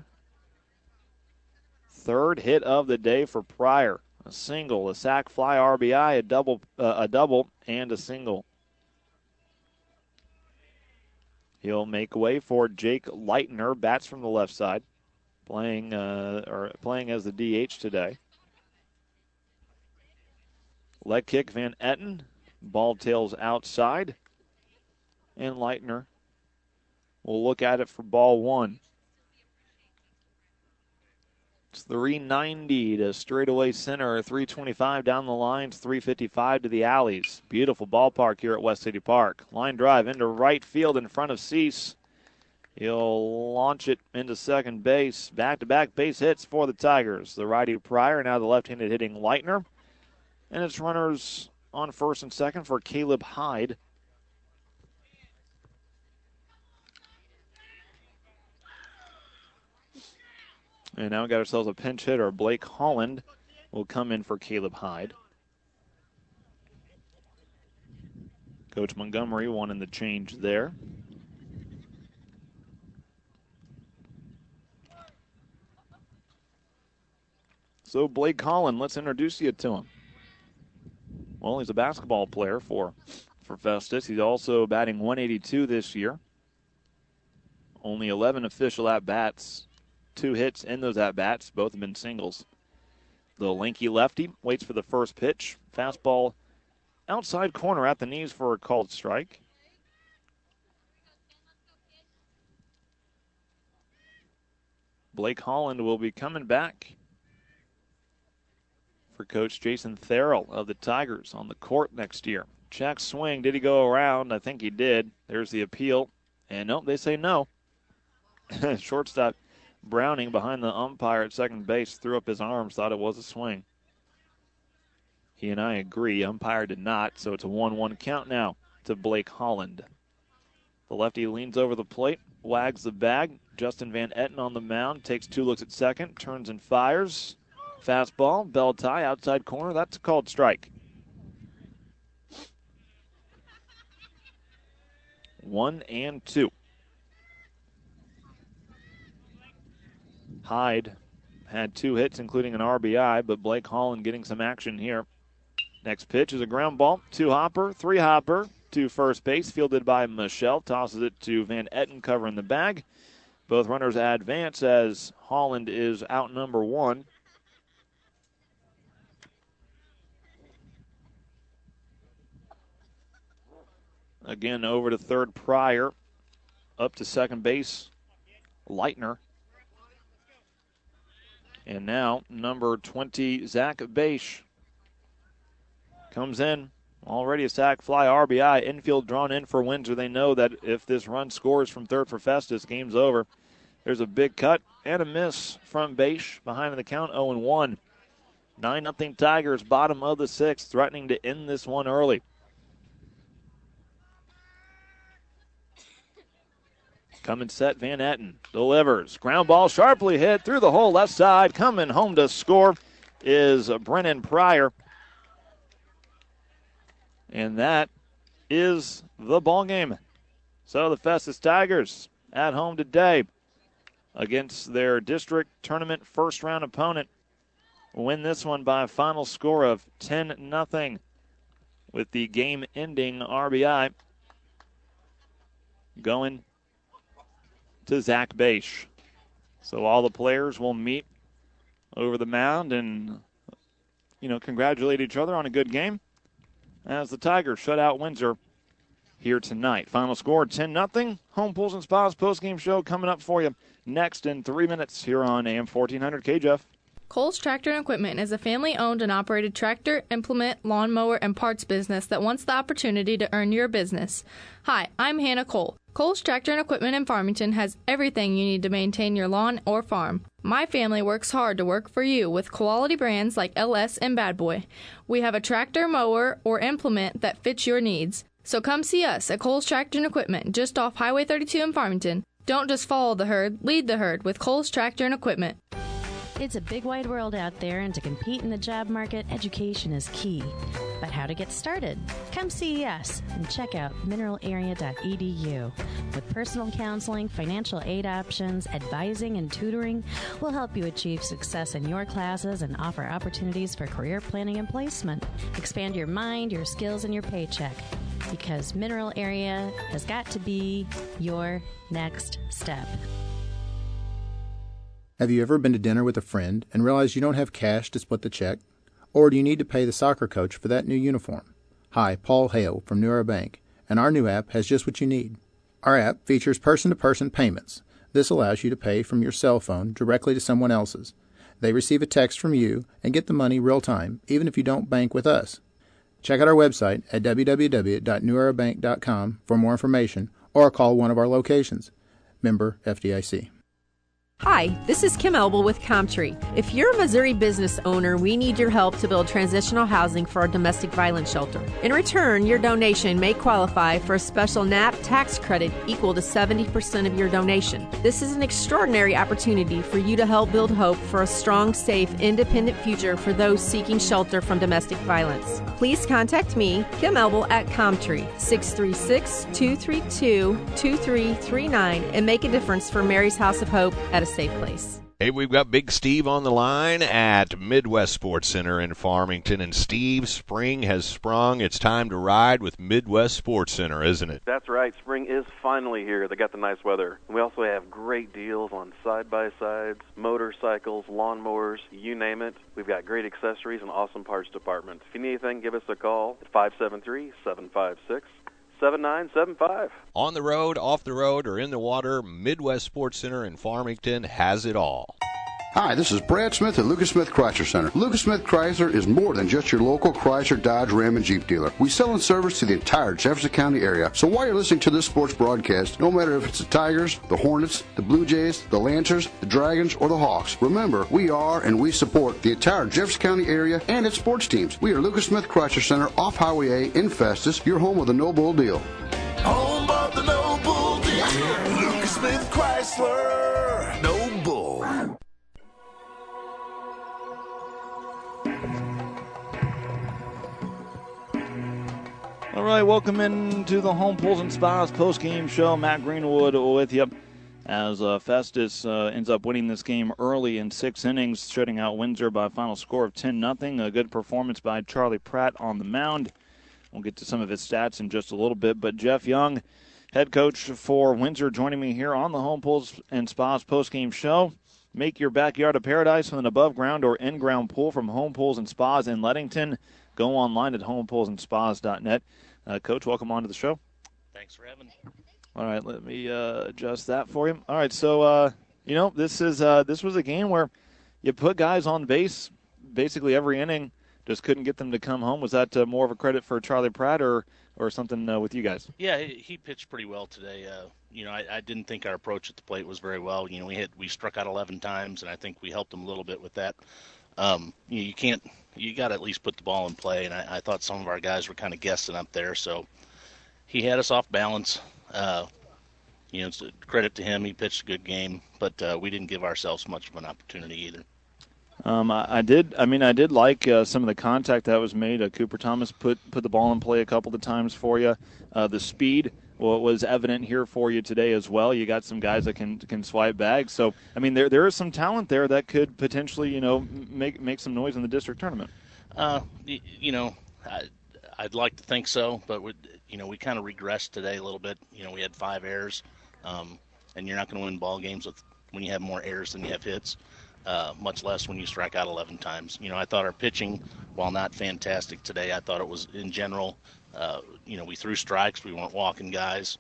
3rd hit of the day for Pryor. A single, a sac fly RBI, a double, and a single. He'll make way for Jake Leitner, bats from the left side, playing as the DH today. Leg kick Van Etten, ball tails outside, and Leitner will look at it for ball 1. It's 390 to straightaway center, 325 down the lines, 355 to the alleys. Beautiful ballpark here at West City Park. Line drive into right field in front of Cease. He'll launch it into second base. Back-to-back base hits for the Tigers. The righty Pryor, now the left-handed hitting Leitner. And it's runners on first and second for Caleb Hyde. And now we got ourselves a pinch hitter. Blake Holland will come in for Caleb Hyde. Coach Montgomery wanting the change there. So Blake Holland, let's introduce you to him. Well, he's a basketball player for Festus. He's also batting .182 this year. Only 11 official at-bats. 2 hits in those at-bats. Both have been singles. The lanky lefty waits for the first pitch. Fastball outside corner at the knees for a called strike. Blake Holland will be coming back for Coach Jason Therrell of the Tigers on the court next year. Check swing. Did he go around? I think he did. There's the appeal. And nope, they say no. Shortstop Browning behind the umpire at second base threw up his arms, thought it was a swing. He and I agree. Umpire did not, so it's a 1-1 count now to Blake Holland. The lefty leans over the plate, wags the bag. Justin Van Etten on the mound, takes 2 looks at second, turns and fires. Fastball, bell tie, outside corner. That's a called strike. 1-2. Hyde had 2 hits, including an RBI, but Blake Holland getting some action here. Next pitch is a ground ball, 2-hopper, 3-hopper to first base, fielded by Michelle. Tosses it to Van Etten covering the bag. Both runners advance as Holland is out number 1. Again, over to third, Pryor. Up to second base, Leitner. And now, number 20, Zach Beisch comes in. Already a sac fly RBI. Infield drawn in for Windsor. They know that if this run scores from third for Festus, game's over. There's a big cut and a miss from Beisch. Behind the count, 0-1. 9-0 Tigers, bottom of the 6th, threatening to end this one early. Coming set, Van Etten delivers. Ground ball sharply hit through the hole left side. Coming home to score is Brennan Pryor. And that is the ball game. So the Festus Tigers at home today against their district tournament first round opponent win this one by a final score of 10-0 with the game-ending RBI going to Zach Beisch. So all the players will meet over the mound and, congratulate each other on a good game as the Tigers shut out Windsor here tonight. Final score, 10-0. Home Pools and Spas postgame show coming up for you next in 3 minutes here on AM 1400 KJF. Coles Tractor and Equipment is a family-owned and operated tractor, implement, lawnmower, and parts business that wants the opportunity to earn your business. Hi, I'm Hannah Cole. Coles Tractor and Equipment in Farmington has everything you need to maintain your lawn or farm. My family works hard to work for you with quality brands like LS and Bad Boy. We have a tractor, mower, or implement that fits your needs. So come see us at Coles Tractor and Equipment just off Highway 32 in Farmington. Don't just follow the herd, lead the herd with Coles Tractor and Equipment. It's a big wide world out there, and to compete in the job market, education is key. But how to get started? Come see us and check out mineralarea.edu. With personal counseling, financial aid options, advising, and tutoring, we'll help you achieve success in your classes and offer opportunities for career planning and placement. Expand your mind, your skills, and your paycheck. Because Mineral Area has got to be your next step. Have you ever been to dinner with a friend and realized you don't have cash to split the check? Or do you need to pay the soccer coach for that new uniform? Hi, Paul Hale from New Era Bank, and our new app has just what you need. Our app features person-to-person payments. This allows you to pay from your cell phone directly to someone else's. They receive a text from you and get the money real-time, even if you don't bank with us. Check out our website at www.newerabank.com for more information or call one of our locations. Member FDIC. Hi, this is Kim Elbel with Comtree. If you're a Missouri business owner, we need your help to build transitional housing for our domestic violence shelter. In return, your donation may qualify for a special NAP tax credit equal to 70% of your donation. This is an extraordinary opportunity for you to help build hope for a strong, safe, independent future for those seeking shelter from domestic violence. Please contact me, Kim Elbel, at Comtree, 636-232-2339, and make a difference for Mary's House of Hope at a safe place. Hey, we've got Big Steve on the line at Midwest Sports Center in Farmington. And Steve, spring has sprung. It's time to ride with Midwest Sports Center, isn't it? That's right. Spring is finally here. They got the nice weather. We also have great deals on side-by-sides, motorcycles, lawnmowers, you name it. We've got great accessories and awesome parts department. If you need anything, give us a call at 573-756-7975. On the road, off the road, or in the water, Midwest Sports Center in Farmington has it all. Hi, this is Brad Smith at Lucas Smith Chrysler Center. Lucas Smith Chrysler is more than just your local Chrysler, Dodge, Ram, and Jeep dealer. We sell and service to the entire Jefferson County area. So while you're listening to this sports broadcast, no matter if it's the Tigers, the Hornets, the Blue Jays, the Lancers, the Dragons, or the Hawks, remember, we are and we support the entire Jefferson County area and its sports teams. We are Lucas Smith Chrysler Center off Highway A in Festus, your home of the No Bull deal. Home of the No Bull deal. Lucas Smith Chrysler. No Bull. All right, welcome into the Home Pools and Spas postgame show. Matt Greenwood with you. as Festus ends up winning this game early in 6 innings, shutting out Windsor by a final score of 10-0. A good performance by Charlie Pratt on the mound. We'll get to some of his stats in just a little bit, but Jeff Young, head coach for Windsor, joining me here on the Home Pools and Spas postgame show. Make your backyard a paradise with an above-ground or in-ground pool from Home Pools and Spas in Leadington. Go online at homepoolsandspas.net. Coach, welcome on to the show. Thanks for having me. All right, let me adjust that for you. All right, so, this was a game where you put guys on base basically every inning, just couldn't get them to come home. Was that more of a credit for Charlie Pratt or something with you guys? Yeah, he pitched pretty well today. I didn't think our approach at the plate was very well. We struck out 11 times, and I think we helped him a little bit with that. You got to at least put the ball in play, and I thought some of our guys were kind of guessing up there, so he had us off balance. It's a credit to him. He pitched a good game, but we didn't give ourselves much of an opportunity either. I did like some of the contact that was made. Cooper Thomas put the ball in play a couple of times for you. The speed was evident here for you today as well. You got some guys that can swipe bags. So, there is some talent there that could potentially, make some noise in the district tournament. I'd like to think so, but we kind of regressed today a little bit. We had 5 errors, and you're not going to win ball games when you have more errors than you have hits, much less when you strike out 11 times. I thought our pitching, while not fantastic today, I thought it was in general. We threw strikes, we weren't walking guys,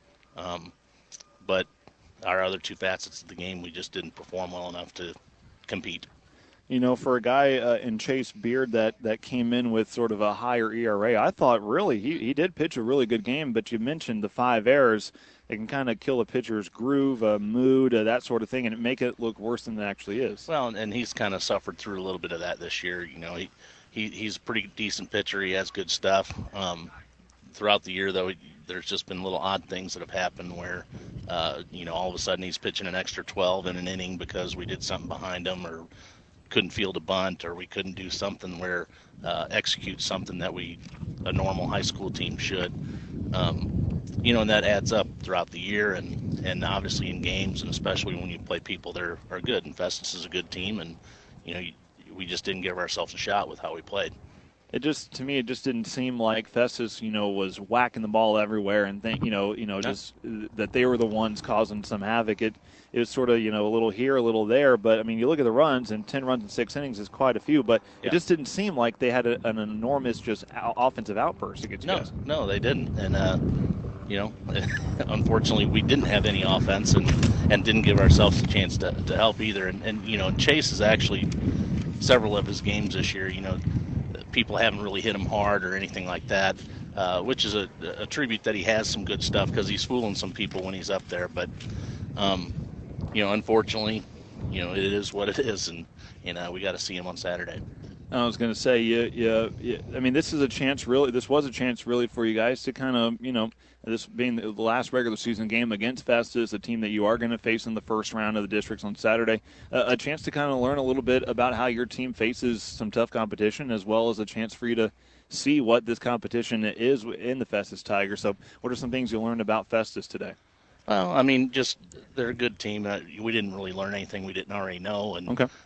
but our other 2 facets of the game, we just didn't perform well enough to compete. For a guy in Chase Beard that came in with sort of a higher ERA, I thought really he did pitch a really good game, but you mentioned the 5 errors. It can kind of kill a pitcher's groove, mood, that sort of thing, and make it look worse than it actually is. Well, and he's kind of suffered through a little bit of that this year. He's a pretty decent pitcher. He has good stuff. Throughout the year, though, there's just been little odd things that have happened where, all of a sudden he's pitching an extra 12 in an inning because we did something behind him or couldn't field a bunt, or we couldn't do something where execute something that a normal high school team should. And that adds up throughout the year and obviously in games, and especially when you play people that are good. And Festus is a good team, and we just didn't give ourselves a shot with how we played. To me, it just didn't seem like Festus, was whacking the ball everywhere and just that they were the ones causing some havoc. It was sort of, a little here, a little there. But, you look at the runs, and 10 runs in 6 innings is quite a few. But It just didn't seem like they had an enormous offensive outburst against you guys. No, they didn't. And, unfortunately, we didn't have any offense and didn't give ourselves a chance to help either. And Chase is actually several of his games this year, people haven't really hit him hard or anything like that, which is a tribute that he has some good stuff because he's fooling some people when he's up there. But, unfortunately, it is what it is, and we got to see him on Saturday. I was going to say, this was a chance really for you guys to kind of, this being the last regular season game against Festus, a team that you are going to face in the first round of the districts on Saturday, a chance to kind of learn a little bit about how your team faces some tough competition, as well as a chance for you to see what this competition is in the Festus Tigers. So what are some things you learned about Festus today? Well, just they're a good team. We didn't really learn anything we didn't already know. And, okay.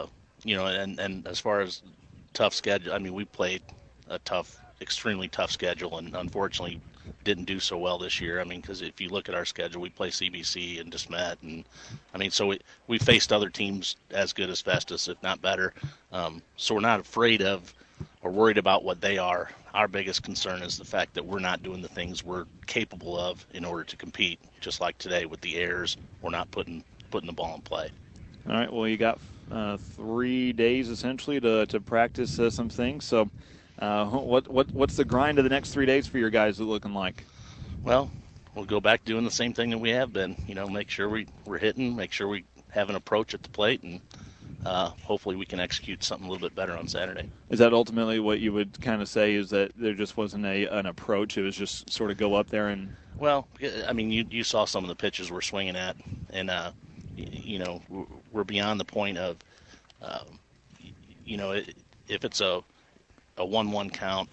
And as far as tough schedule, we played a extremely tough schedule, and unfortunately didn't do so well this year. Because if you look at our schedule, we play CBC and DeSmet, and so we faced other teams as good as Festus, if not better. So we're not afraid of or worried about what they are. Our biggest concern is the fact that we're not doing the things we're capable of in order to compete, just like today with the errors. We're not putting the ball in play. All right, well, you got 3 days essentially to practice some things. So what's the grind of the next 3 days for your guys looking like? Well, we'll go back doing the same thing that we have been. Make sure we're hitting, make sure we have an approach at the plate, and hopefully we can execute something a little bit better on Saturday. Is that ultimately what you would kind of say, is that there just wasn't an approach? It was just sort of go up there and... Well, you saw some of the pitches we're swinging at, and, we're beyond the point of, if it's a 1-1 count,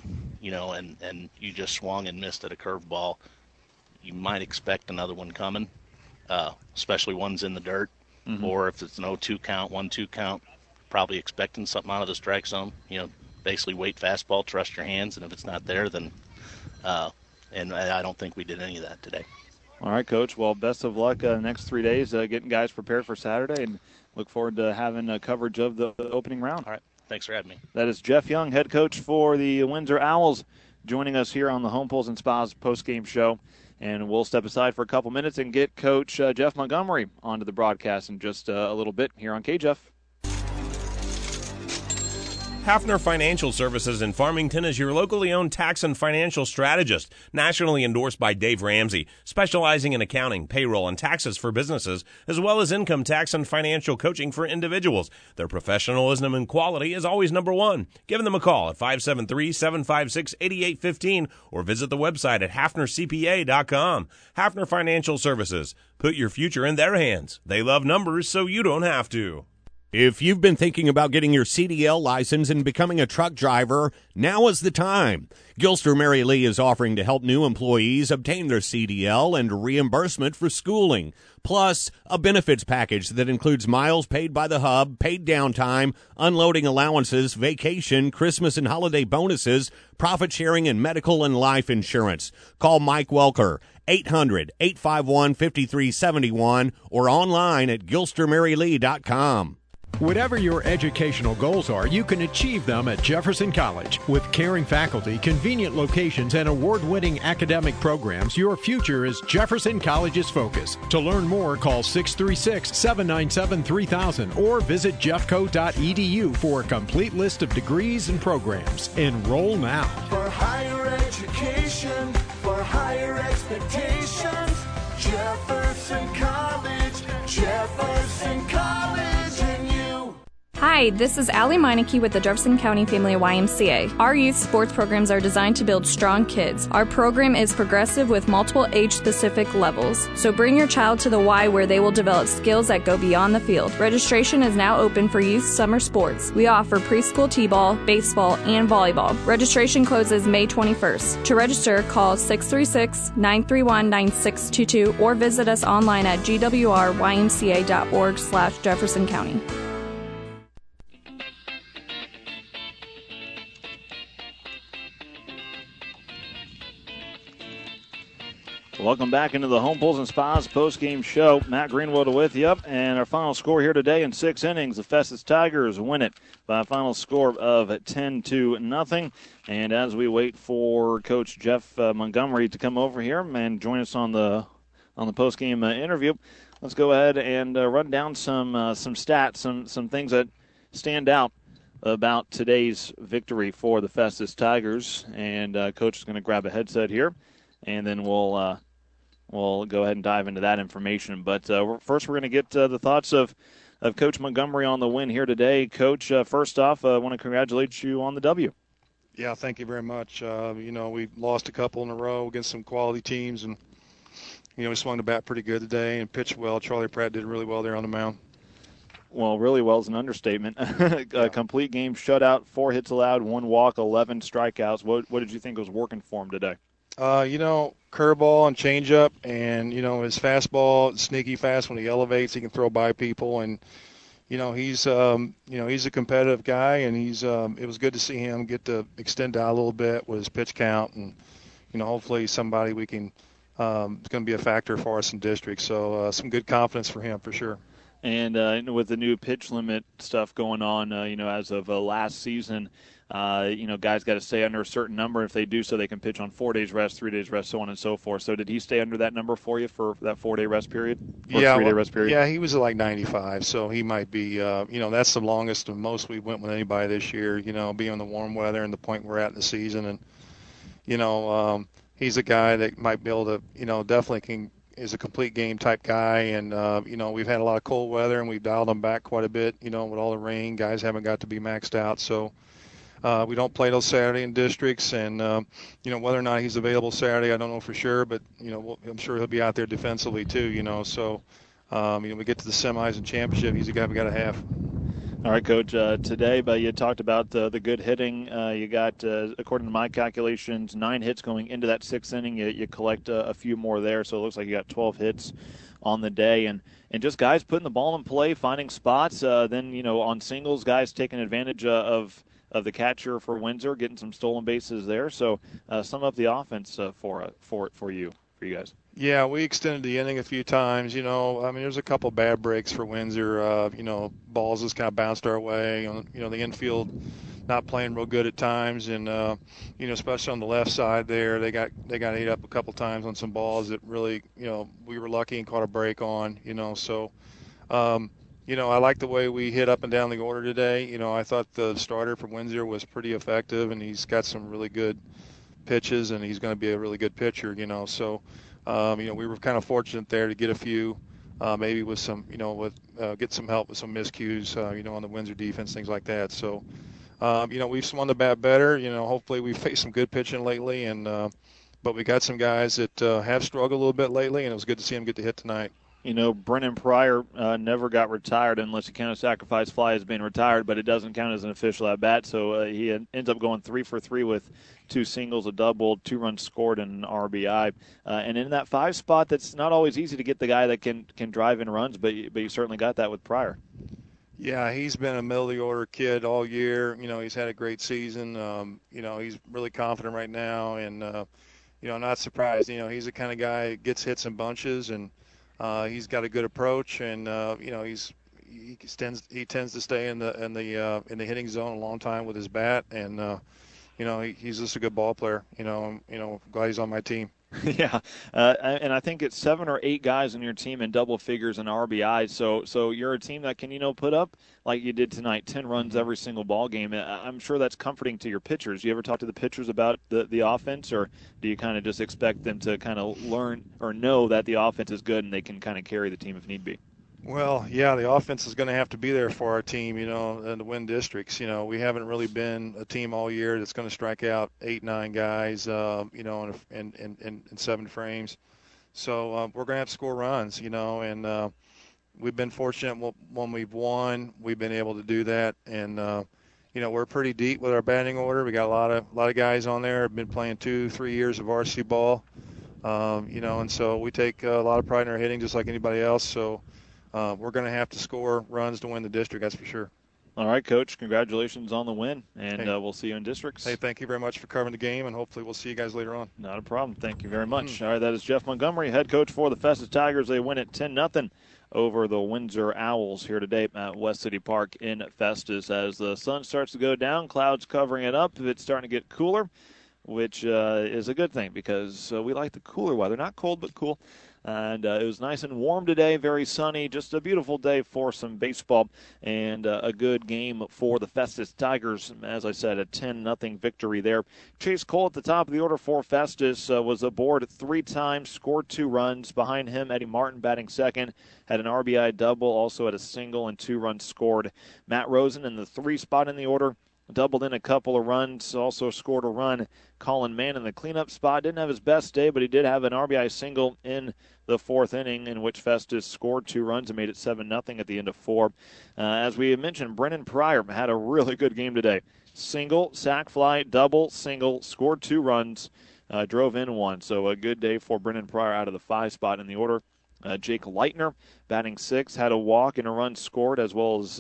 and you just swung and missed at a curveball, you might expect another one coming. especially ones in the dirt, or if it's an 0-2 count, 1-2 count, probably expecting something out of the strike zone. Basically wait fastball, trust your hands, and if it's not there, then and I don't think we did any of that today. All right, Coach. Well, best of luck the next 3 days getting guys prepared for Saturday, and look forward to having coverage of the opening round. All right. Thanks for having me. That is Jeff Young, head coach for the Windsor Owls, joining us here on the Home Pools and Spas postgame show. And we'll step aside for a couple minutes and get Coach Jeff Montgomery onto the broadcast in just a little bit here on K-Jeff. Hafner Financial Services in Farmington is your locally owned tax and financial strategist, nationally endorsed by Dave Ramsey, specializing in accounting, payroll, and taxes for businesses, as well as income tax and financial coaching for individuals. Their professionalism and quality is always number one. Give them a call at 573-756-8815 or visit the website at hafnercpa.com. Hafner Financial Services. Put your future in their hands. They love numbers, so you don't have to. If you've been thinking about getting your CDL license and becoming a truck driver, now is the time. Gilster Mary Lee is offering to help new employees obtain their CDL and reimbursement for schooling, plus a benefits package that includes miles paid by the hub, paid downtime, unloading allowances, vacation, Christmas and holiday bonuses, profit sharing, and medical and life insurance. Call Mike Welker, 800-851-5371, or online at gilstermarylee.com. Whatever your educational goals are, you can achieve them at Jefferson College. With caring faculty, convenient locations, and award-winning academic programs, your future is Jefferson College's focus. To learn more, call 636-797-3000 or visit jeffco.edu for a complete list of degrees and programs. Enroll now. For higher education, for higher expectations, Jefferson College, Jefferson College. Hi, this is Allie Meineke with the Jefferson County Family YMCA. Our youth sports programs are designed to build strong kids. Our program is progressive with multiple age-specific levels. So bring your child to the Y where they will develop skills that go beyond the field. Registration is now open for youth summer sports. We offer preschool t-ball, baseball, and volleyball. Registration closes May 21st. To register, call 636-931-9622 or visit us online at gwrymca.org/Jefferson County. Welcome back into the Home Pools and Spas post-game show. Matt Greenwood with you. And our final score here today in 6 innings, the Festus Tigers win it by a final score of 10-0. And as we wait for Coach Jeff Montgomery to come over here and join us on the post-game interview, let's go ahead and run down some stats, some things that stand out about today's victory for the Festus Tigers. And Coach is going to grab a headset here, and then we'll go ahead and dive into that information. But first, we're going to get the thoughts of Coach Montgomery on the win here today. Coach, first off, I want to congratulate you on the W. Yeah, thank you very much. We lost a couple in a row against some quality teams, and, we swung the bat pretty good today and pitched well. Charlie Pratt did really well there on the mound. Well, really well is an understatement. A complete game shutout, 4 hits allowed, 1 walk, 11 strikeouts. What did you think was working for him today? Curveball and changeup, and his fastball, sneaky fast when he elevates, he can throw by people, and he's a competitive guy, and it was good to see him get to extend out a little bit with his pitch count, and hopefully somebody we can is going to be a factor for us in district. So some good confidence for him for sure. And with the new pitch limit stuff going on, as of last season. Guys got to stay under a certain number. If they do so, they can pitch on 4 days rest, 3 days rest, so on and so forth. So did he stay under that number for you for that 4-day rest period? Yeah, 3-day rest period? Yeah, he was at like 95, so he might be, that's the longest and most we went with anybody this year, being in the warm weather and the point we're at in the season. And, he's a guy that might be able to, definitely is a complete game type guy. And, we've had a lot of cold weather and we've dialed him back quite a bit, with all the rain. Guys haven't got to be maxed out, so. We don't play those Saturday in districts, and, whether or not he's available Saturday, I don't know for sure, but, I'm sure he'll be out there defensively too, so, we get to the semis and championship, he's a guy we got to have. All right, Coach. Today, but you talked about the good hitting. You got, according to my calculations, 9 hits going into that 6th inning. You collect a few more there, so it looks like you got 12 hits on the day. And just guys putting the ball in play, finding spots. Then, on singles, guys taking advantage of the catcher for Windsor, getting some stolen bases there. So sum up the offense for you guys. Yeah, we extended the inning a few times. There's a couple bad breaks for Windsor. Balls just kind of bounced our way. The infield not playing real good at times, and especially on the left side there, they got ate up a couple times on some balls that really, we were lucky and caught a break on. So, I like the way we hit up and down the order today. I thought the starter for Windsor was pretty effective, and he's got some really good pitches, and he's going to be a really good pitcher. So. We were kind of fortunate there to get a few, maybe with some, get some help with some miscues, on the Windsor defense, things like that. So, we've swung the bat better. Hopefully we've faced some good pitching lately, and but we got some guys that have struggled a little bit lately, and it was good to see them get the hit tonight. Brennan Pryor never got retired unless you count a sacrifice fly as being retired, but it doesn't count as an official at bat. So he ends up going 3 for 3 with 2 singles, a double, 2 runs scored, and an RBI. And in that 5 spot, that's not always easy to get the guy that can drive in runs, but you certainly got that with Pryor. Yeah, he's been a middle of the order kid all year. He's had a great season. He's really confident right now, and not surprised. He's the kind of guy that gets hits in bunches, and he's got a good approach, and he tends to stay in the hitting zone a long time with his bat, and he's just a good ball player. Glad he's on my team. Yeah, and I think it's 7 or 8 guys on your team in double figures and RBIs. So you're a team that can put up, like you did tonight, 10 runs every single ball game. I'm sure that's comforting to your pitchers. You ever talk to the pitchers about the offense, or do you kind of just expect them to kind of learn or know that the offense is good and they can kind of carry the team if need be? Well, yeah, the offense is going to have to be there for our team, and to win districts. We haven't really been a team all year that's going to strike out 8, 9 guys, in 7 frames. So we're going to have to score runs, and we've been fortunate when we've won, we've been able to do that. And, we're pretty deep with our batting order. We got a lot of guys on there have been playing 2-3 years of varsity ball, and so we take a lot of pride in our hitting just like anybody else. So, we're going to have to score runs to win the district, that's for sure. All right, Coach. Congratulations on the win, and we'll see you in districts. Hey, thank you very much for covering the game, and hopefully we'll see you guys later on. Not a problem. Thank you very much. All right, that is Jeff Montgomery, head coach for the Festus Tigers. They win it 10-0 over the Windsor Owls here today at West City Park in Festus. As the sun starts to go down, clouds covering it up. It's starting to get cooler, which is a good thing because we like the cooler weather. Not cold, but cool. And it was nice and warm today, very sunny, just a beautiful day for some baseball and a good game for the Festus Tigers. As I said, a 10-0 victory there. Chase Cole at the top of the order for Festus was aboard 3 times, scored 2 runs. Behind him, Eddie Martin batting second, had an RBI double, also had a single and 2 runs scored. Matt Rosen in the 3 spot in the order, doubled in a couple of runs, also scored a run. Colin Mann in the cleanup spot. Didn't have his best day, but he did have an RBI single in the 4th inning, in which Festus scored 2 runs and made it 7-0 at the end of 4. As we mentioned, Brennan Pryor had a really good game today. Single, sac fly, double, single, scored 2 runs, drove in 1. So a good day for Brennan Pryor out of the 5 spot in the order. Jake Leitner, batting 6, had a walk and a run scored, as well as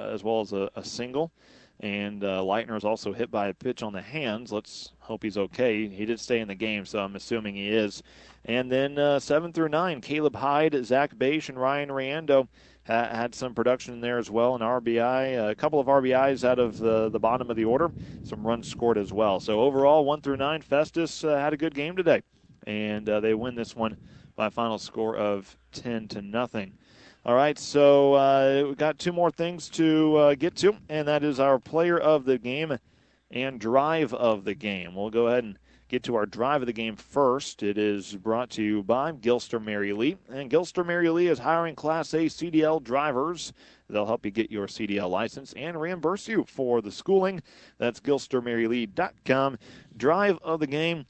a single. And Leitner is also hit by a pitch on the hands. Let's hope he's okay. He did stay in the game, so I'm assuming he is. And then 7 through 9, Caleb Hyde, Zach Bache, and Ryan Riando had some production in there as well. An RBI, a couple of RBIs out of the bottom of the order. Some runs scored as well. So overall, 1 through 9, Festus had a good game today. And they win this one by a final score of 10-0. All right, so we've got 2 more things to get to, and that is our player of the game and drive of the game. We'll go ahead and get to our drive of the game first. It is brought to you by Gilster Mary Lee, and Gilster Mary Lee is hiring Class A CDL drivers. They'll help you get your CDL license and reimburse you for the schooling. That's GilsterMaryLee.com. Drive of the game.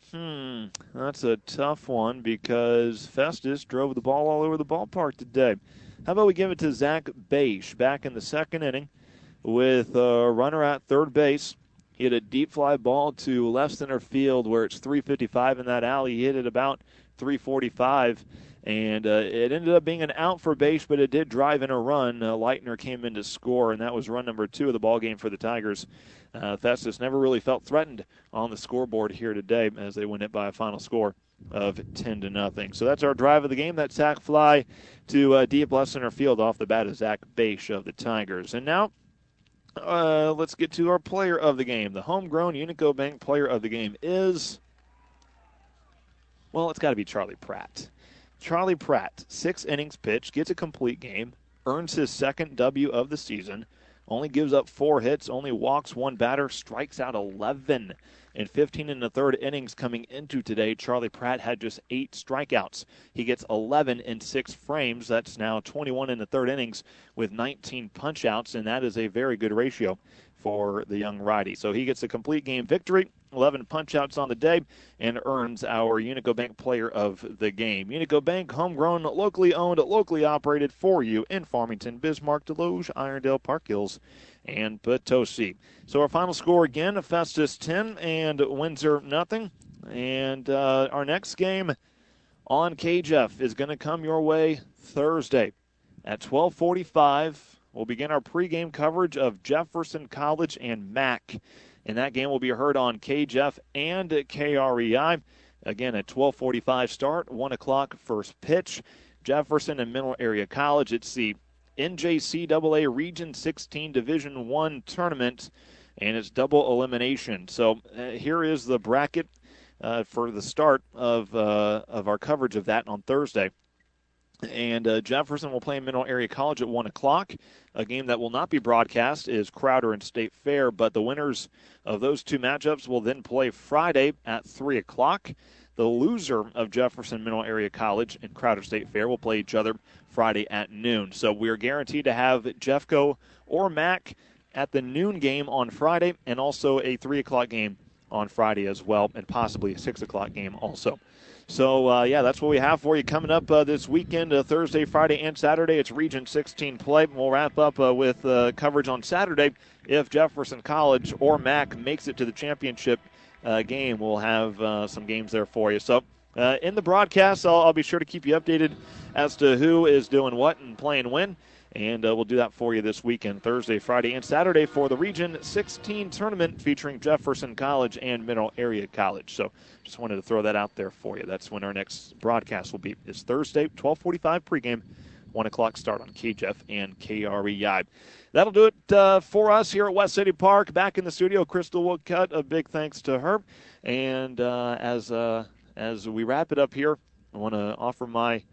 That's a tough one because Festus drove the ball all over the ballpark today. How about we give it to Zach Bache back in the 2nd inning? with a runner at third base. He hit a deep fly ball to left center field where it's 355 in that alley. He hit it about 345, and it ended up being an out for base, but it did drive in a run. Leitner came in to score, and that was run number 2 of the ball game for the Tigers. Festus never really felt threatened on the scoreboard here today as they win it by a final score of 10-0. So that's our drive of the game. That sac fly to deep left center field off the bat of Zach Bache of the Tigers. And now let's get to our player of the game. The homegrown Unico Bank player of the game is, well, it's got to be Charlie Pratt. Charlie Pratt, 6 innings pitched, gets a complete game, earns his second W of the season, only gives up 4 hits, only walks 1 batter, strikes out 11. In 15 and the third innings coming into today, Charlie Pratt had just 8 strikeouts. He gets 11 in 6 frames. That's now 21 in the third innings with 19 punch-outs, and that is a very good ratio for the young righty. So he gets a complete game victory, 11 punch-outs on the day, and earns our Unico Bank player of the game. Unico Bank, homegrown, locally owned, locally operated for you in Farmington, Bismarck, Deloge, Irondale, Park Hills, and Potosi. So our final score again, Festus 10 and Windsor nothing. And our next game on KJF is going to come your way Thursday at 12:45. We'll begin our pregame coverage of Jefferson College and Mac. And that game will be heard on KJF and KREI. Again, at 12:45 start, 1 o'clock first pitch. Jefferson and Mineral Area College. It's the NJCAA Region 16 Division I tournament, and it's double elimination. So here is the bracket for the start of our coverage of that on Thursday. And Jefferson will play Mineral Area College at 1 o'clock. A game that will not be broadcast is Crowder and State Fair, but the winners of those 2 matchups will then play Friday at 3 o'clock. The loser of Jefferson Mineral Area College and Crowder State Fair will play each other Friday at noon. So we are guaranteed to have Jeffco or Mac at the noon game on Friday, and also a 3 o'clock game on Friday as well, and possibly a 6 o'clock game also. So, that's what we have for you coming up this weekend, Thursday, Friday, and Saturday. It's Region 16 play. We'll wrap up with coverage on Saturday. If Jefferson College or Mac makes it to the championship game, we'll have some games there for you. So, in the broadcast, I'll be sure to keep you updated as to who is doing what and playing when. And we'll do that for you this weekend, Thursday, Friday, and Saturday for the Region 16 tournament featuring Jefferson College and Mineral Area College. So just wanted to throw that out there for you. That's when our next broadcast will be. It's Thursday, 12:45 pregame, 1 o'clock start on KJF and KREI. That'll do it for us here at West City Park. Back in the studio, Crystal Woodcutt. A big thanks to her. And as we wrap it up here, I want to offer my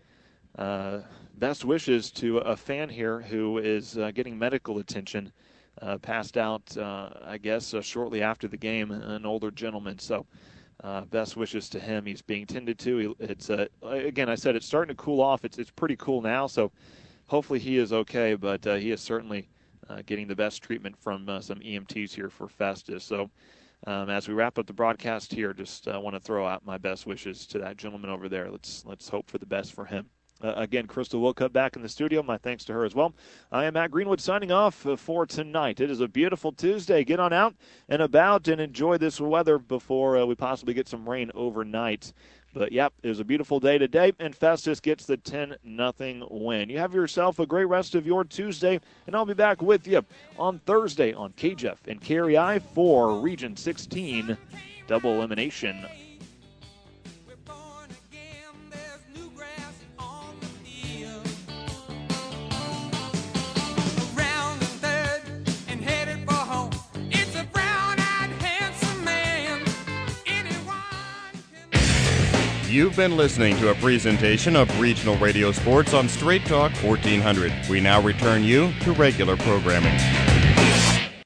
best wishes to a fan here who is getting medical attention. Passed out, shortly after the game, an older gentleman. So best wishes to him. He's being tended to. It's again, I said it's starting to cool off. It's pretty cool now, so hopefully he is okay. But he is certainly getting the best treatment from some EMTs here for Festus. So as we wrap up the broadcast here, just want to throw out my best wishes to that gentleman over there. Let's hope for the best for him. Again, Crystal Woodcutt back in the studio. My thanks to her as well. I am Matt Greenwood signing off for tonight. It is a beautiful Tuesday. Get on out and about and enjoy this weather before we possibly get some rain overnight. But, it was a beautiful day today, and Festus gets the 10-0 win. You have yourself a great rest of your Tuesday, and I'll be back with you on Thursday on KJF and KREI for Region 16 double elimination. You've been listening to a presentation of Regional Radio Sports on Straight Talk 1400. We now return you to regular programming.